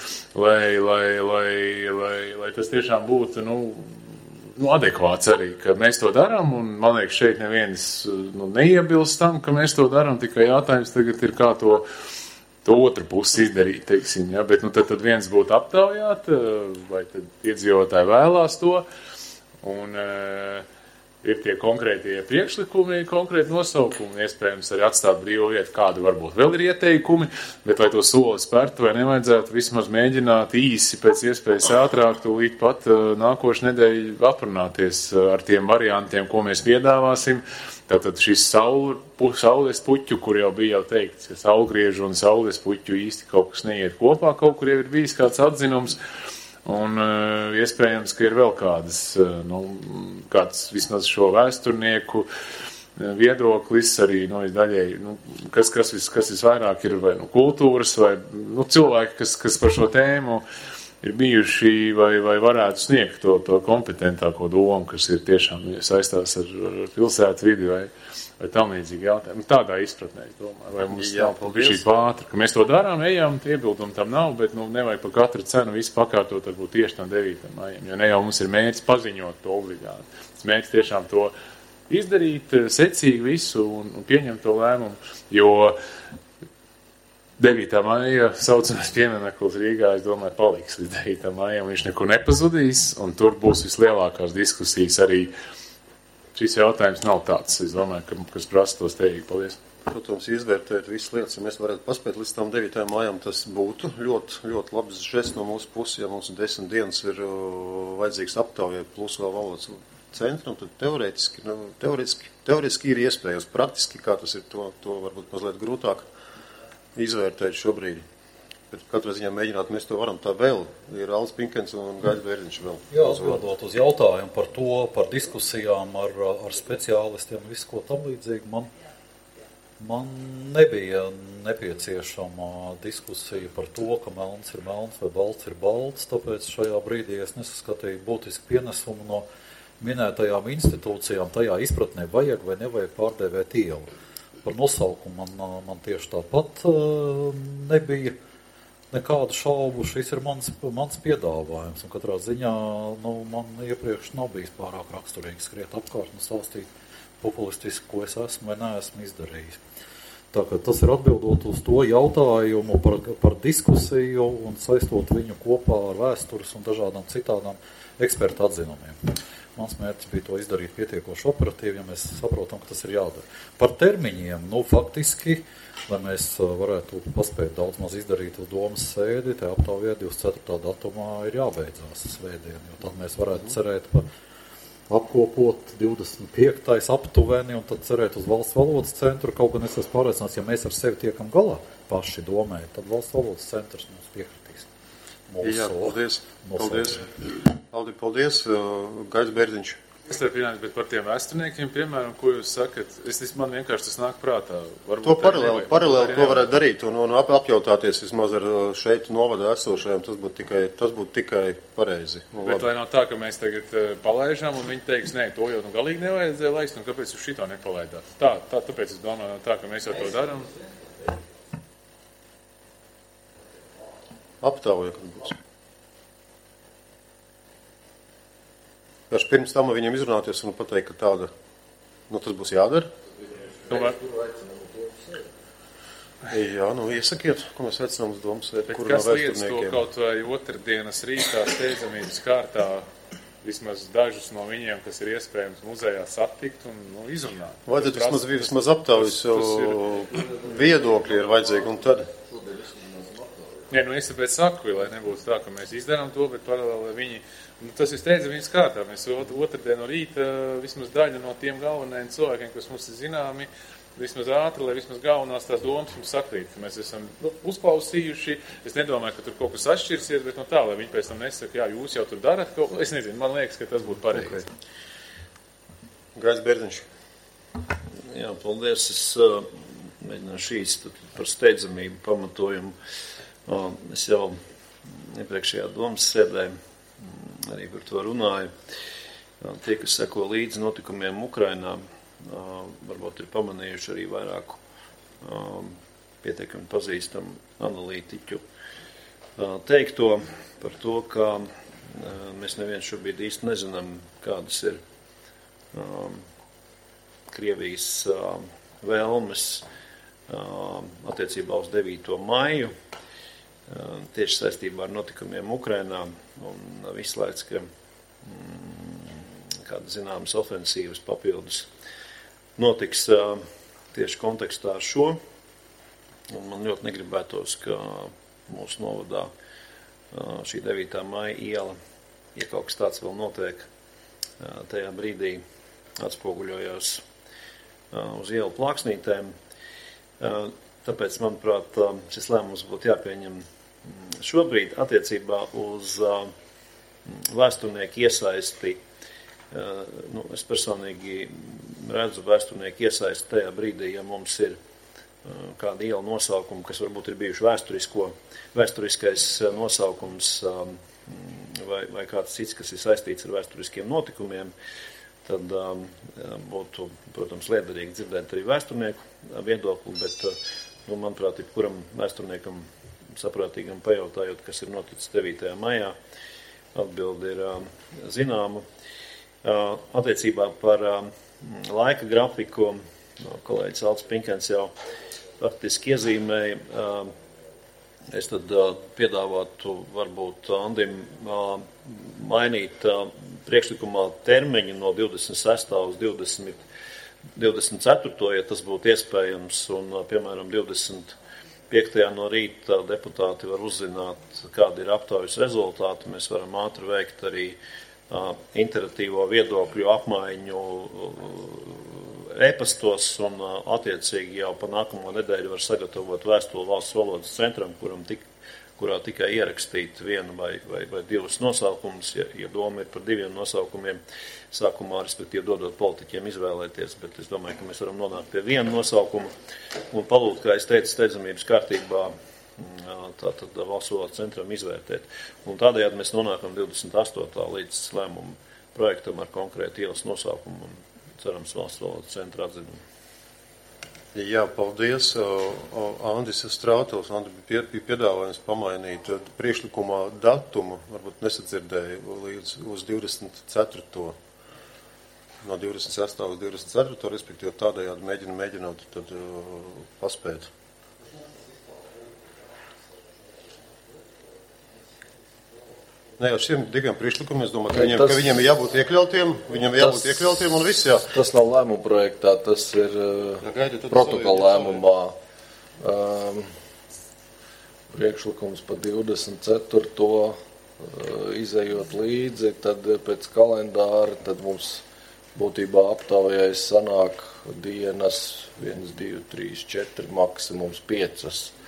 S6: lai tas tiešām būtu, adekvāts arī, ka mēs to darām, un man liekas, šeit neviens neiebilst tam, ka mēs to darām, tikai jautājums tagad ir, kā to otru pusi izdarīt, teiksim, ja? Bet tad viens būtu aptaujāt, vai tad iedzīvotāji vēlās to, un ir tie konkrētie priekšlikumi, konkrēti nosaukumi, iespējams arī atstāt brīvu vietu, kādi varbūt vēl ir ieteikumi, bet vai to soli spērt vai nevajadzētu vismaz mēģināt īsi pēc iespējas ātrāk tūlīt pat nākošu nedēļu aprunāties ar tiem variantiem, ko mēs piedāvāsim. Tātad šis saules puķu, kur jau bija jau teikts, ka saulgriežu un saules puķu īsti kaut kas neiet kopā, kaut kur jau ir bijis kāds atzinums. Un iespējams, ka ir vēl kāds vismaz šo vēsturnieku viedoklis arī, daļēji, kas visvairāk ir vai kultūras vai cilvēki, kas par šo tēmu ir bijuši vai varētu sniegt to kompetentāko domu, kas ir tiešām saistās ar pilsētu vidi vai tam līdzīgi jautājumi. Tādā izpratnē, es domāju, vai mums nav šī pātra, ka mēs to darām, ejam, iebildumu tam nav, bet nevajag par katru cenu visu pakārtot, varbūt tieši tam 9. maijam, jo ne jau mums ir mērķis paziņot to obligāti. Tas mērķis tiešām to izdarīt secīgi visu un pieņemt to lēmumu, jo 9. maija saucamais piemineklis Rīgā, es domāju, paliks līdz 9. maijam, viņš nekur nepazudīs, un tur būs vislielākās diskusijas arī. Šis jautājums nav tāds, es domāju, kas prasa to steigi. Paldies.
S1: Protams, izvērtēt visas lietas, ja mēs varētu paspēt līdz tam 9. maijam, tas būtu ļoti, ļoti labs žests no mūsu puses, ja mums 10 dienas ir vajadzīgs aptaujai plus vēl valodas centram, tad teoretiski ir iespējams, praktiski, kā tas ir, to varbūt mazliet grūtāk izvērtēt šobrīd. Bet katrā ziņā mēģināt, mēs to varam. Tā vēl ir Alts Pinkens un Gaļs Bērziņš vēl.
S5: Jā, atbildot uz jautājumu par to, par diskusijām ar speciālistiem, visu ko tam līdzīgi, man nebija nepieciešama diskusija par to, ka melns ir melns vai balts ir balts, tāpēc šajā brīdī es nesaskatīju būtisku pienesumu no minētajām institūcijām, tajā izpratnē vajag vai nevajag pārdēvēt ielu. Par nosaukumu man tieši tāpat nebija nekādu šaubu, šis ir mans piedāvājums, un katrā ziņā man iepriekš nav bijis pārāk raksturīgi skriet apkārt un stāstīt populistiski, ko es esmu vai neesmu izdarījis. Tā kā tas ir atbildot uz to jautājumu par diskusiju un saistot viņu kopā ar vēstures un dažādām citādām ekspertu atzinumiem. Mans mērķis bija to izdarīt pietiekoši operatīvi, ja mēs saprotam, ka tas ir jādara. Par termiņiem, faktiski, lai mēs varētu paspēt daudz maz izdarīt uz domas sēdi, te aptaujā 24. datumā ir jābeidzās svētdien, jo tad mēs varētu cerēt par apkopot 25. aptuveni un tad cerēt uz valsts valodas centru. Kaut gan es esmu pārliecināts, ja mēs ar sevi tiekam galā paši domē, tad valsts valodas centrs mums piekritīs.
S1: Jā, paldies. Paldies. Gaļs Bērziņš.
S6: Es tev pieņēmu, bet par tiem vēsturniekiem, piemēram, ko jūs sakat, man vienkārši tas nāk prātā. Varbūt
S1: to paralēli to varētu darīt un apjautāties vismaz ar šeit novadā esošajiem, tas būtu tikai pareizi.
S6: Bet lai nav tā, ka mēs tagad palaižam un viņi teiks, nē, to jau galīgi nevajadzēja laist, un kāpēc jūs šito nepalaidāt? Tāpēc es domāju, tā, ka mēs jau to daram.
S1: Aptauja, kad būs. Pirms tam viņiem izrunāties un pateikt, ka tāda, tas būs jādara. Jā, iesakiet, ko mēs aicinām uz domas sēdi, kur no vēsturniekiem.
S6: Bet kas liedz to kaut vai otrdienas rītā steidzamības kārtā, vismaz dažus no viņiem, kas ir iespējams muzejā satikt un izrunāt?
S1: Vajadzētu vismaz aptaujas viedokļi ir vajadzīgi un tad.
S6: Jā, es tāpēc saku, lai nebūtu tā, ka mēs izdarām to, bet paralēli viņi, tas ir steidzamības kārtā. Mēs otrdien no rīta vismaz daļa no tiem galvenajiem cilvēkiem, kas mums ir zināmi, vismaz ātri, lai vismaz galvenās tās domas mums sakrīt. Mēs esam uzklausījuši, es nedomāju, ka tur kaut kas atšķirsies, bet no tā, lai viņi pēc tam nesaka, jā, jūs jau tur darat kaut ko, es nezinu, man liekas, ka tas būtu pareizi.
S1: Gaļs Bērziņš.
S7: Jā, paldies, es mēģināšu īsti par steidzamību pamatojumu. Es jau iepriekšējā domas sēdē arī par to runāju. Tie, kas seko līdzi notikumiem Ukrainā, varbūt ir pamanījuši arī vairāku pietiekami pazīstamu analītiķu teikto par to, ka mēs neviens šobrīd īsti nezinām, kādas ir Krievijas vēlmes attiecībā uz 9. maiju. Tieši saistībā ar notikumiem Ukrainā un izslēgts, ka kāda zināmas ofensīvas papildus notiks tieši kontekstā ar šo. Un man ļoti negribētos, ka mūsu novadā šī 9. maija iela, ja kaut kas tāds vēl notiek, tajā brīdī atspoguļojās uz ielu plāksnītēm. Tāpēc, manuprāt, šis lēmums būtu jāpieņem šobrīd attiecībā uz vēsturnieku iesaisti. Es personīgi redzu vēsturnieku iesaisti tajā brīdī, ja mums ir kāda iela nosaukuma, kas varbūt ir bijuši vēsturiskais nosaukums vai kāds cits, kas ir saistīts ar vēsturiskiem notikumiem, tad būtu, protams, liederīgi dzirdēt arī vēsturnieku viedokli, bet, manuprāt, jebkuram vēsturniekam saprātīgam pajautājot, kas ir noticis 9. maijā, atbildi ir zināma. Attiecībā par laika grafiku, kolēģis Alts Pinkens jau faktiski iezīmēja. Es tad piedāvātu varbūt Andim mainīt priekšlikumā termiņu no 26. uz 24. ja tas būtu iespējams, un, piemēram, 25. no rīta deputāti var uzzināt, kādi ir aptaujas rezultāti. Mēs varam ātri veikt arī interatīvo viedokļu apmaiņu e-pastos, un attiecīgi jau pa nākamo nedēļu var sagatavot vēstuli Valsts valodas centram, kurā tikai ierakstīt vienu vai divus nosaukumus, ja doma ir par 2 nosaukumiem sākumā, respektīvi dodot politiķiem izvēlēties, bet es domāju, ka mēs varam nonākt pie viena nosaukuma un palūgt, kā es teicu, steidzamības kārtībā tātad Valsts valodas centram izvērtēt. Un tādējādi mēs nonākam 28. līdz lēmumu projektam ar konkrētu ielas nosaukumu un cerams Valsts valodas centra atzinumu.
S4: Jā, paldies. Andis Strātels, bija piedāvājums pamainīt priekšlikumā datumu, varbūt nesadzirdēju, uz 24. No 26. uz 24. respektīvi tādējādi mēģinot tad paspēt. Ne, ar šiem 2 priekšlikumiem, es domāju, ka viņiem ir jābūt iekļautiem, un viss, jā.
S10: Tas nav lēmuma projektā, tas ir protokola lēmumā. Priekšlikums pa 24. Izejot līdzi, tad pēc kalendāra, tad mums būtībā aptaujais sanāk dienas 1, 2, 3, 4, maksimums 5.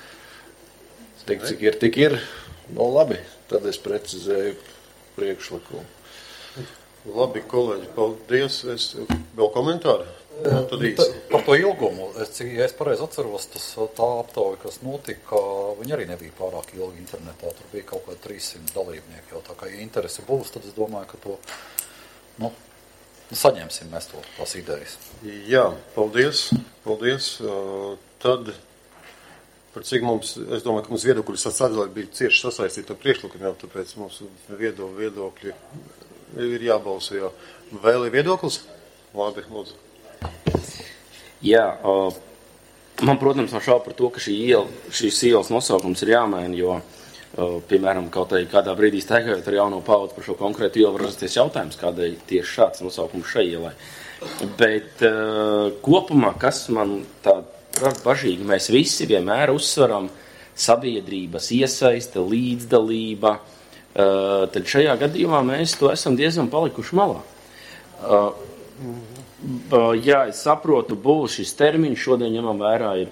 S10: Tik ir, no labi. Tad es precizēju priekšlikumu.
S4: Labi, kolēģi, paldies. Vēl komentāri?
S5: Par to ilgumu, ja es pareizi atceros, tā aptauja, kas notika, viņi arī nebija pārāk ilgi internetā. Tur bija kaut kā 300 dalībnieki. Jau tā kā, ja interesi būs, tad es domāju, ka to saņemsim mēs tās idejas.
S4: Jā, paldies. Tad... Par cik mums, es domāju, ka mums viedokļi sadalē bija cieši sasaistīti ar priekšlikumiem, tāpēc mums viedokļi ir jābalso, jo vēl ir viedoklis? Labi, lūdzu.
S3: Jā, man, protams, nav šaubu par to, ka šīs ielas nosaukums ir jāmaina, jo, piemēram, kaut arī kādā brīdī staigājot ar jauno paudzi par šo konkrētu ielu var rasties jautājums, kādēļ tieši šāds nosaukums šai ielai. Bet kopumā, kas man tā bažīgi, mēs visi vienmēr uzsveram sabiedrības iesaiste, līdzdalība, tad šajā gadījumā mēs to esam diezgan palikuši malā. Jā, es saprotu, būs šis termiņš, šodien ņemam vērā ir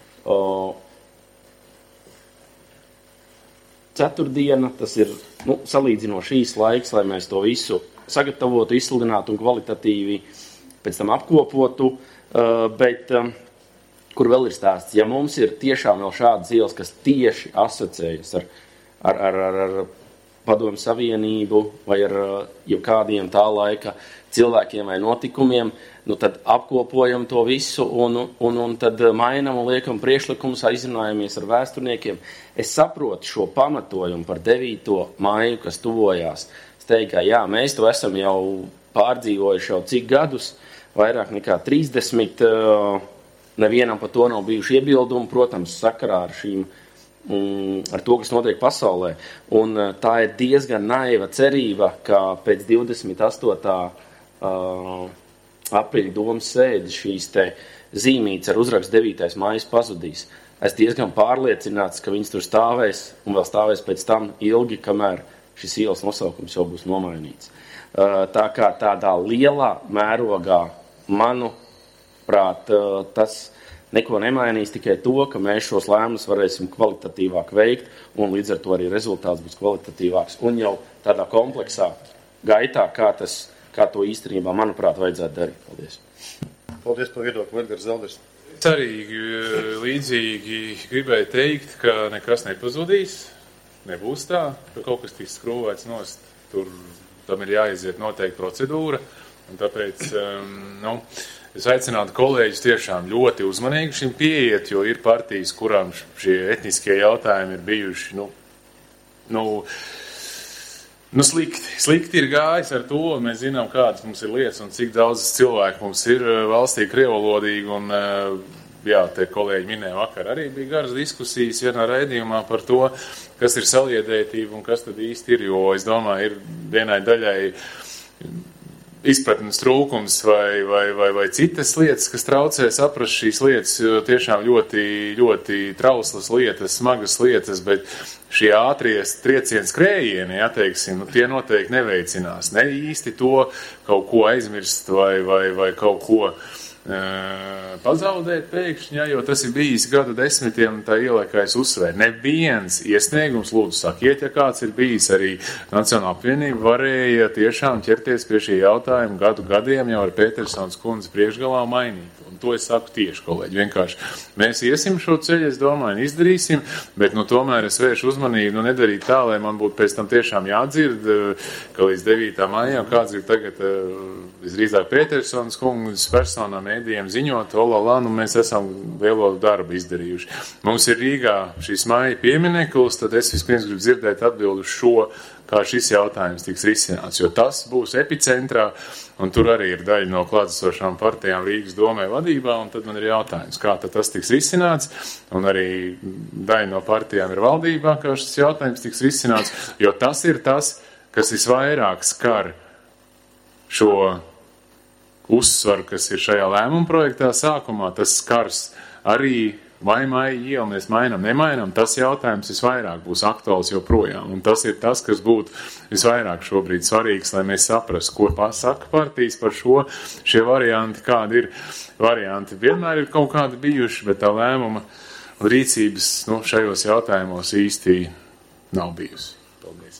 S3: ceturtdiena, tas ir salīdzinoši īs laiks, lai mēs to visu sagatavotu, izsludinātu un kvalitatīvi pēc tam apkopotu, bet kur vēl ir stāsts, ja mums ir tiešām vēl šādas ielas, kas tieši asociējas ar Padomju Savienību vai ar jebkādiem tā laika cilvēkiem vai notikumiem, tad apkopojam to visu un tad mainam un liekam priekšlikumus, aizrunājamies ar vēsturniekiem. Es saprotu šo pamatojumu par 9. maiju, kas tuvojās. Es teiktu, ka jā, mēs to esam jau pārdzīvojuši jau cik gadus, vairāk nekā 30. Nevienam par to nav bijuši iebildumi, protams, sakarā ar to, kas notiek pasaulē. Un tā ir diezgan naiva cerība, ka pēc 28. aprīļa domas sēdi šīs te zīmītes ar uzrakstu 9. maijs pazudīs. Es diezgan pārliecināts, ka viņas tur stāvēs un vēl stāvēs pēc tam ilgi, kamēr šis ielas nosaukums jau būs nomainīts. Tā kā tādā lielā mērogā, manuprāt, tas neko nemainīs, tikai to, ka mēs šos lēmumus varēsim kvalitatīvāk veikt un līdz ar to arī rezultāts būs kvalitatīvāks un jau tādā kompleksā gaitā, kā to īstenībā, manuprāt, vajadzētu darīt. Paldies.
S4: Paldies par viedokli, Edgars Zelders.
S6: Es arī līdzīgi gribēju teikt, ka nekas nepazudīs, nebūs tā, ka kaut kas tiks skrūvēts nost. Tam ir jāiziet noteikti procedūra, un tāpēc, es aicinātu kolēģis tiešām ļoti uzmanīgi šim pieiet, jo ir partijas, kurām šie etniskie jautājumi ir bijuši, slikti ir gājis ar to, un mēs zinām, kādas mums ir lietas un cik daudz cilvēku mums ir valstī krievalodīgi, un, te kolēģi minēja vakar, arī bija garas diskusijas vienā raidījumā par to, kas ir saliedētība un kas tad īsti ir, jo es domāju, ir vienai daļai izpratnes trūkums vai citas lietas, kas traucē saprast šīs lietas, tiešām ļoti, ļoti trauslas lietas, smagas lietas, bet šie ātrie triecieni skrējieni, teiksim, tie noteikti neveicinās. Ne īsti to kaut ko aizmirst vai kaut ko pazaudēt pēkšņi, jo tas ir bijis gadu desmitiem, tā ielēkais uzsver. Neviens iesniegums, lūdzu sakiet, ja kāds ir bijis arī Nacionāla apvienība, varēja tiešām ķerties pie šī jautājuma gadiem jau ar Petersons kundzi priekšgalā mainīt. Un to es saku tieši, kolēģi, vienkārši. Mēs iesim šo ceļu, es domāju, un izdarīsim, bet tomēr es vēršu uzmanību, nedarīt tā, lai man būtu pēc tam tiešām jādzird, ka līdz 9. maijām kāds ir tagad visdrīzāk Petersons kundzes personā mēdījiem ziņot, mēs esam lielo darbu izdarījuši. Mums ir Rīgā šīs maija piemineklis, tad es vispirms gribu dzirdēt atbildu šo, kā šis jautājums tiks risināts, jo tas būs epicentrā, un tur arī ir daļa no klātesošām partijām Rīgas domē vadībā, un tad man ir jautājums, kā tad tas tiks risināts, un arī daļa no partijām ir valdībā, kā šis jautājums tiks risināts, jo tas ir tas, kas visvairāk skar šo uzsvaru, kas ir šajā lēmuma projektā sākumā, tas skars arī vai maija ielu mēs nemainām, tas jautājums visvairāk būs aktuāls joprojām. Un tas ir tas, kas būtu visvairāk šobrīd svarīgs, lai mēs saprastu, ko pasaka partijas par šie varianti, kādi ir varianti. Vienmēr ir kaut kādi bijuši, bet tā lēmuma rīcības šajos jautājumos īsti nav bijusi. Paldies.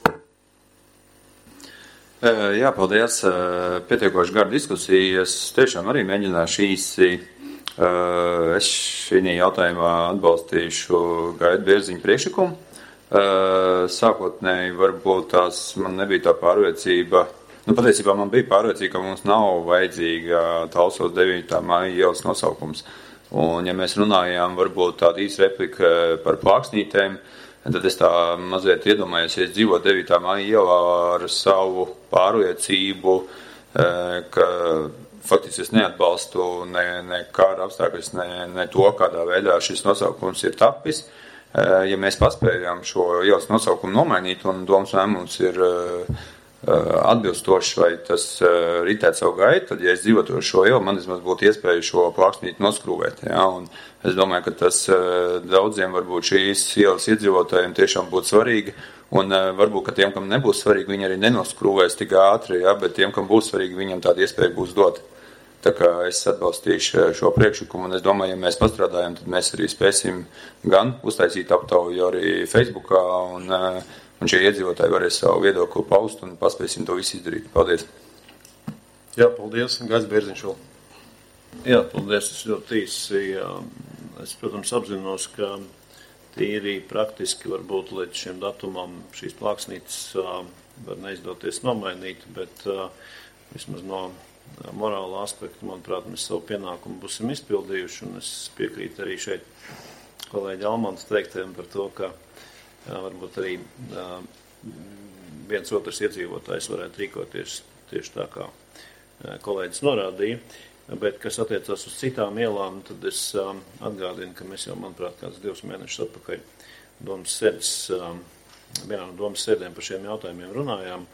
S8: Jā, paldies. Pietiekoši gara diskusija. Es tiešām arī mēģināšu īsi. Es šī jautājumā atbalstīšu Gaida Bierziņa priekšlikumu. Sākotnēji varbūt man nebija tā pārliecība. Patiesībā man bija pārliecība, ka mums nav vajadzīga Talsos 9. maija ielas nosaukums. Un ja mēs runājām varbūt tāda īsa replika par plāksnītēm, tad es tā mazliet iedomājos, ja es dzīvotu 9. maija ielā ar savu pārliecību, ka faktiski es neatbalstu ne kāda apstākļus, ne to, kādā veidā šis nosaukums ir tapis. Ja mēs paspējām šo ielas nosaukumu nomainīt un domas lēmums ir atbilstoši, vai tas ritēt savu gaitu, tad, ja es dzīvotu ar šo ielu, man vismaz būtu iespēja šo plāksnīti noskrūvēt. Ja? Un es domāju, ka tas daudziem varbūt šīs ielas iedzīvotājiem tiešām būtu svarīgi. Un varbūt, ka tiem, kam nebūs svarīgi, viņi arī nenoskrūvēs tik ātri, ja? Bet tiem, kam būs svarīgi, viņam tāda iespēja būs dot. Tā kā es atbalstīšu šo priekšlikumu, un es domāju, ja mēs pastrādājam, tad mēs arī spēsim gan uztaisīt aptauju arī Facebookā, un šie iedzīvotāji varēs savu viedokli paust, un paspēsim to visu izdarīt. Paldies!
S4: Jā, paldies, Gaids Bierziņš vēl.
S7: Jā, paldies, es ļoti īsi. Es, protams, apzinos, ka tīri praktiski varbūt līdz šim datumam šīs plāksnītes var neizdoties nomainīt, bet vismaz no morāla aspekta, manuprāt, mēs savu pienākumu būsim izpildījuši, un es piekrītu arī šeit kolēģi Almantas teiktiem par to, ka varbūt arī viens otrs iedzīvotājs varētu rīkoties tieši tā, kā kolēģis norādīja, bet kas attiecās uz citām ielām, tad es atgādinu, ka mēs jau, manuprāt, kāds 2 mēnešus atpakaļ vienā no domas sēdēm par šiem jautājumiem runājām,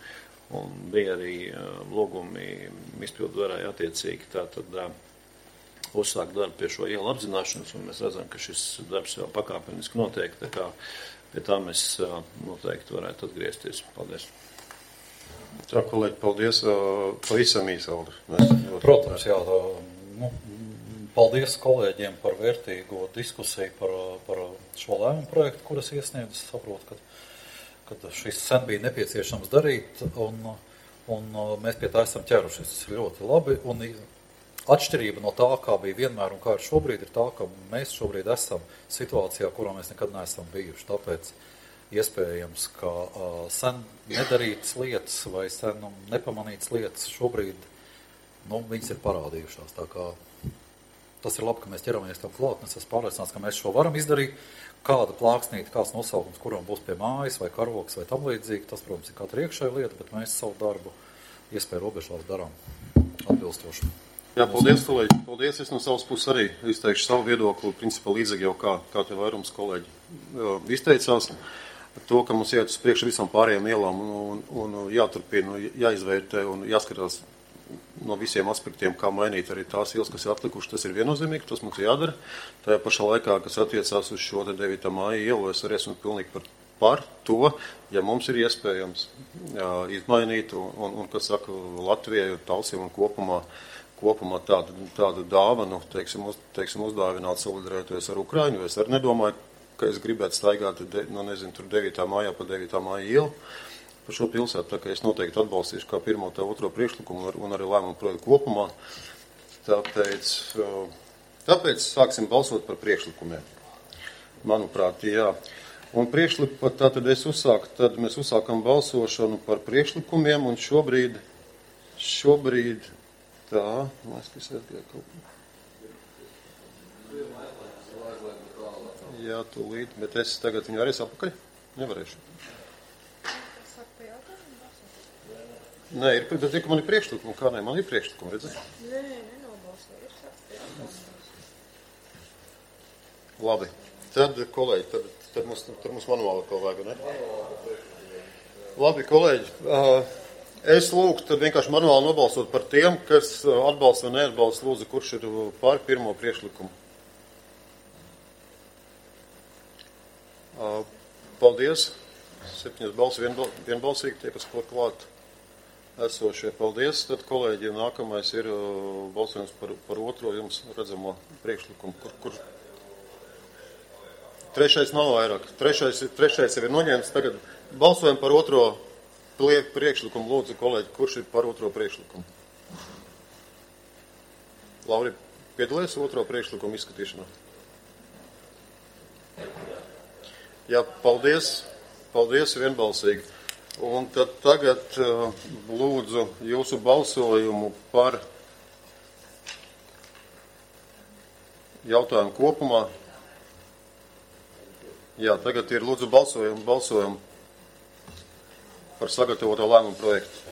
S7: un bija arī lūgumi izpildu varai attiecīgi tātad uzsākt darbu pie šo ielu apzināšanas, un mēs redzam, ka šis darbs jau pakāpeniski notiek, tā kā pie tā mēs noteikti varētu atgriezties. Paldies.
S4: Tā, kolēģi, paldies. Pavisam īsi, Aldri.
S5: Protams, jā, paldies kolēģiem par vērtīgo diskusiju par šo lēmumu projektu, kuras iesniedz. Saprotu, ka šis sen bija nepieciešams darīt, un mēs pie tā esam ķerušies ļoti labi. Un atšķirība no tā, kā bija vienmēr un kā ir šobrīd, ir tā, ka mēs šobrīd esam situācijā, kurā mēs nekad neesam bijuši. Tāpēc iespējams, ka sen nedarītas lietas vai sen nepamanītas lietas šobrīd, viņas ir parādījušās. Tā kā tas ir labi, ka mēs ķeramies tam klāt, un es esmu pārliecināts, ka mēs šo varam izdarīt. Kāda plāksnīta, kāds nosaukums, kuram būs pie mājas vai karoks vai tam līdzīgi, tas, protams, ir katra iekšēja lieta, bet mēs savu darbu iespēju robežās darām atbilstoši.
S4: Jā, paldies, kolēģi. Paldies. Es no savas puses arī izteikšu savu viedokli, principā līdzīgi jau kā te vairums kolēģi izteicās. To, ka mums iet uz priekšu visām pārējām ielām un jāturpina, jāizvērtē un jāskatās no visiem aspektiem, kā mainīt arī tās ielas, kas ir atlikuši, tas ir viennozīmīgi, tas mums jādara. Tajā pašā laikā, kas attiecās uz šo 9. māja ielu, es arī esmu pilnīgi par to, ja mums ir iespējams izmainīt un kas saka, Latvijai un Talsiem un kopumā tādu dāvanu, teiksim, uzdāvināt solidarēties ar Ukraiņu. Es arī nedomāju, ka es gribētu staigāt, tur 9. mājā pa 9. māja ielu par šo pilsētu, tā kā es noteikti atbalstīšu kā pirmo tā otro priekšlikumu un arī lēmumu projektu kopumā. Tāpēc sāksim balsot par priekšlikumiem. Manuprāt, jā. Un priekšlikumu, tad mēs uzsākam balsošanu par priekšlikumiem un šobrīd tā, mēs jā, tūlīt, bet es tagad viņu arī apakaļ nevarēšu. Nē, bet man ir priekšlikumi, kā ne, man ir priekšlikumi, redzat?
S12: Nē, nenobalsoju,
S4: Labi, tad, kolēģi, tad mums manuāli kaut vajag, ne? Labi, kolēģi, es lūgtu tad vienkārši manuāli nobalsot par tiem, kas atbalsta vai neatbalsta, lūdzu, kurš ir pār pirmo priekšlikumu. Paldies. 7 balsi vienbalsīgi, tie, kas klāt esošie. Paldies. Tad, kolēģi, nākamais ir balsojums par otro jums redzamo priekšlikumu. Kur? Trešais nav vairāk. Trešais jau ir noņēmis. Tagad balsojam par otro priekšlikumu. Lūdzu, kolēģi, kurš ir par otro priekšlikumu? Lauri, piedalies otro priekšlikumu izskatīšanā? Jā, paldies. Paldies vienbalsīgi. Un tad tagad lūdzu jūsu balsojumu par jautājumu kopumā. Jā, tagad ir lūdzu balsojumu par sagatavoto lēmumu projektu.